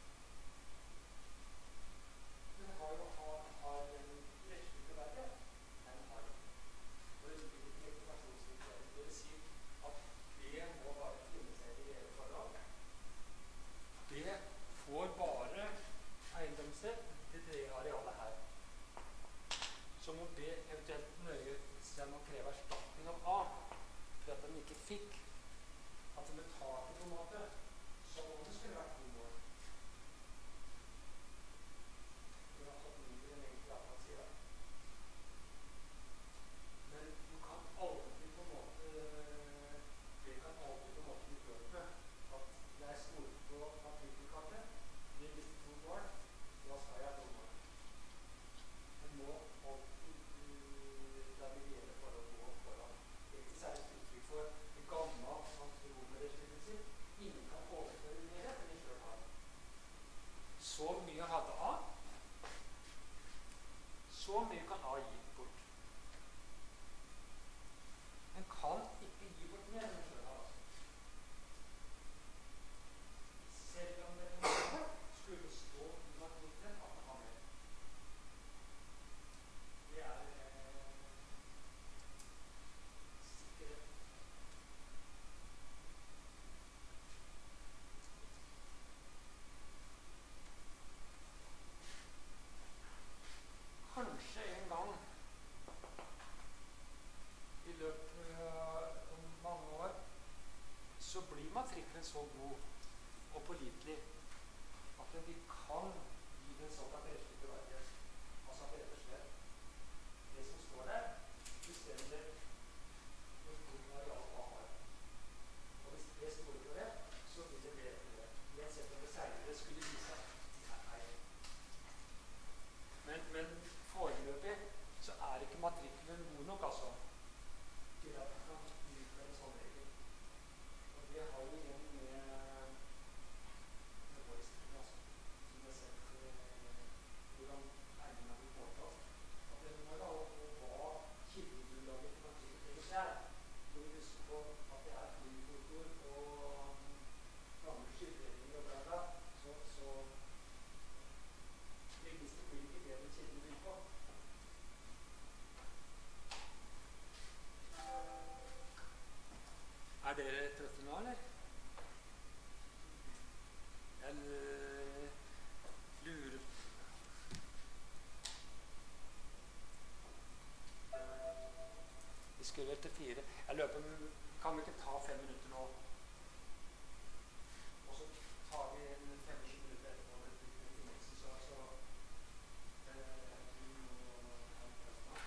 Men det har jo har, har en rettslig troverdighet. Den har jo. Og det blir ikke legitimasjonsvirkning. Det vil si at det må bare finne seg i reelle forhold. Det får bare eiendomsrett til det arealet her. Så må B eventuelt nøye seg med å kreve erstatning av A for at den ikke fikk at den betalte på en måte som om det skulle vært to mål. Du har fått mindre enn egentlig at man sier det. Men du kan aldri på en måte det kan aldri på en måte utløpe at jeg stoler på matrikkelkartet. Vil disse to mål, da skal jeg ha to mål. Jeg må alltid la det gjelde for å gå foran. Egentlig så er det et uttrykk for det gamle romerske prinsipp. Ingen kan overføre mer enn de selv har. Så mye hadde A, så mye kan A gi bort. En kan ikke gi bort mer enn en selv har. Selv om det skulle stå i matrikken at det har mer. Det er eh, sikkerhet. Kanskje en gang i løpet av mange år så blir matrikkelen så god og pålitelig at vi kan gi den såkalt rettslige beverdighet. Altså at rett og slett det som står der, bestemmer hvor stor areal man har. Og hvis det står på det, så vil det bli etter det. Uansett om det senere skulle vise seg nei. Men, men foreløpig så er ikke matrikkelen god nok, altså, til at man kan bruke en sånn regel. Og det har jo igjen med, med vår historie, altså, som jeg har sett hvordan eierne har blitt måltatt. At det må da også hva kildegrunnlaget til matrikkelen egentlig er. Hvor vi husker på at det er flyfotor og gamle skildredninger og bla bla, så, så registeret blir ikke bedre enn kilden blir på. Er dere trøtte nå, eller? Jeg lurer Vi skulle vel til fire. Jeg løper, kan vi ikke ta fem minutter nå? Og så tar vi en femogtjue minutter etterpå med Fineksen, så, så eh, vi må ha en pause nå.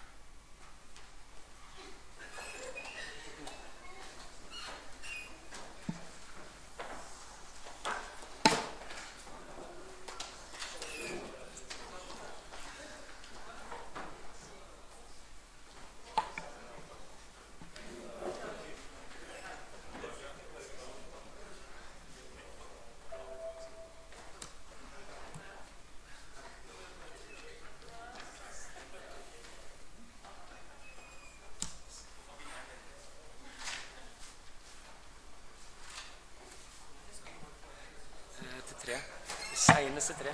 Eh, til tre. Seneste tre.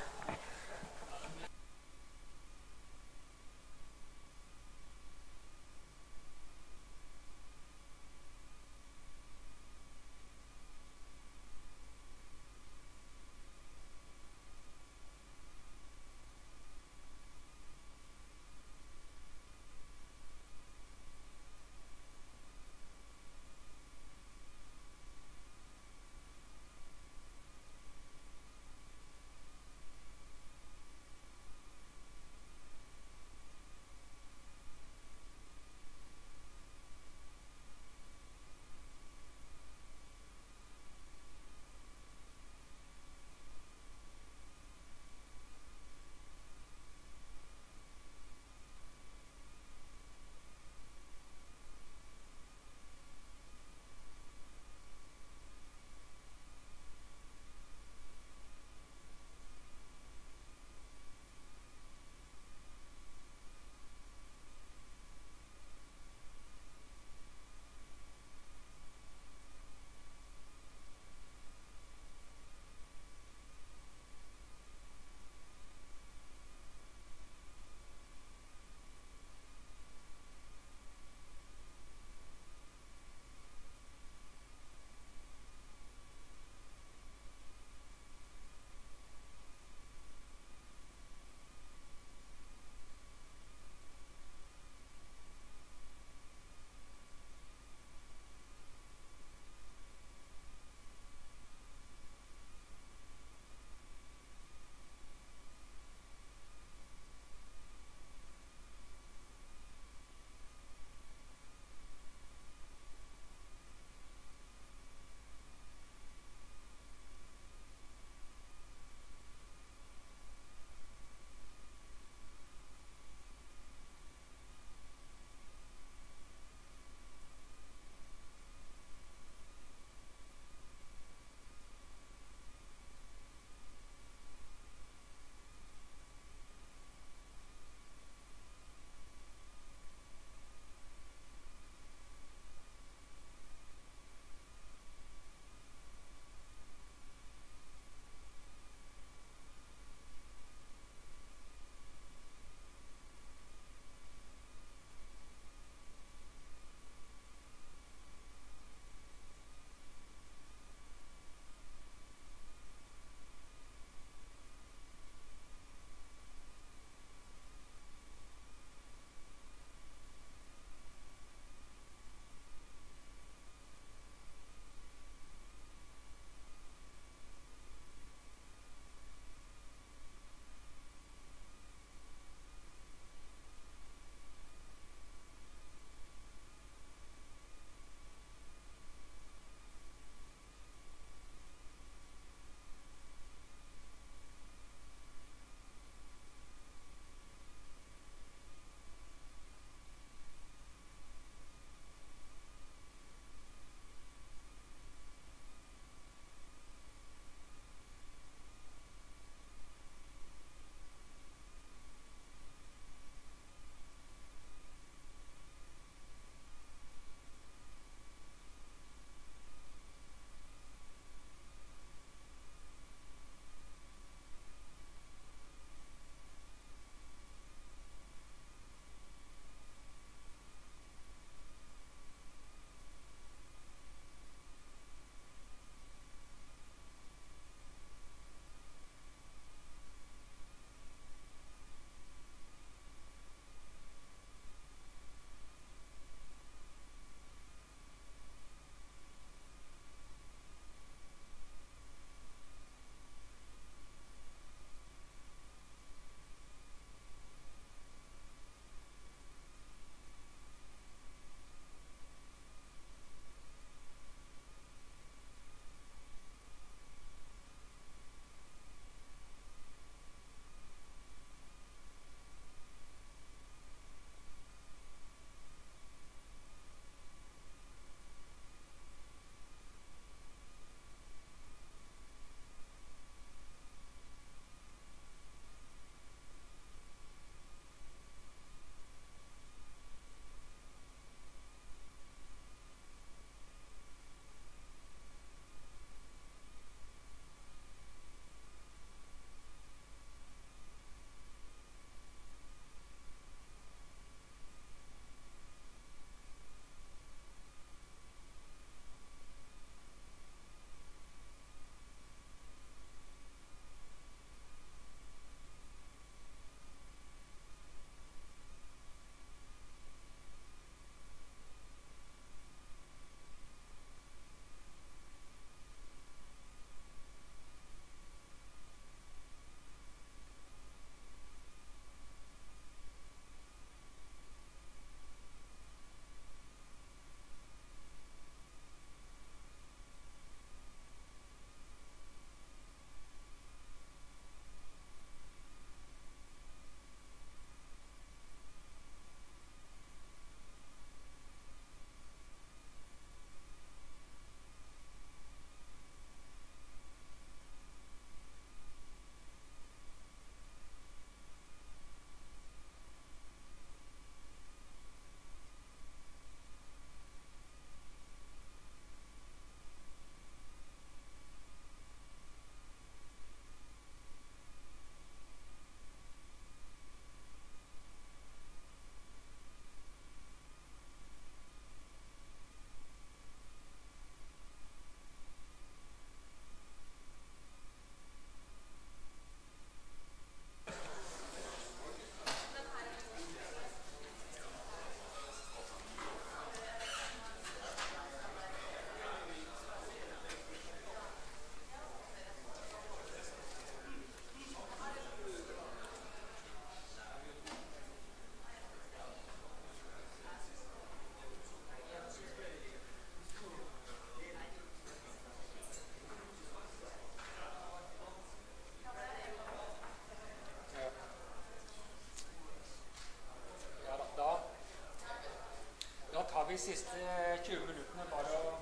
vi siste tjue minuttene bare å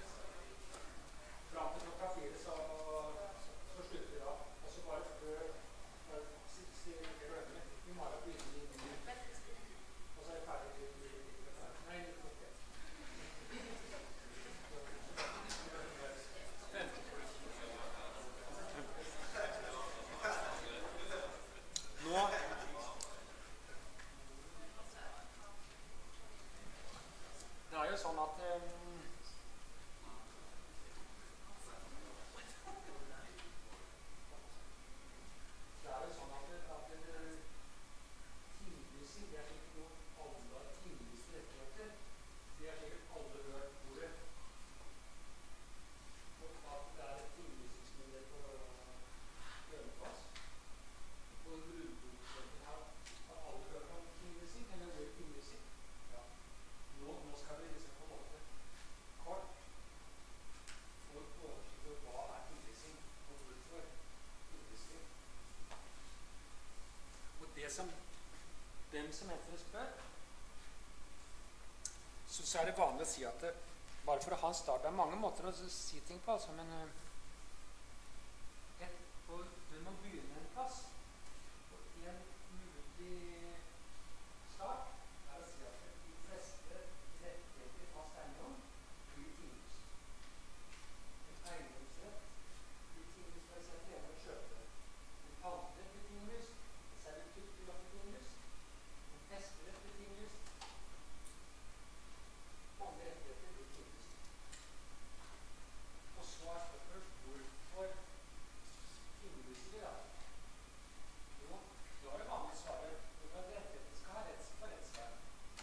fram til klokka fire, så, så slutter vi da. Og så bare før siste glemme, vi må ha begynne i ny. Og så er det ferdig i nei, ok. Nå det er jo sånn at um, det er jo sånn at, at tinglysing, det er sikkert noe alle tinglyste rettigheter, det er sikkert alle hørt ordet. Og at det er et tinglysingsmyndighet på Hønefoss. Og grunnboksøker her, har alle hørt om tinglysing, eller ordet tinglysing? Ja. Nå, nå skal vi liksom på en måte kort få et oversikt over hva er tinglysing, og hvorfor tinglysing. Og det som, dem som etter spør, så, så er det vanlig å si at det, bare for å ha en start, det er mange måter å si ting på, altså, men et, og du må begynne en plass, og en mulig start er å si at de fleste rettigheter i fast eiendom blir tinglyst. En eiendomsrett blir tinglyst for eksempel gjennom å kjøpe. En panterett blir tinglyst, en servitutt blir også tinglyst, en festerett blir tinglyst. Mange rettigheter blir tinglyst. Og så er spørsmålet hvorfor tinglyser vi da? Jo, da er det vanlig svaret hvorfor at rettigheter skal ha retts for rettsvern.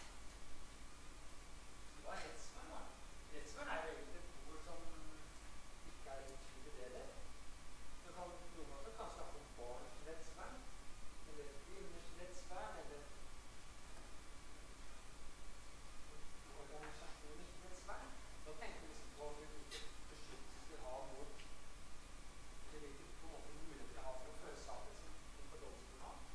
Hva er rettsvern da? Rettsvern er jo egentlig et ord som ikke er utydelig det der. Så kan noen måter kan snakke om barns rettsvern, eller kvinners rettsvern, eller organisasjoners rettsvern. Da tenker vi liksom på hvilke beskyttelser vi har mot, eller hvilke på en måte muligheter vi har for å føre saker som innenfor domstolen har.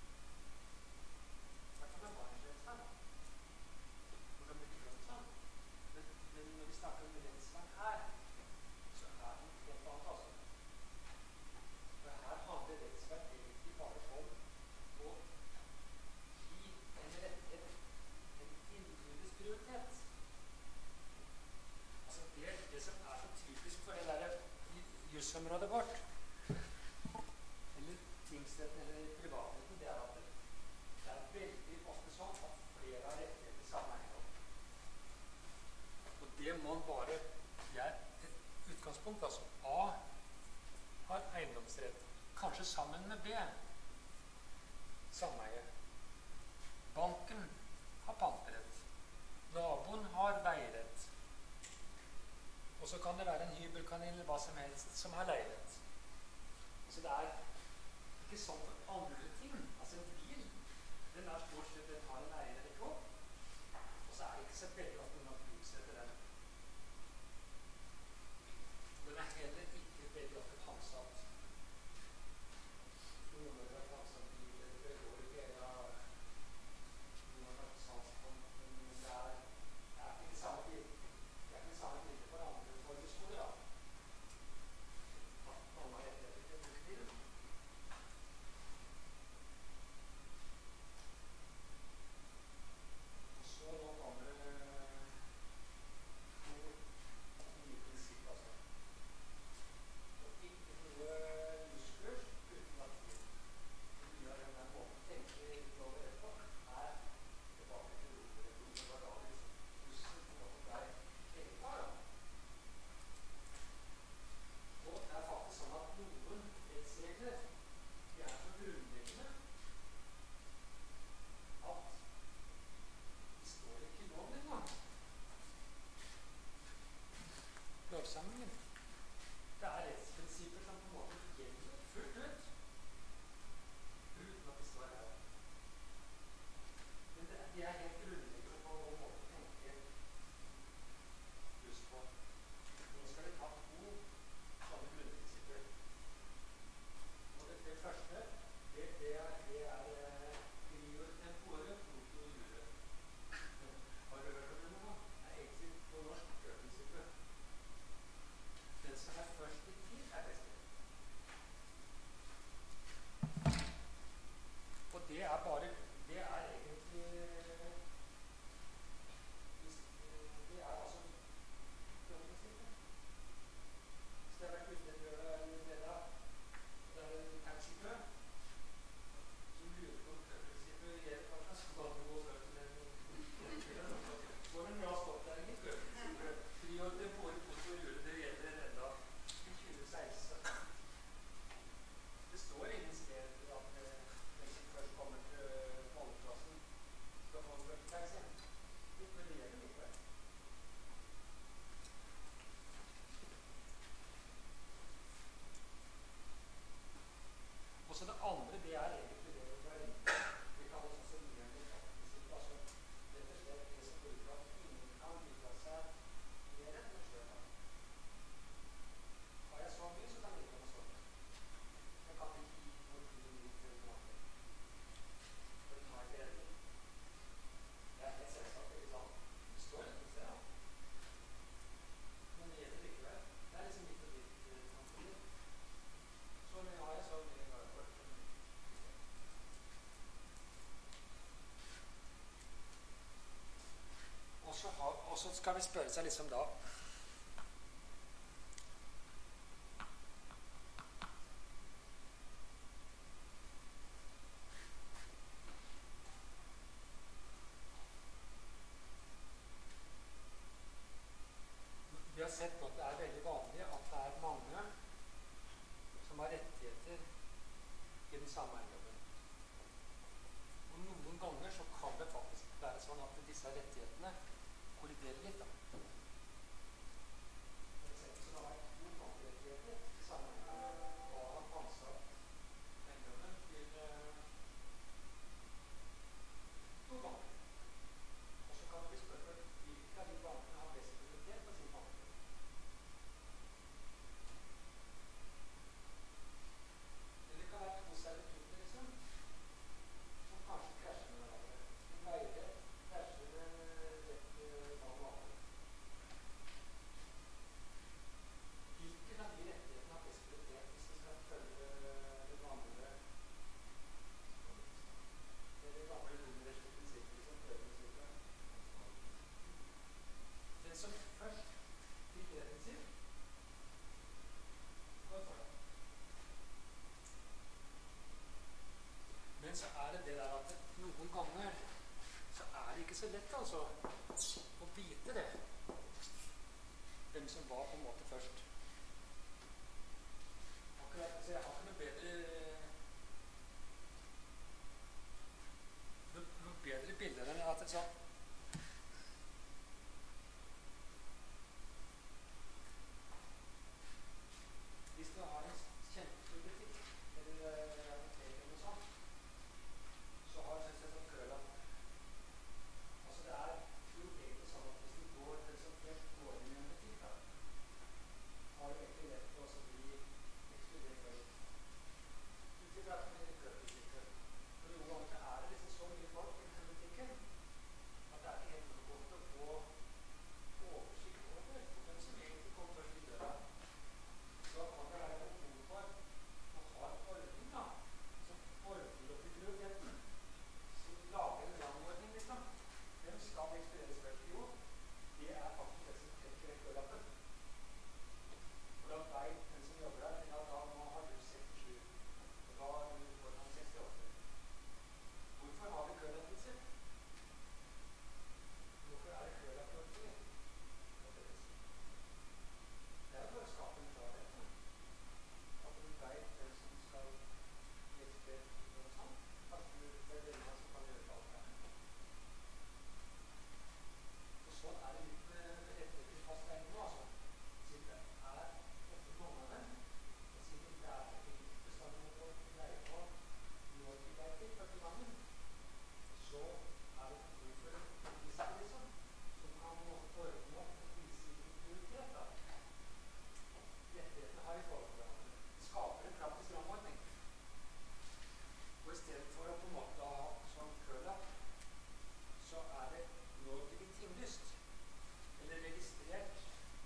Hva kan være barns rettsvern da? Hvordan betyr det sånn? Men, men når vi snakker om rettsvern her, så er det helt annet altså. For her handler rettsvern egentlig bare om å gi en rettighet en innbyrdes prioritet. Altså det, det som er så typisk for det der jusområdet vårt, eller tingsretten eller privatretten, det er at det, det er veldig ofte sånn at flere har rettigheter i samme eiendom. Og det må bare, det er et utgangspunkt, altså. A har eiendomsrett, kanskje sammen med B, sameie. Banken har panterett. Naboen har leierett. Og så kan det være en hybelkanin eller hva som helst som har leierett. Så det er ikke sånn for andre ting. Altså en bil, den er stort sett den har en eier eller to. Og så er det ikke så veldig ofte noen utsetter den. Den er heller ikke veldig ofte pantsatt. Noen har pantsatt bil, eller det går ikke eller noen har salgspunkt, men det er, det er ikke det samme bil. Det er ikke det samme bildet for andre forbeskoler da. At noen har rettigheter til bil. Og så nå kommer Og så skal vi spørre seg liksom da Vi har sett at det er veldig vanlig at det er mange som har rettigheter i den samme eiendommen. Og noen ganger så kan det faktisk være sånn at disse rettighetene kolliderer litt, da. For eksempel så har jeg to bankrettigheter i samme eiendom, og har pantsatt eiendommen til eh, to banker. Og så kan det bli spørsmål hvilke av de bankene har best prioritet på sin bank. Eller det kan være to servitutter, liksom, som kanskje krasjer med hverandre. En leilighet krasjer med rett eh, bak banen. Hvilken av de rettighetene har best prioritet hvis vi skal følge det vanlige det gamle romerske prinsippet som prøveprinsippet? Den som først fikk det prinsipp, går for det. Men så er det det der at noen ganger så er det ikke så lett altså å vite det. Hvem som var på en måte først. Akkurat, så jeg har ikke noe bedre noe, noe bedre bilder enn at det sånn hvis du har en kjempestor butikk eller eh, apotek eller noe sånt, så har jeg sett sånn kølapp. Altså det er jo egentlig sånn at hvis du går til som først går inn i en butikk, da, har du egentlig lett til å bli ekskludert først. Ut ifra at det er køprinsippet. For noen ganger så er det liksom så mye folk i den butikken at det er ikke helt godt å få oversikt over hvem som egentlig kom først i døra. Så kan det være behov for å ha en ordning da, som ordner opp i prioriteten. Så lager en rangordning, liksom. Hvem skal ekspederes først? Jo, det er faktisk det som trekker kølappen. For da vet den som jobber der, ja, da nå har du sekstisju, og da har du foran sekstiåtte. Hvorfor har vi kølapprinsipp? Hvorfor er det kølappordninger? Det er jo for å skape en klarhet, da. At du vet hvem som skal bli ekspedert og sånn. At du det er denne som kan gjøre alt her. Og sånn er det litt med rettigheter til fast eiendom, altså. Siden det er ofte mange av dem, og siden det er enkelte bestander å greie på når de vet til første gangen, så er det behov for en register, liksom, som kan ordne opp og vise sin prioritet, da. Rettighetene har i forhold til hverandre. Det skaper en praktisk rangordning. Og i stedet for å på en måte ha sånn kølapp, så er det når det blir tinglyst, eller registrert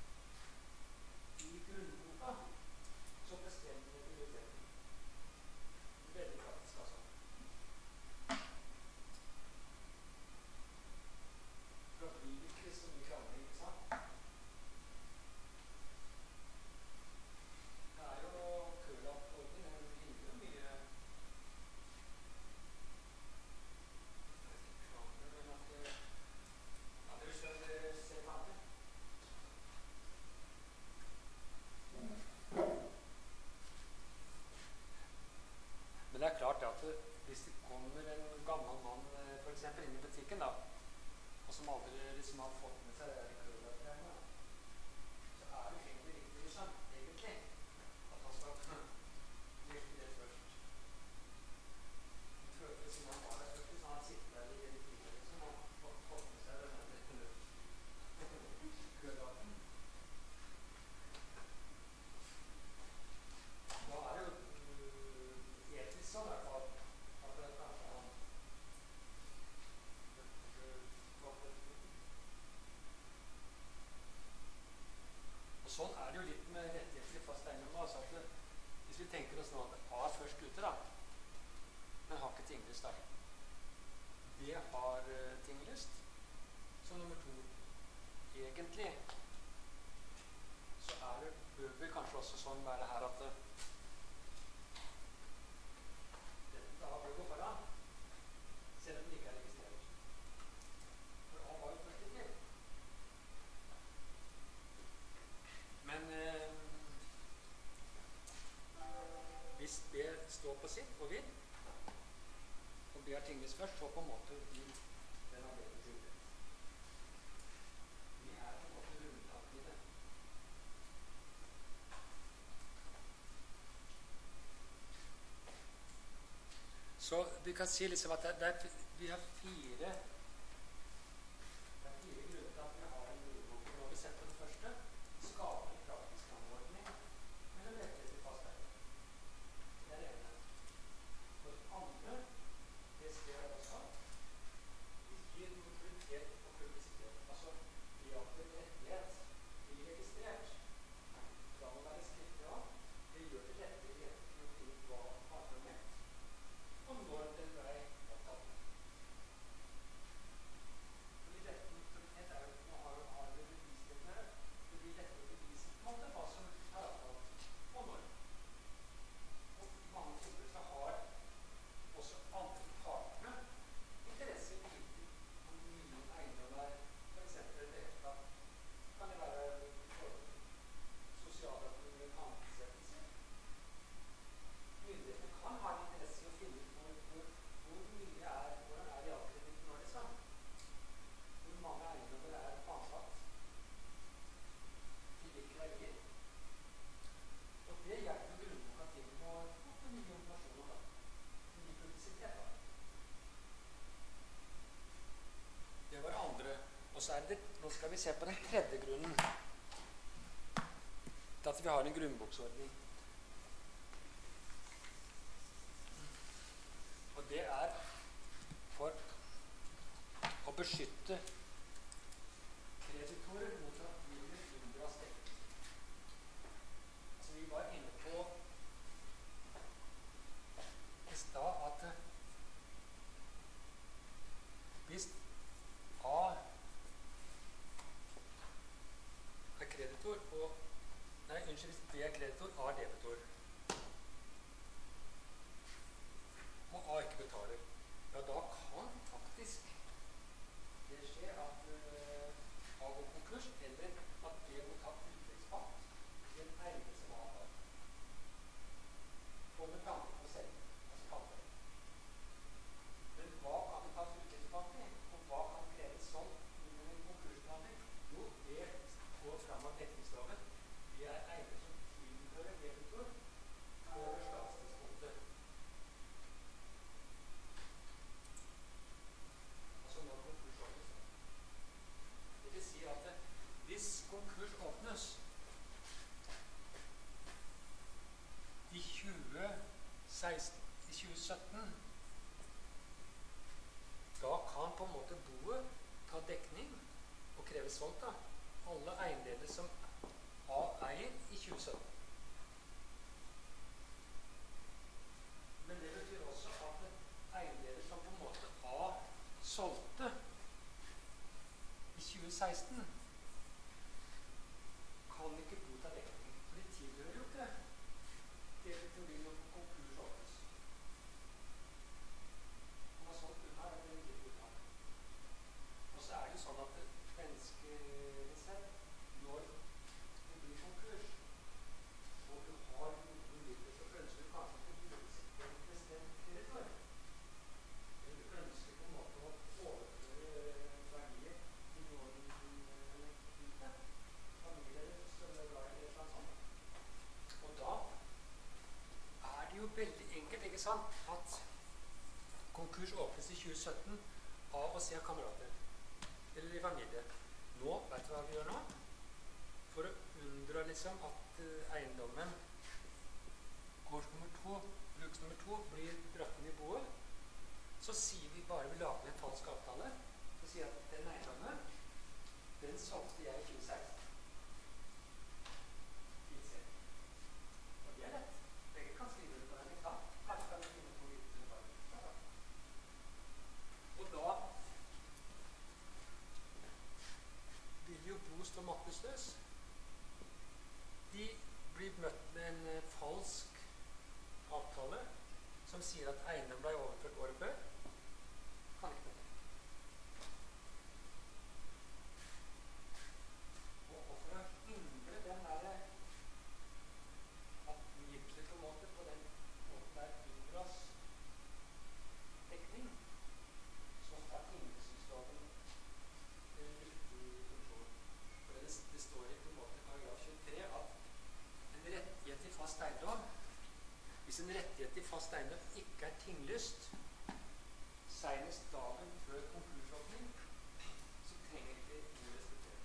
i grunnboka, så bestemmer det prioriteten. Veldig praktisk, altså. For da blir det ikke så mye krangling, ikke sant? Det er jo kølappordning, den hindrer mye krangler, men at det, ja, det vil si at det ser vanlig. Men det er klart at det, hvis det kommer en gammel mann eh, for eksempel inn i butikken, da, og som aldri liksom har fått med seg det der kølappgreiene, så er det egentlig riktig, liksom, egentlig, at han skal legge det først. Jeg følte det som han var der først, så han sitter der i hele tiden, liksom, og fått, fått med seg den der kølappen. Da er det jo øh, etisk sånn i hvert fall, at det kanskje han og sånn er det jo litt med rettigheter i fast eiendom. Altså at det, hvis vi tenker oss nå at A er først ute, da, men har ikke tinglyst, da. B har uh, tinglyst som nummer to. egentlig så er det, bør vel kanskje også sånn være her at det, dette da bør gå foran, selv om det ikke er registrert. For A var jo først ikke. Men eh, hvis B står på sitt og vil, og B er tingvis først, så på en måte vil den ha bedre skyldighet. Vi er på en måte grunnlaget i det. Så vi kan si liksom at det, det er, vi har fire det er fire grunner til at vi har en grunnbok. Når vi setter den første, skaper en praktisk anordning mellom rettigheter i fast eie. Det er det ene. Og det andre, det ser jeg også, det gir noe kvalitet og publisitet. Altså, det at en rettighet blir registrert, da må være skriftlig av, det gjør det lettere i å finne ut hva har for mekt, og når den ble opptatt. Fordi retten til et er jo, nå har, har det bevisligheten her, det blir lettere å bevise på en måte hva som er avtalt, og når. Og i mange tilfeller så har også andre partene interesse i hvor mye eiendom er, for eksempel et ekteskap. Kan det være sosiale og ansettelser? Myndighetene kan ha interesse i å finne ut hvor, hvor, hvor mye er, hvordan er realkreditten nå liksom? Hvor mange eiendommer er pantsatt til hvilke verdier? Og det hjelper grunnboka til å få mye informasjon om det. Mye publisitet da. Det var andre. Og så er det, nå skal vi se på den tredje grunnen. Det at vi har en grunnboksordning. Og det er for å beskytte kreditorer mot at de blir unndras dekning. Altså vi var inne på i stad at hvis A er kreditor og nei, unnskyld, hvis B er kreditor, A er debitor. Og A ikke betaler. Ja, da kan faktisk det skje at uh, A går konkurs, eller at B må ta utleggspant i en eiendom som A har. Og med tanke på selv, altså panter. Men hva kan vi ta utleggspant i? Og hva kan kreves sånn under en konkursbehandling? Jo, det går fram av dekningsloven. Det er eiendom som tilhører debitor over statstidspunktet. Altså når konkurs åpnes. Det vil si at hvis konkurs åpnes i tjue seksten, i tjue sytten, da kan på en måte boet ta dekning og kreve solgt da. Alle eiendeler som A eier i tjue sytten. Men det betyr også at eiendeler som på en måte A solgte i tjue seksten, kan ikke godta dekning. For de tilhører jo ikke det til å bli noen konkurs åpnes. Man har solgt unna, eller det ikke unna. Og så er det jo sånn at menneskelig sett, når det blir konkurs, og du har noen midler, så ønsker du kanskje ikke å bruke en bestemt kreditor. Eller du ønsker på en måte å overføre verdier til noen ute. Familie eller større glad eller et eller annet sånt. Og da er det jo veldig enkelt, ikke sant, at konkurs åpnes i tjue sytten A og C av kamerater. Eller i familie. Nå, vet du hva vi gjør nå? For å unndra liksom at uh, eiendommen gårds nummer to, bruks nummer to, blir dratt inn i boet, så sier vi bare vi lager en falsk avtale, så sier at den eiendommen, den solgte jeg i tjue seksten. Og det er lett. Begge kan skrive det på den, ikke sant? Kanskje kan vi finne to litt bare. Og da vil jo maktesløs. De blir møtt med en eh, falsk avtale som sier at eiendom ble overført året før. Kan ikke dette. Og, og for å hindre den der oppmykelse på en måte på den måten der Indras dekning, så har innsynsloven en viktig funksjon. For det, det står i på en måte paragraf tjuetre at en rettighet til fast eiendom, hvis en rettighet til fast eiendom ikke er tinglyst senest dagen før konkursåpning, så trenger ikke det å respektere.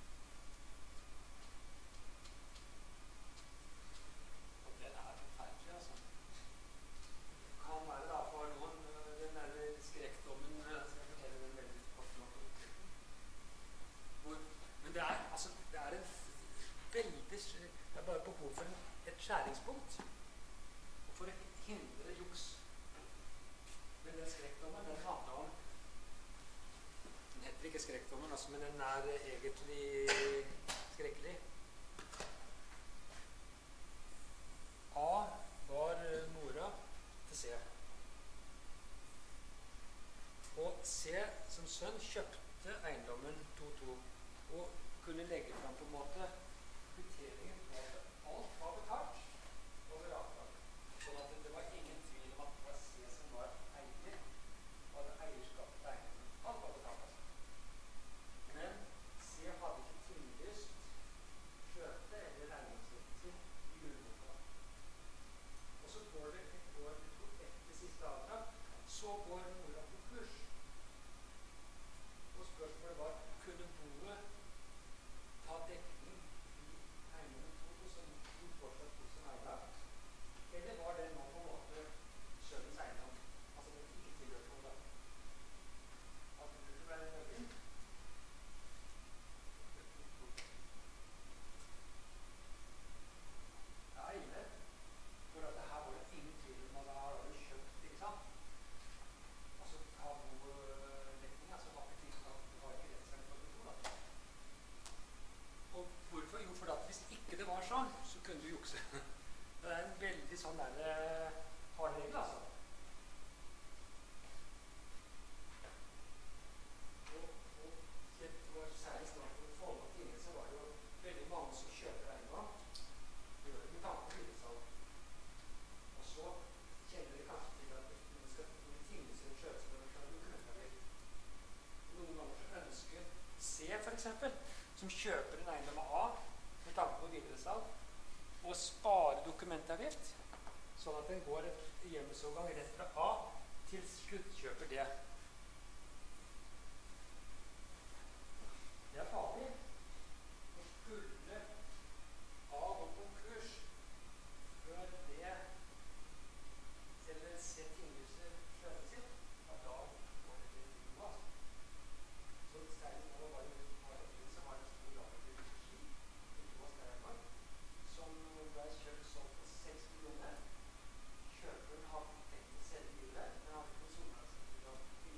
Og den er forferdelig, altså. Det kan være da for noen, den der skrekkdommen, jeg skal fortelle den veldig kort nok. Hvor, men det er, altså, det er en veldig, det er bare behov for en, et skjæringspunkt. Og for å hindre juks. Men den skrekkdommen, den handler om, den heter ikke skrekkdommen, altså, men den er egentlig skrekkelig. A var mora til C. Og C som sønn kjøpte eiendommen to to og kunne legge fram på en måte kvitteringen på at alt var betalt over avtalen. Sånn at det var ingen tvil om at det var C som var eier, og hadde eierskap til eiendommen. Alt var betalt, altså. Men C hadde ikke tinglyst skjøte eller eiendomsretten sin i grunnboka. Og så går det et år eller to etter siste avtale, så går mora på kurs. Og spørsmålet var, kunne boet ta dekning i eiendommen to som hun fortsatt tok som eierlagt? Eller var det nå på en måte sønnens eiendom? Altså det ikke tilhørte noen da. At det burde være nødvendig. Jeg er ille, for at det her var det ingen tvil om at det her har du kjøpt, ikke sant? Altså ta bodekning, altså har ikke tid til at du har ikke rettsvern for kontor da. Og hvorfor? Jo, for at hvis ikke det var sånn, så kunne du jukse. Det er en veldig sånn der hard regel, altså. Og, og det var særlig snart for forhold til ingen, så var det jo veldig mange som kjøper eiendom. Gjør det med tanke på videresalg. Og så kjenner de kanskje til at når de skal tingles en kjøpsel, så er det dokumentavgift. Noen ganger så ønsker C for eksempel, som kjøper en eiendom av A med tanke på videresalg, og spare dokumentavgift, sånn at den går et hjemmesovergang rett fra A til sluttkjøper D. Det er farlig. Nå skulle A gå konkurs før D eller C tinglyser skjønnet sitt, ja, da går det til noe. Så Stein nå var det som var en stor lagerlig ski i Thomas Steinmark, som ble kjøpt sånn for seks millioner. Kjøperen hadde tenkt å selge videre, men hadde ikke noen solnødvendig til å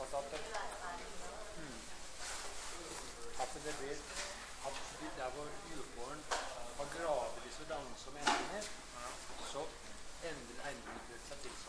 at, at, mm, at det blir at de der hvor urbarn har gradvis og dannet som endringer, så endrer eiendommen seg til seg.